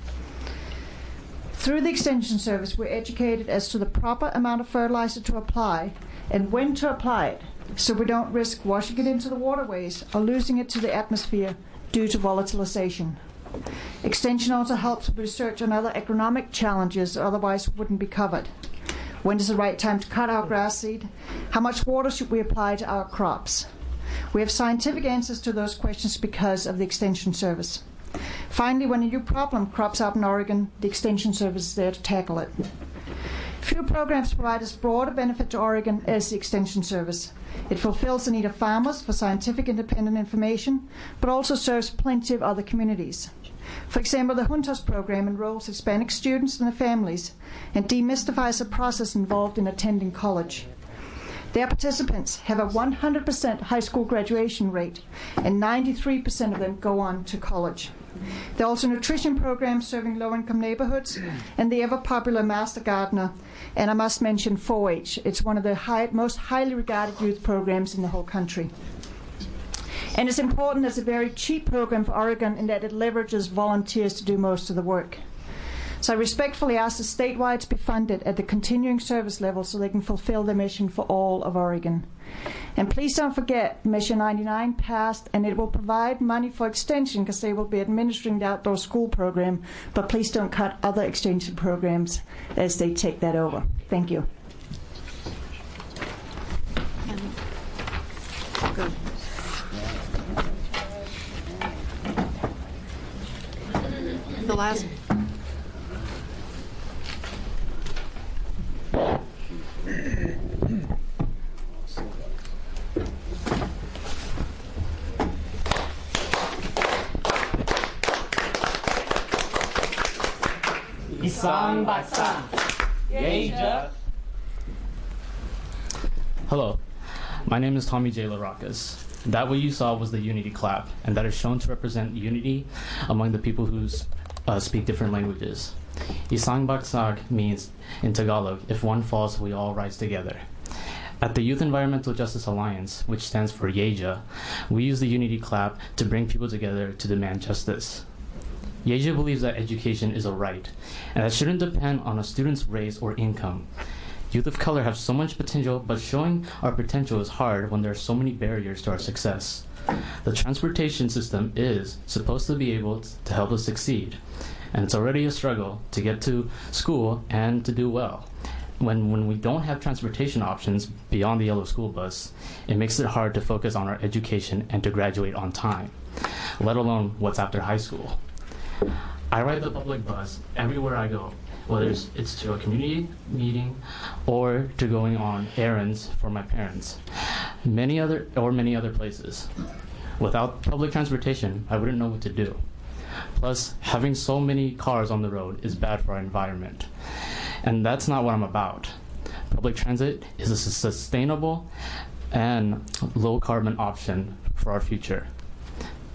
Through the Extension Service, we're educated as to the proper amount of fertilizer to apply and when to apply it, so we don't risk washing it into the waterways or losing it to the atmosphere due to volatilization. Extension also helps with research on other agronomic challenges that otherwise wouldn't be covered. When is the right time to cut our grass seed? How much water should we apply to our crops? We have scientific answers to those questions because of the Extension Service. Finally, when a new problem crops up in Oregon, the Extension Service is there to tackle it. Few programs provide as broad a benefit to Oregon as the Extension Service. It fulfills the need of farmers for scientific independent information, but also serves plenty of other communities. For example, the Juntos program enrolls Hispanic students and their families and demystifies the process involved in attending college. Their participants have a 100% high school graduation rate, and 93% of them go on to college. There are also nutrition programs serving low-income neighborhoods, and the ever-popular Master Gardener, and I must mention 4-H. It's one of the most highly regarded youth programs in the whole country. And it's important as a very cheap program for Oregon in that it leverages volunteers to do most of the work. So I respectfully ask the statewide to be funded at the continuing service level so they can fulfill their mission for all of Oregon. And please don't forget, Mission 99 passed, and it will provide money for extension because they will be administering the outdoor school program, but please don't cut other extension programs as they take that over. Thank you. The last. Isang Baksa. Yeja. Hello, my name is Tommy J. LaRocas. That what you saw was the unity clap, and that is shown to represent unity among the people who speak different languages. Isang Bagsag means, in Tagalog, if one falls, we all rise together. At the Youth Environmental Justice Alliance, which stands for YEJA, we use the unity clap to bring people together to demand justice. YEJA believes that education is a right, and that shouldn't depend on a student's race or income. Youth of color have so much potential, but showing our potential is hard when there are so many barriers to our success. The transportation system is supposed to be able to help us succeed, and it's already a struggle to get to school and to do well. When we don't have transportation options beyond the yellow school bus, it makes it hard to focus on our education and to graduate on time, let alone what's after high school. I ride the public bus everywhere I go, whether it's to a community meeting or to going on errands for my parents, many other places. Without public transportation, I wouldn't know what to do. Plus, having so many cars on the road is bad for our environment. And that's not what I'm about. Public transit is a sustainable and low carbon option for our future.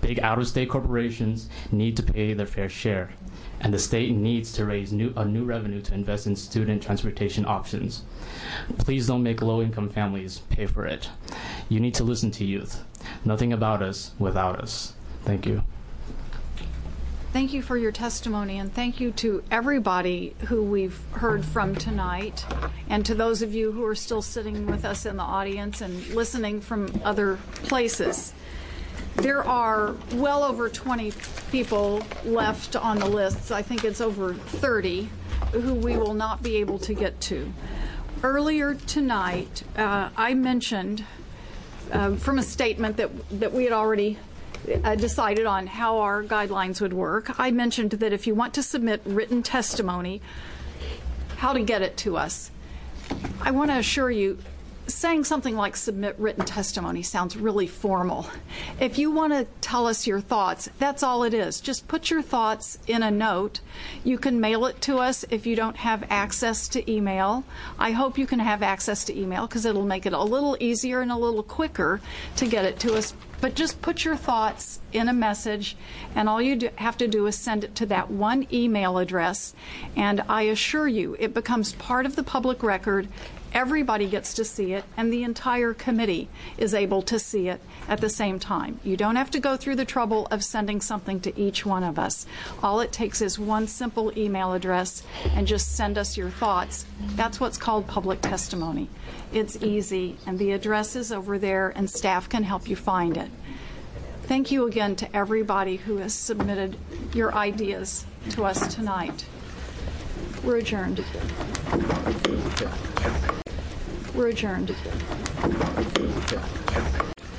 Big out-of-state corporations need to pay their fair share, and the state needs to raise a new revenue to invest in student transportation options. Please don't make low-income families pay for it. You need to listen to youth. Nothing about us without us. Thank you. Thank you for your testimony, and thank you to everybody who we've heard from tonight, and to those of you who are still sitting with us in the audience and listening from other places. There are well over 20 people left on the list. I think it's over 30 who we will not be able to get to. Earlier tonight, I mentioned from a statement that we had already decided on how our guidelines would work. I mentioned that if you want to submit written testimony, how to get it to us. I want to assure you, saying something like submit written testimony sounds really formal. If you want to tell us your thoughts, that's all it is. Just put your thoughts in a note. You can mail it to us if you don't have access to email. I hope you can have access to email because it'll make it a little easier and a little quicker to get it to us. But just put your thoughts in a message, and all you have to do is send it to that one email address, and I assure you it becomes part of the public record. Everybody gets to see it, and the entire committee is able to see it at the same time. You don't have to go through the trouble of sending something to each one of us. All it takes is one simple email address, and just send us your thoughts. That's what's called public testimony. It's easy, and the address is over there, and staff can help you find it. Thank you again to everybody who has submitted your ideas to us tonight. We're adjourned. We're adjourned.